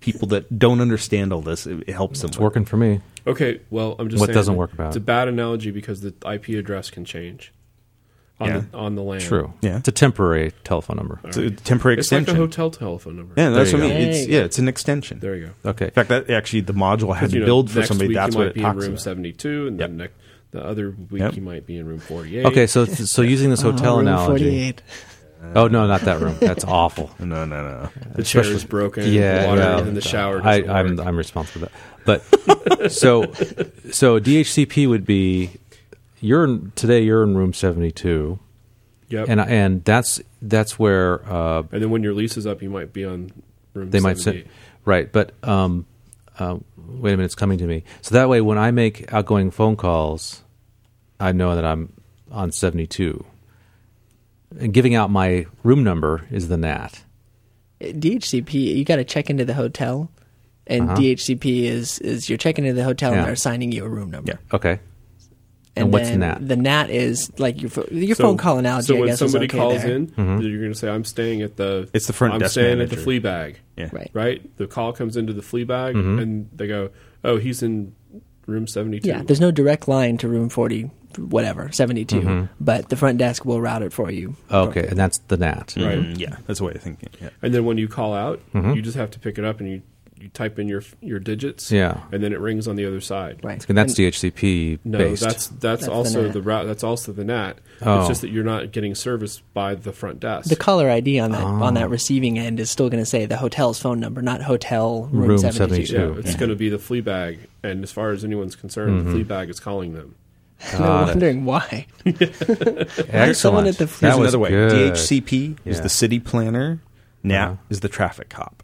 people that don't understand all this, it, it helps them. It's working for me. Okay, well, I'm just What saying doesn't that work about it's it? a bad analogy because the I P address can change on Yeah. the on the LAN. True. Yeah. It's a temporary telephone number. It's a temporary It's like extension. a hotel telephone number. Yeah, that's There what you I mean. go. It's, There you yeah, it's an extension. There you go. Okay. In fact, that actually the module had Because, to you know, build for next somebody. week That's you what might it be in talks room about. seventy-two, and Yep. then next, the other week Yep. you might be in room forty-eight. Okay, so so using this hotel Oh, room analogy. forty-eight. Oh no, not that room. That's awful. No, no, no. the chair is broken. Yeah, the water well, in the shower. I, doesn't I'm work. I'm responsible for that. But so so D H C P would be you're in, today you're in room seventy-two, Yep. and and that's that's where uh, And then when your lease is up, you might be on room they might seventy-eight. say right. But um, uh, wait a minute, it's coming to me. So that way, when I make outgoing phone calls, I know that I'm on seventy-two. And giving out my room number is the N A T. D H C P, you got to check into the hotel, and Uh-huh. D H C P is is you're checking into the hotel Yeah. and they're assigning you a room number. Yeah. Okay. And what's then the N A T? The N A T is like your pho- your So- phone call analogy. So I when guess somebody is okay calls there. in, Mm-hmm. you're going to say, "I'm staying at the." It's the front I'm desk staying at manager. the flea bag. Yeah. Right. Right. The call comes into the flea bag, Mm-hmm. and they go, "Oh, he's in room seventy-two." Yeah, there's no direct line to room forty, whatever, seventy-two, Mm-hmm. but the front desk will route it for you. Okay, and that's the N A T. Right. Mm, yeah, that's the way I think. Yeah. And then when you call out, Mm-hmm. you just have to pick it up and you, you type in your your digits. Yeah. And then it rings on the other side. Right. And that's And- D H C P No, based. that's that's, That's the also N A T. the route. That's also the N A T. Oh. It's just that you're not getting serviced by the front desk. The caller I D on that on Oh. that receiving end is still going to say the hotel's phone number, not hotel room, Room seventy-two. seventy-two. yeah, it's going to be the flea bag, and as far as anyone's concerned, the flea bag is calling them. They're Got it. wondering why. Excellent. someone at the- That Here's was another way. good. D H C P is Yeah. the city planner. N A T Uh-huh. is the traffic cop.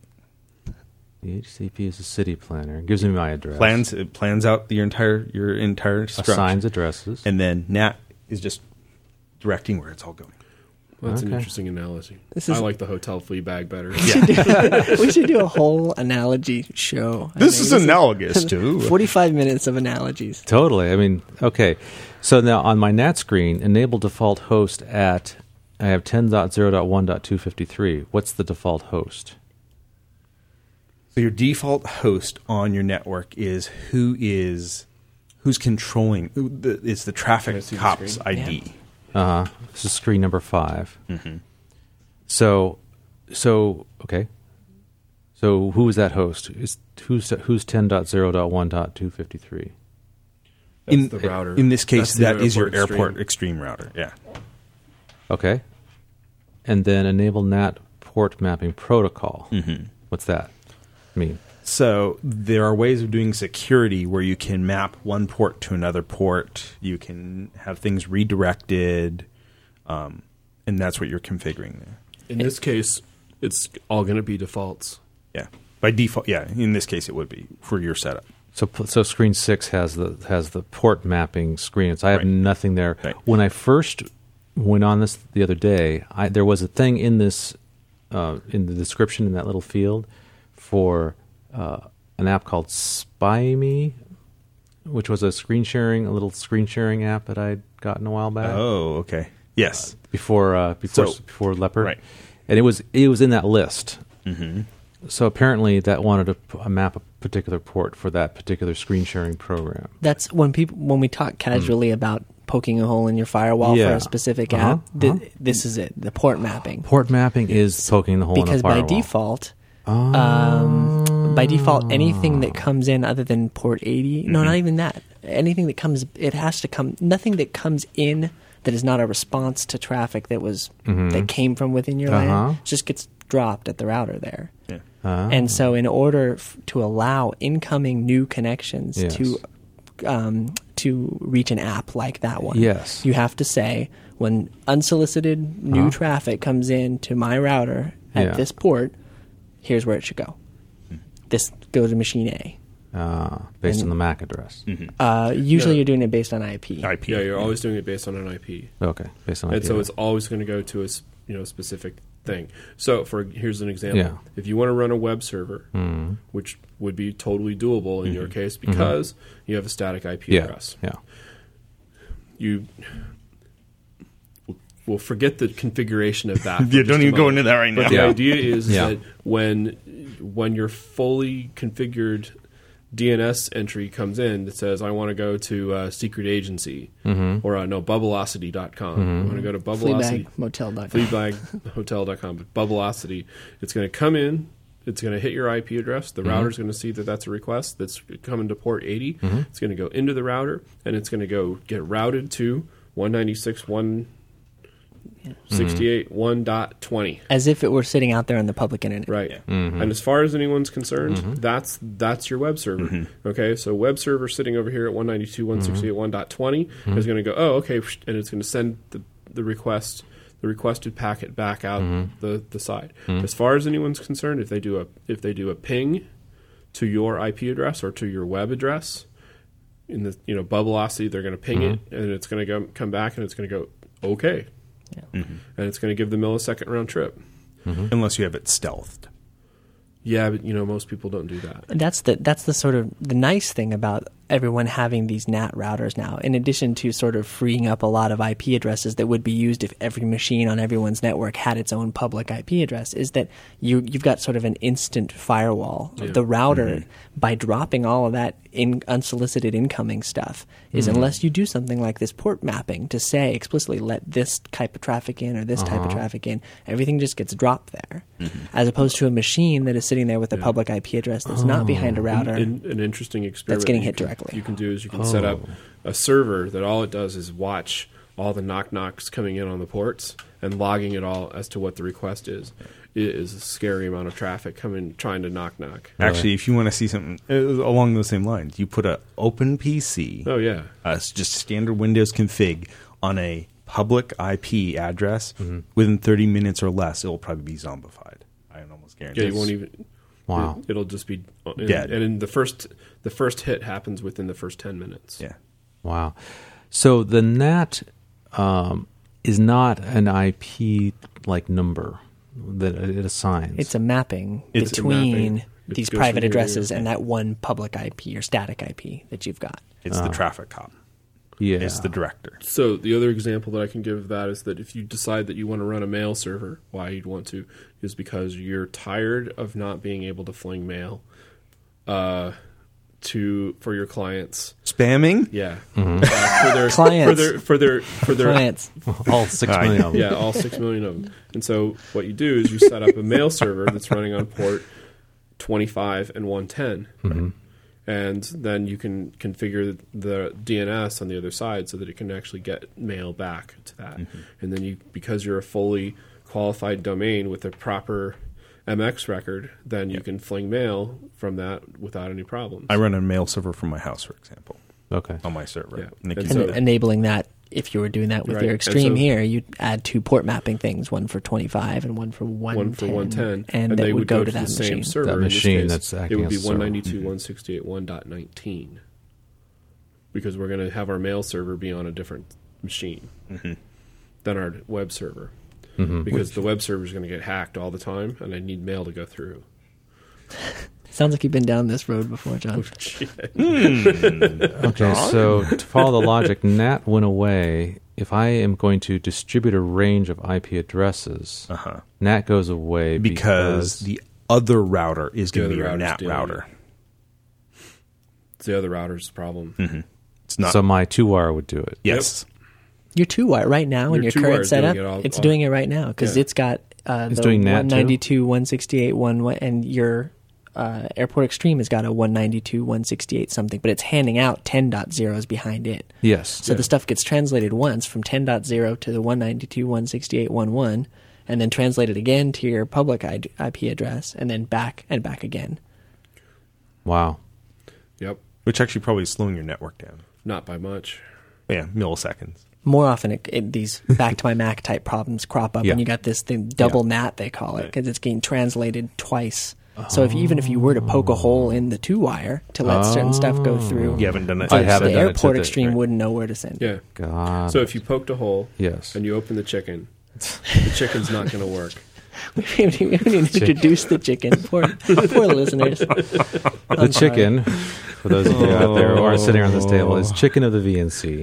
D H C P is a city planner. It gives me my address. Plans it plans out your entire your entire structure. Assigns addresses. And then N A T is just directing where it's all going. Well, that's an Okay. interesting analogy. This I is- like the hotel flea bag better. We should do a whole analogy show. I This think. is analogous to forty-five minutes of analogies. Totally. I mean, okay. So now on my N A T screen, enable default host at, I have ten dot zero dot one dot two fifty-three. What's the default host? So your default host on your network is who is who's controlling. who the- It's the Can I traffic see the cop's screen? I D. Uh huh. This is screen number five. So, so okay. So who is that host? Is who's who's ten dot zero dot one dot two fifty-three? That's In the router. in this case, That's the that is your airport airport extreme. extreme router. Yeah. Okay. And then enable N A T port mapping protocol. Mm-hmm. What's that mean? So there are ways of doing security where you can map one port to another port. You can have things redirected, um, and that's what you're configuring there. In this case, it's all going to be defaults. Yeah, by default. Yeah, in this case, it would be for your setup. So, p- so screen six has the has the port mapping screen. So I have Right. nothing there. Right. When I first went on this the other day, I, there was a thing in this uh, in the description in that little field for uh, an app called Spy Me, which was a screen sharing, a little screen sharing app that I'd gotten a while back Oh, okay. Yes. before uh, before So- before Leopard, right. and it was it was in that list. Mm-hmm. So apparently, that wanted to p- map a particular port for that particular screen sharing program. That's when people when we talk casually about poking a hole in your firewall for Yeah. a specific Uh-huh, app. Th- uh-huh. This is it, the port mapping. Port mapping is poking the hole in Because the firewall. by default, um, by default, anything that comes in other than port eighty, no, not even that. Anything that comes, it has to come. Nothing that comes in that is not a response to traffic that was that came from within your Uh-huh. LAN just gets dropped at the router there. Yeah. Ah. And so, in order f- to allow incoming new connections Yes. to um, to reach an app like that one, Yes. you have to say when unsolicited new Uh-huh. traffic comes in to my router at Yeah. this port, here's where it should go. This goes to machine A. Ah, based And- on the M A C address. Uh, usually, Yeah. you're doing it based on I P. I P. Yeah, you're always doing it based on an I P, Okay, based on and I P so address. it's always going to go to a s- you know specific thing. So, for here's an example: Yeah. if you want to run a web server, Mm. which would be totally doable in your case because you have a static I P Mm-hmm. yeah, address, yeah. you will forget the configuration of that. for Yeah, just don't a even go moment. into that right But now. the Yeah. idea is Yeah. that when when your fully configured D N S entry comes in that says, I want to go to uh, Secret Agency Mm-hmm. or uh, no, Bubblocity dot com. I want to go to Bubblocity. Fleabag Motel dot com. Fleabag Hotel dot com. But Bubblocity, it's going to come in. It's going to hit your I P address. The Mm-hmm. router's going to see that that's a request that's coming to port eighty. Mm-hmm. It's going to go into the router, and it's going to go get routed to one ninety-six dot one sixty-eight dot one dot twenty. As if it were sitting out there on the public internet. Right. Mm-hmm. And as far as anyone's concerned, that's that's your web server. Okay, so web server sitting over here at one ninety-two dot one sixty-eight dot one dot twenty is going to go, oh, okay, and it's going to send the, the request, the requested packet back out the, the side. As far as anyone's concerned, if they do a if they do a ping to your I P address or to your web address in the you know Bubblocity, they're going to ping it, and it's going to go come back, and it's going to go okay. Yeah. And it's going to give the millisecond round trip. Unless you have it stealthed. Yeah, but you know most people don't do that. That's the that's the sort of the nice thing about everyone having these N A T routers now, in addition to sort of freeing up a lot of I P addresses that would be used if every machine on everyone's network had its own public I P address, is that you, you've got sort of an instant firewall. Yeah. The router, by dropping all of that in unsolicited incoming stuff, is unless you do something like this port mapping to say explicitly, let this type of traffic in or this type of traffic in, everything just gets dropped there. As opposed to a machine that is sitting there with a public I P address that's not behind a router. An, an interesting experiment getting you hit can- directly. You can do is you can set up a server that all it does is watch all the knock knocks coming in on the ports and logging it all as to what the request is. It is a scary amount of traffic coming trying to knock knock. Actually, if you want to see something uh, along those same lines, you put a open P C, Oh yeah, uh, it's just standard Windows config on a public I P address. Within thirty minutes or less, it will probably be zombified. I can almost guarantee. yeah. You won't even. Wow. It, will just be and, Dead. And in the first the first hit happens within the first ten minutes. Yeah. Wow. So the N A T um, is not an I P like number that it assigns. It's a mapping It's a between mapping. It these goes private from here to addresses here. and that one public I P or static I P that you've got. It's the traffic cop. yeah. It's the director. So the other example that I can give of that is that if you decide that you want to run a mail server, why you'd want to is because you're tired of not being able to fling mail uh, to for your clients. Spamming? Yeah, uh, for their Clients. for their for their for their Clients. all six million of them. yeah, all six million of them. And so what you do is you set up a mail server that's running on port twenty-five and one ten. And then you can configure the D N S on the other side so that it can actually get mail back to that. And then you, because you're a fully qualified domain with a proper M X record, then you can fling mail from that without any problems. I run a mail server from my house, for example, Okay. on my server. Yeah. And it And can And so- enabling that, if you were doing that with Right. your And Extreme so- here, you'd add two port mapping things, one for twenty-five and one for one ten. one for one ten, And, that they would, would go, go to to that the same machine. server. That In this machine case, that's it acting would be as a server. one ninety-two dot one sixty-eight dot one dot nineteen because we're going to have our mail server be on a different machine than our web server because the web server is going to get hacked all the time, and I need mail to go through. Sounds like you've been down this road before, John. Okay, so to follow the logic, N A T went away. If I am going to distribute a range of I P addresses, Uh-huh. N A T goes away Because because, the other router is The going to other be your router's N A T dealing router. It's the other router's problem. It's not. so my two wire would do it. yes. Your two wire right now in Your your two current wire's doing setup, it all- it's all- doing it right now because Yeah. it's got uh, It's the doing N A T too? one ninety-two, one sixty-eight, one and your uh, Airport Extreme has got a one ninety-two, one sixty-eight something, but it's handing out ten point zeros behind it. Yes. So the stuff gets translated once from ten point zero to the one ninety-two, one sixty-eight, one, and then translated again to your public I P address, and then back and back again. Wow. Yep, Which actually probably is slowing your network down. not by much. Yeah, milliseconds. More often, it, it, these back to my Mac type problems crop up, Yeah. and you got this thing double Yeah. N A T they call it because it's getting translated twice. So if even if you were to poke a hole in the two wire to let certain stuff go through, You haven't done it. I the, haven't the done it Airport to the- Extreme right. wouldn't know where to send it. Yeah. God. So if you poked a hole Yes. and you open the chicken, the chicken's not going to work. We haven't even we haven't even introduced the chicken. Poor, poor listeners. the chicken, for those of you out there who are sitting around this table, is chicken of the V N C.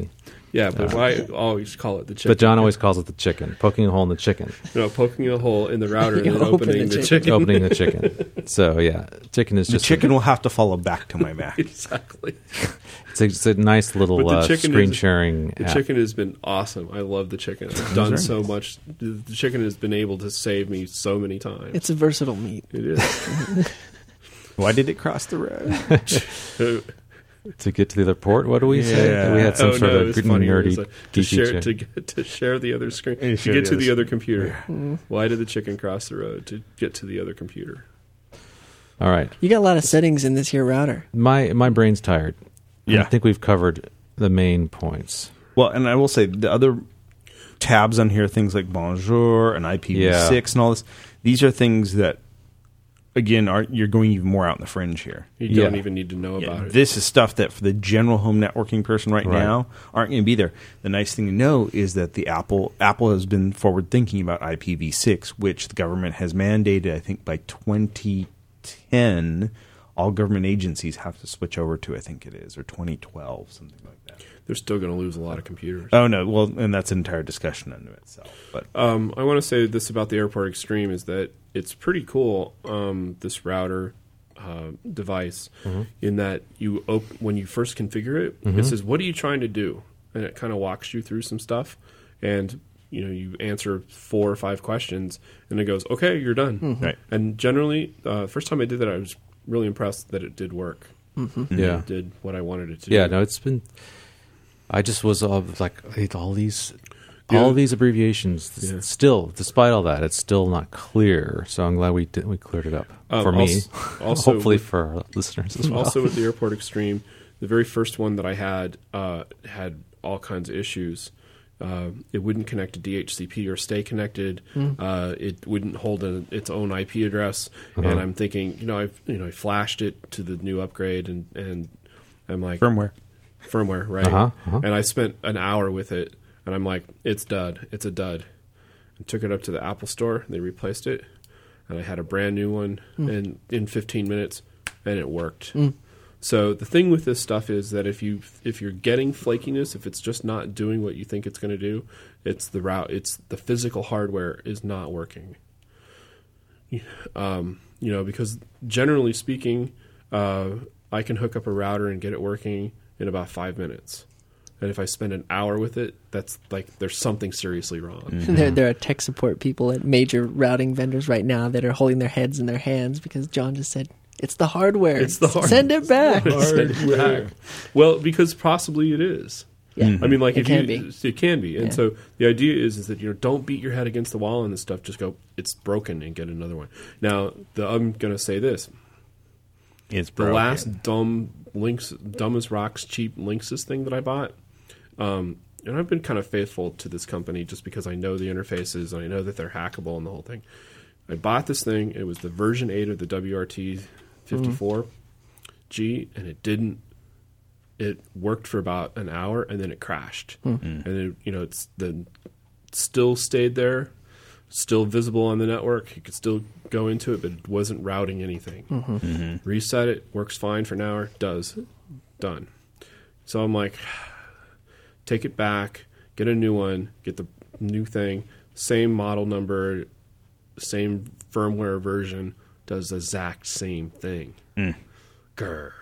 Yeah, but why always call it the chicken? But John always calls it the chicken, poking a hole in the chicken. You know, poking a hole in the router and You then open opening the the chicken. chicken. Opening the chicken. So, yeah, chicken is The just... chicken will have to follow back to my Mac. Exactly. It's a, it's a nice little But the uh, chicken screen is- sharing The app. chicken has been awesome. I love the chicken. I've done very so nice. much. The the chicken has been able to save me so many times. It's a versatile meat. It is. Why did it cross the road? To get to the other port, what do we say? Yeah. We had some oh, sort no, of it's good funny. It nerdy was like to geeky share chick. to get to share the other screen Yeah, to sure get to it is. the other computer. Why did the chicken cross the road to get to the other computer? All right. You got a lot of settings in this here router. My my brain's tired. Yeah. I think we've covered the main points. Well, and I will say the other tabs on here, things like Bonjour and I P v six and all this, these are things that, again, are you're going even more out in the fringe here. You Yeah. don't even need to know about it. This is stuff that for the general home networking person right, Right. now aren't going to be there. The nice thing to know is that the Apple Apple has been forward thinking about I P v six, which the government has mandated. I think by twenty ten, all government agencies have to switch over to. I think it is or twenty twelve, something like that. They're still going to lose a lot of computers. Oh no, well, and that's an entire discussion unto itself. But Um, I want to say this about the Airport Extreme is that it's pretty cool. Um, this router uh, device, in that you op- when you first configure it, it says, "What are you trying to do?" And it kind of walks you through some stuff, and you know you answer four or five questions, and it goes, "Okay, you're done." Right. And generally, uh, first time I did that, I was really impressed that it did work. Yeah. It did what I wanted it to. Yeah, do. no, it's been. I just was all, like it- all these, Yeah. all these abbreviations. s- Yeah. Still, despite all that, it's still not clear. So I'm glad we did, we cleared it up Um, for me. also- also Hopefully with- for our listeners as well. Also with the Airport Extreme, the very first one that I had uh, had all kinds of issues. Uh, it wouldn't connect to D H C P or stay connected. Uh, it wouldn't hold a, its own I P address. Uh-huh. And I'm thinking, you know, I you know I flashed it to the new upgrade, and, and I'm like firmware. firmware, right? Uh-huh, uh-huh. And I spent an hour with it, and I'm like, it's dud. It's a dud. And took it up to the Apple Store. They replaced it, and I had a brand new one in in fifteen minutes, and it worked. So the thing with this stuff is that if you if you're getting flakiness, if it's just not doing what you think it's going to do, it's the route. It's the physical hardware is not working. Um, you know, because generally speaking, uh, I can hook up a router and get it working in about five minutes. And if I spend an hour with it, that's like there's something seriously wrong. There, there are tech support people at major routing vendors right now that are holding their heads in their hands because John just said, it's the hardware. It's the hardware. Send it back. Send it back. Well, because possibly it is. Yeah. I mean, like It if can you, be. it can be, and Yeah. so the idea is is that you know don't beat your head against the wall on this stuff. Just go, it's broken, and get another one. Now, the, I'm going to say this: It's the broken. last dumb links, dumb as rocks, cheap Linksys thing that I bought, um, and I've been kind of faithful to this company just because I know the interfaces and I know that they're hackable and the whole thing. I bought this thing; it was the version eight of the W R T fifty-four G, and it didn't. It worked for about an hour, and then it crashed. And it, you know, it's the still stayed there, still visible on the network. You could still go into it, but it wasn't routing anything. Reset it, works fine for an hour. Does done. So I'm like, take it back, get a new one, get the new thing, same model number, same firmware version, does the exact same thing. Grr.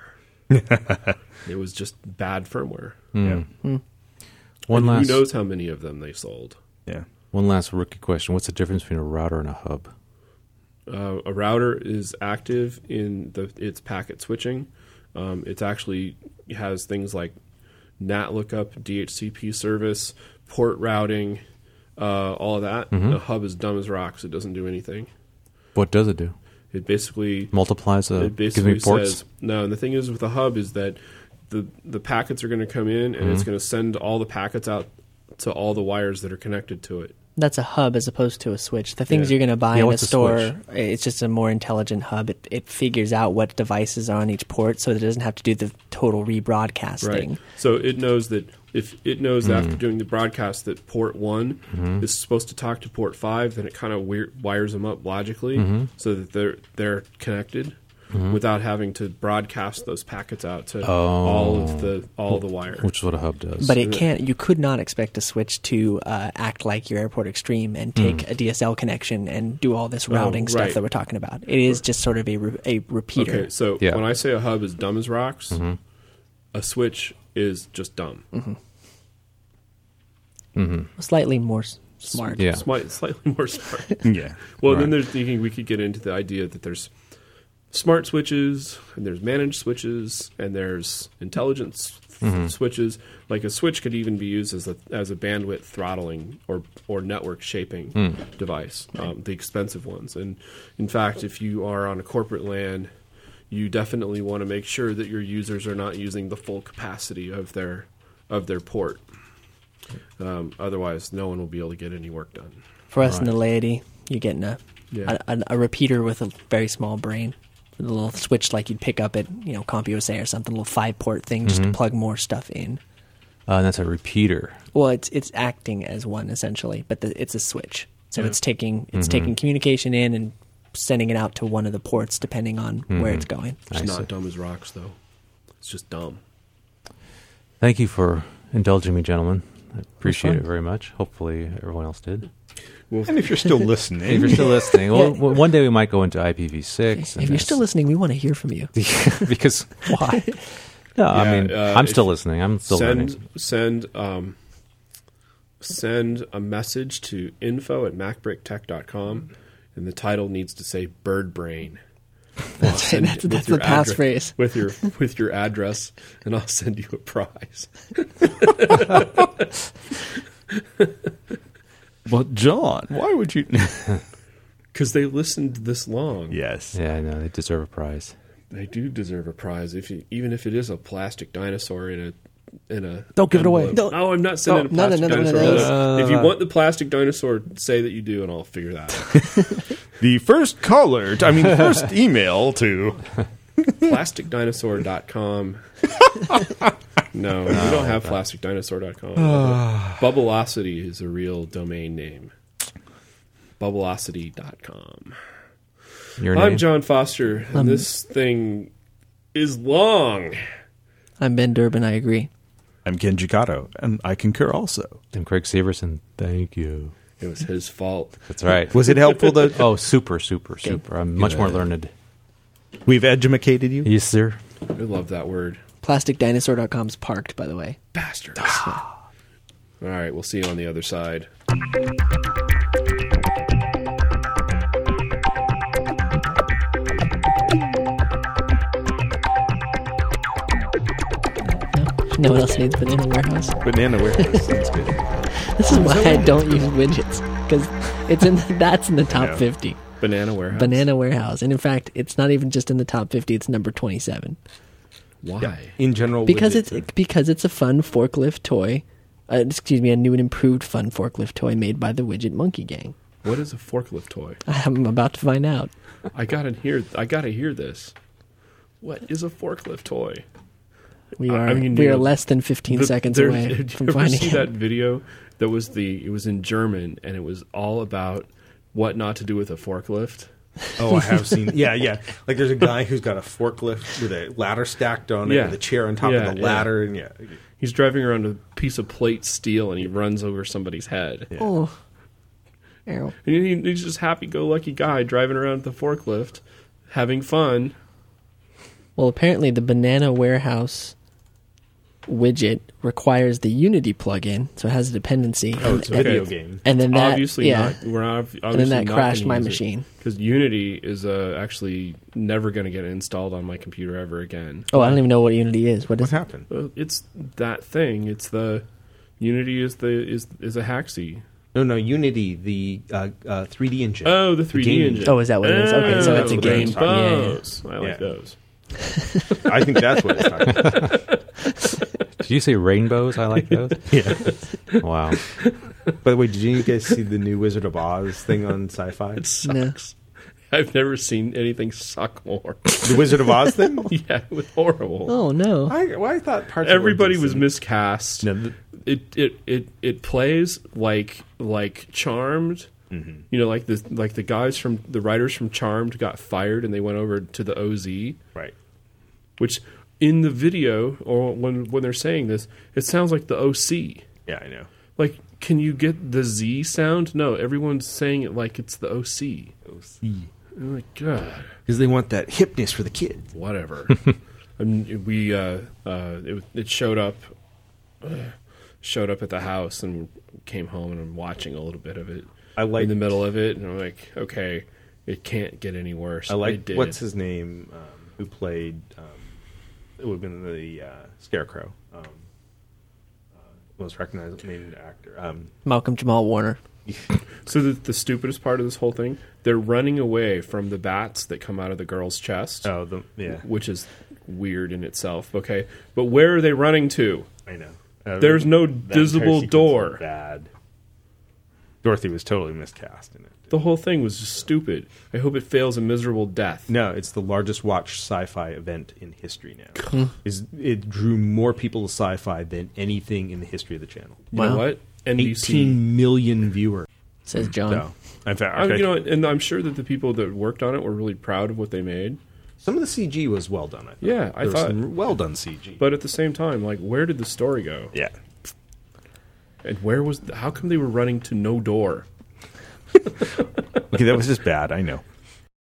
It was just bad firmware. Yeah. One And last, who knows how many of them they sold? Yeah. one last rookie question: what's the difference between a router and a hub? Uh, a router is active in the its packet switching. Um, it's actually has things like N A T lookup, D H C P service, port routing, uh, all of that. The hub is dumb as rocks. It doesn't do anything. What does it do? It basically Multiplies the it gives basically me ports. says no. And the thing is with the hub is that the the packets are going to come in and it's going to send all the packets out to all the wires that are connected to it. That's a hub as opposed to a switch. The things Yeah. you're going to buy Yeah, in a what's a store, switch? it's just a more intelligent hub. It, it figures out what devices are on each port so that it doesn't have to do the total rebroadcasting. Right. So it knows that if it knows Hmm. after doing the broadcast that port one Mm-hmm. is supposed to talk to port five, then it kind of weir- wires them up logically Mm-hmm. so that they're they're connected. mm-hmm. without having to broadcast those packets out to oh. all of the all of the wire. Which is what a hub does. But it can't. You could not expect a switch to uh, act like your Airport Extreme and take mm. a D S L connection and do all this routing oh, right. stuff that we're talking about. It is just sort of a, re- a repeater. Okay, so yeah. when I say a hub is dumb as rocks, mm-hmm. a switch is just dumb. Mm-hmm. Mm-hmm. Slightly more s- smart. Yeah. Smi- slightly more smart. yeah. Well, right. then there's thinking we could get into the idea that there's smart switches, and there's managed switches, and there's intelligence mm-hmm. switches. Like a switch could even be used as a as a bandwidth throttling or or network shaping mm. device, um, the expensive ones. And in fact, if you are on a corporate LAN, you definitely want to make sure that your users are not using the full capacity of their of their port. Um, otherwise, no one will be able to get any work done. For us right. in the laity, you're getting a, yeah. a, a a repeater with a very small brain. A little switch like you'd pick up at, you know, CompUSA or something, a little five-port thing just mm-hmm. to plug more stuff in. Uh, and that's a repeater. Well, it's it's acting as one, essentially, but the, it's a switch. So Yeah. it's taking it's Mm-hmm. taking communication in and sending it out to one of the ports, depending on Mm-hmm. where it's going. It's I not see. dumb as rocks, though. It's just dumb. Thank you for indulging me, gentlemen. I appreciate fun. it very much. Hopefully everyone else did. Well, And if you're still listening, If you're still listening, well, w- one day we might go into I P v six. If you're still listening, we want to hear from you. because why? No, I Yeah, mean, uh, I'm if still you listening. I'm still send learning. send um, send a message to info at macbricktech dot com, and the title needs to say "Bird Brain." That's, Send that's, it with that's your the passphrase. address- with your with your address, and I'll send you a prize. But John, why would you? Because they listened this long. yes. Yeah, I know. They deserve a prize. They do deserve a prize, if you, even if it is a plastic dinosaur in a in a. Don't give it away. envelope. No, I'm not sending No, a plastic no, no, no, no, dinosaur. no. If you want the plastic dinosaur, say that you do, and I'll figure that out. The first caller, to, I mean, first email to. plastic dinosaur dot com. No, we don't have plastic dinosaur dot com. Bubbleosity is a real domain name. Bubbleosity dot com. Your I'm name? John Foster, and Um, this thing is long. I'm Ben Durbin, I agree. I'm Ken Gicato, and I concur also. I'm Craig Severson. Thank you. It was his fault. That's right. Was it helpful to? Oh, super, super, super. I'm much more learned. We've educated you. Yes, sir. I love that word. plastic dinosaur dot com's parked, by the way. Bastards. All right, we'll see you on the other side. No one else needs Banana Warehouse. Banana warehouse sounds good. This is why I don't use widgets, because it's in the, that's in the top Yeah. fifty. Banana Warehouse. Banana Warehouse, and in fact, it's not even just in the top fifty; it's number twenty-seven. Why? In general, Because widgets it's because it's a fun forklift toy. Uh, excuse me, a new and improved fun forklift toy made by the Widget Monkey Gang. What is a forklift toy? I'm about to find out. I gotta hear. I gotta hear this. What is a forklift toy? We I- are I mean, we you are know, less than fifteen The- seconds there- away Did from you ever finding see it. that video? That was the. It was in German, and it was all about what not to do with a forklift. Oh, I have seen. Yeah, yeah. Like there's a guy who's got a forklift with a ladder stacked on it, Yeah. with a chair on top Yeah, of the yeah. ladder, and yeah. He's driving around with a piece of plate steel, and he runs over somebody's head. Yeah. Oh, Arrow. And he, he's just happy-go-lucky guy driving around with the forklift, having fun. Well, apparently the Banana Warehouse widget requires the Unity plugin, so it has a dependency. Oh, and, it's a video and, game. and then that, obviously yeah, not. We're not, obviously and then that not crashed gonna my use it. machine. Because Unity is uh, actually never going to get installed on my computer ever again. Oh, I don't even know what Unity is. What What is? happened? Well, it's that thing. It's the Unity is the is is a haxi. No, no, Unity, the uh, uh, three D engine. Oh, the three D game engine. Oh, is that what it is? Okay, so that's a Oh, game. rainbows. I like Yeah. those. I think that's what it's talking about. Did you say rainbows? I like those. Yeah. Wow. By the way, did you guys see the new Wizard of Oz thing on Sci-Fi? It sucks. I've never seen anything suck more. The Wizard of Oz thing? Yeah, it was horrible. Oh no! I, well, I thought parts. of it were Everybody was decent. miscast. No, the- It, it it it plays like like Charmed Mm-hmm. You know, like the like the guys from the writers from Charmed got fired and they went over to the O Z. Right. Which in the video or when when they're saying this, it sounds like the O C. Yeah, I know. Like, can you get the Z sound? No, everyone's saying it like it's the O C. O C. Oh my god. Because they want that hipness for the kids. Whatever. And we uh, uh, it, it showed up uh, showed up at the house and came home and I'm watching a little bit of it. I like in the middle of it and I'm like, okay, it can't get any worse. I like it did. what's his name um, who played um, it would have been the uh, Scarecrow. Um, uh, most recognized named actor. Um, Malcolm Jamal Warner. So the, the stupidest part of this whole thing, they're running away from the bats that come out of the girl's chest. oh, the yeah, Which is weird in itself. Okay, but where are they running to? I know. Uh, There's no that entire visible sequence door. was bad. Dorothy was totally miscast in it. The whole thing was just stupid. I hope it fails a miserable death. No, it's the largest watched sci-fi event in history now. Is it drew more people to sci-fi than anything in the history of the channel. You Wow. know what? N B C. Eighteen million viewers. Says John. So, in fact, I, okay. you know, and I'm sure that the people that worked on it were really proud of what they made. some of the C G was well done. I thought. Yeah, I There was thought- some well done C G. But at the same time, like, where did the story go? yeah, And where was? The, how come they were running to no door? okay, that was just bad. I know.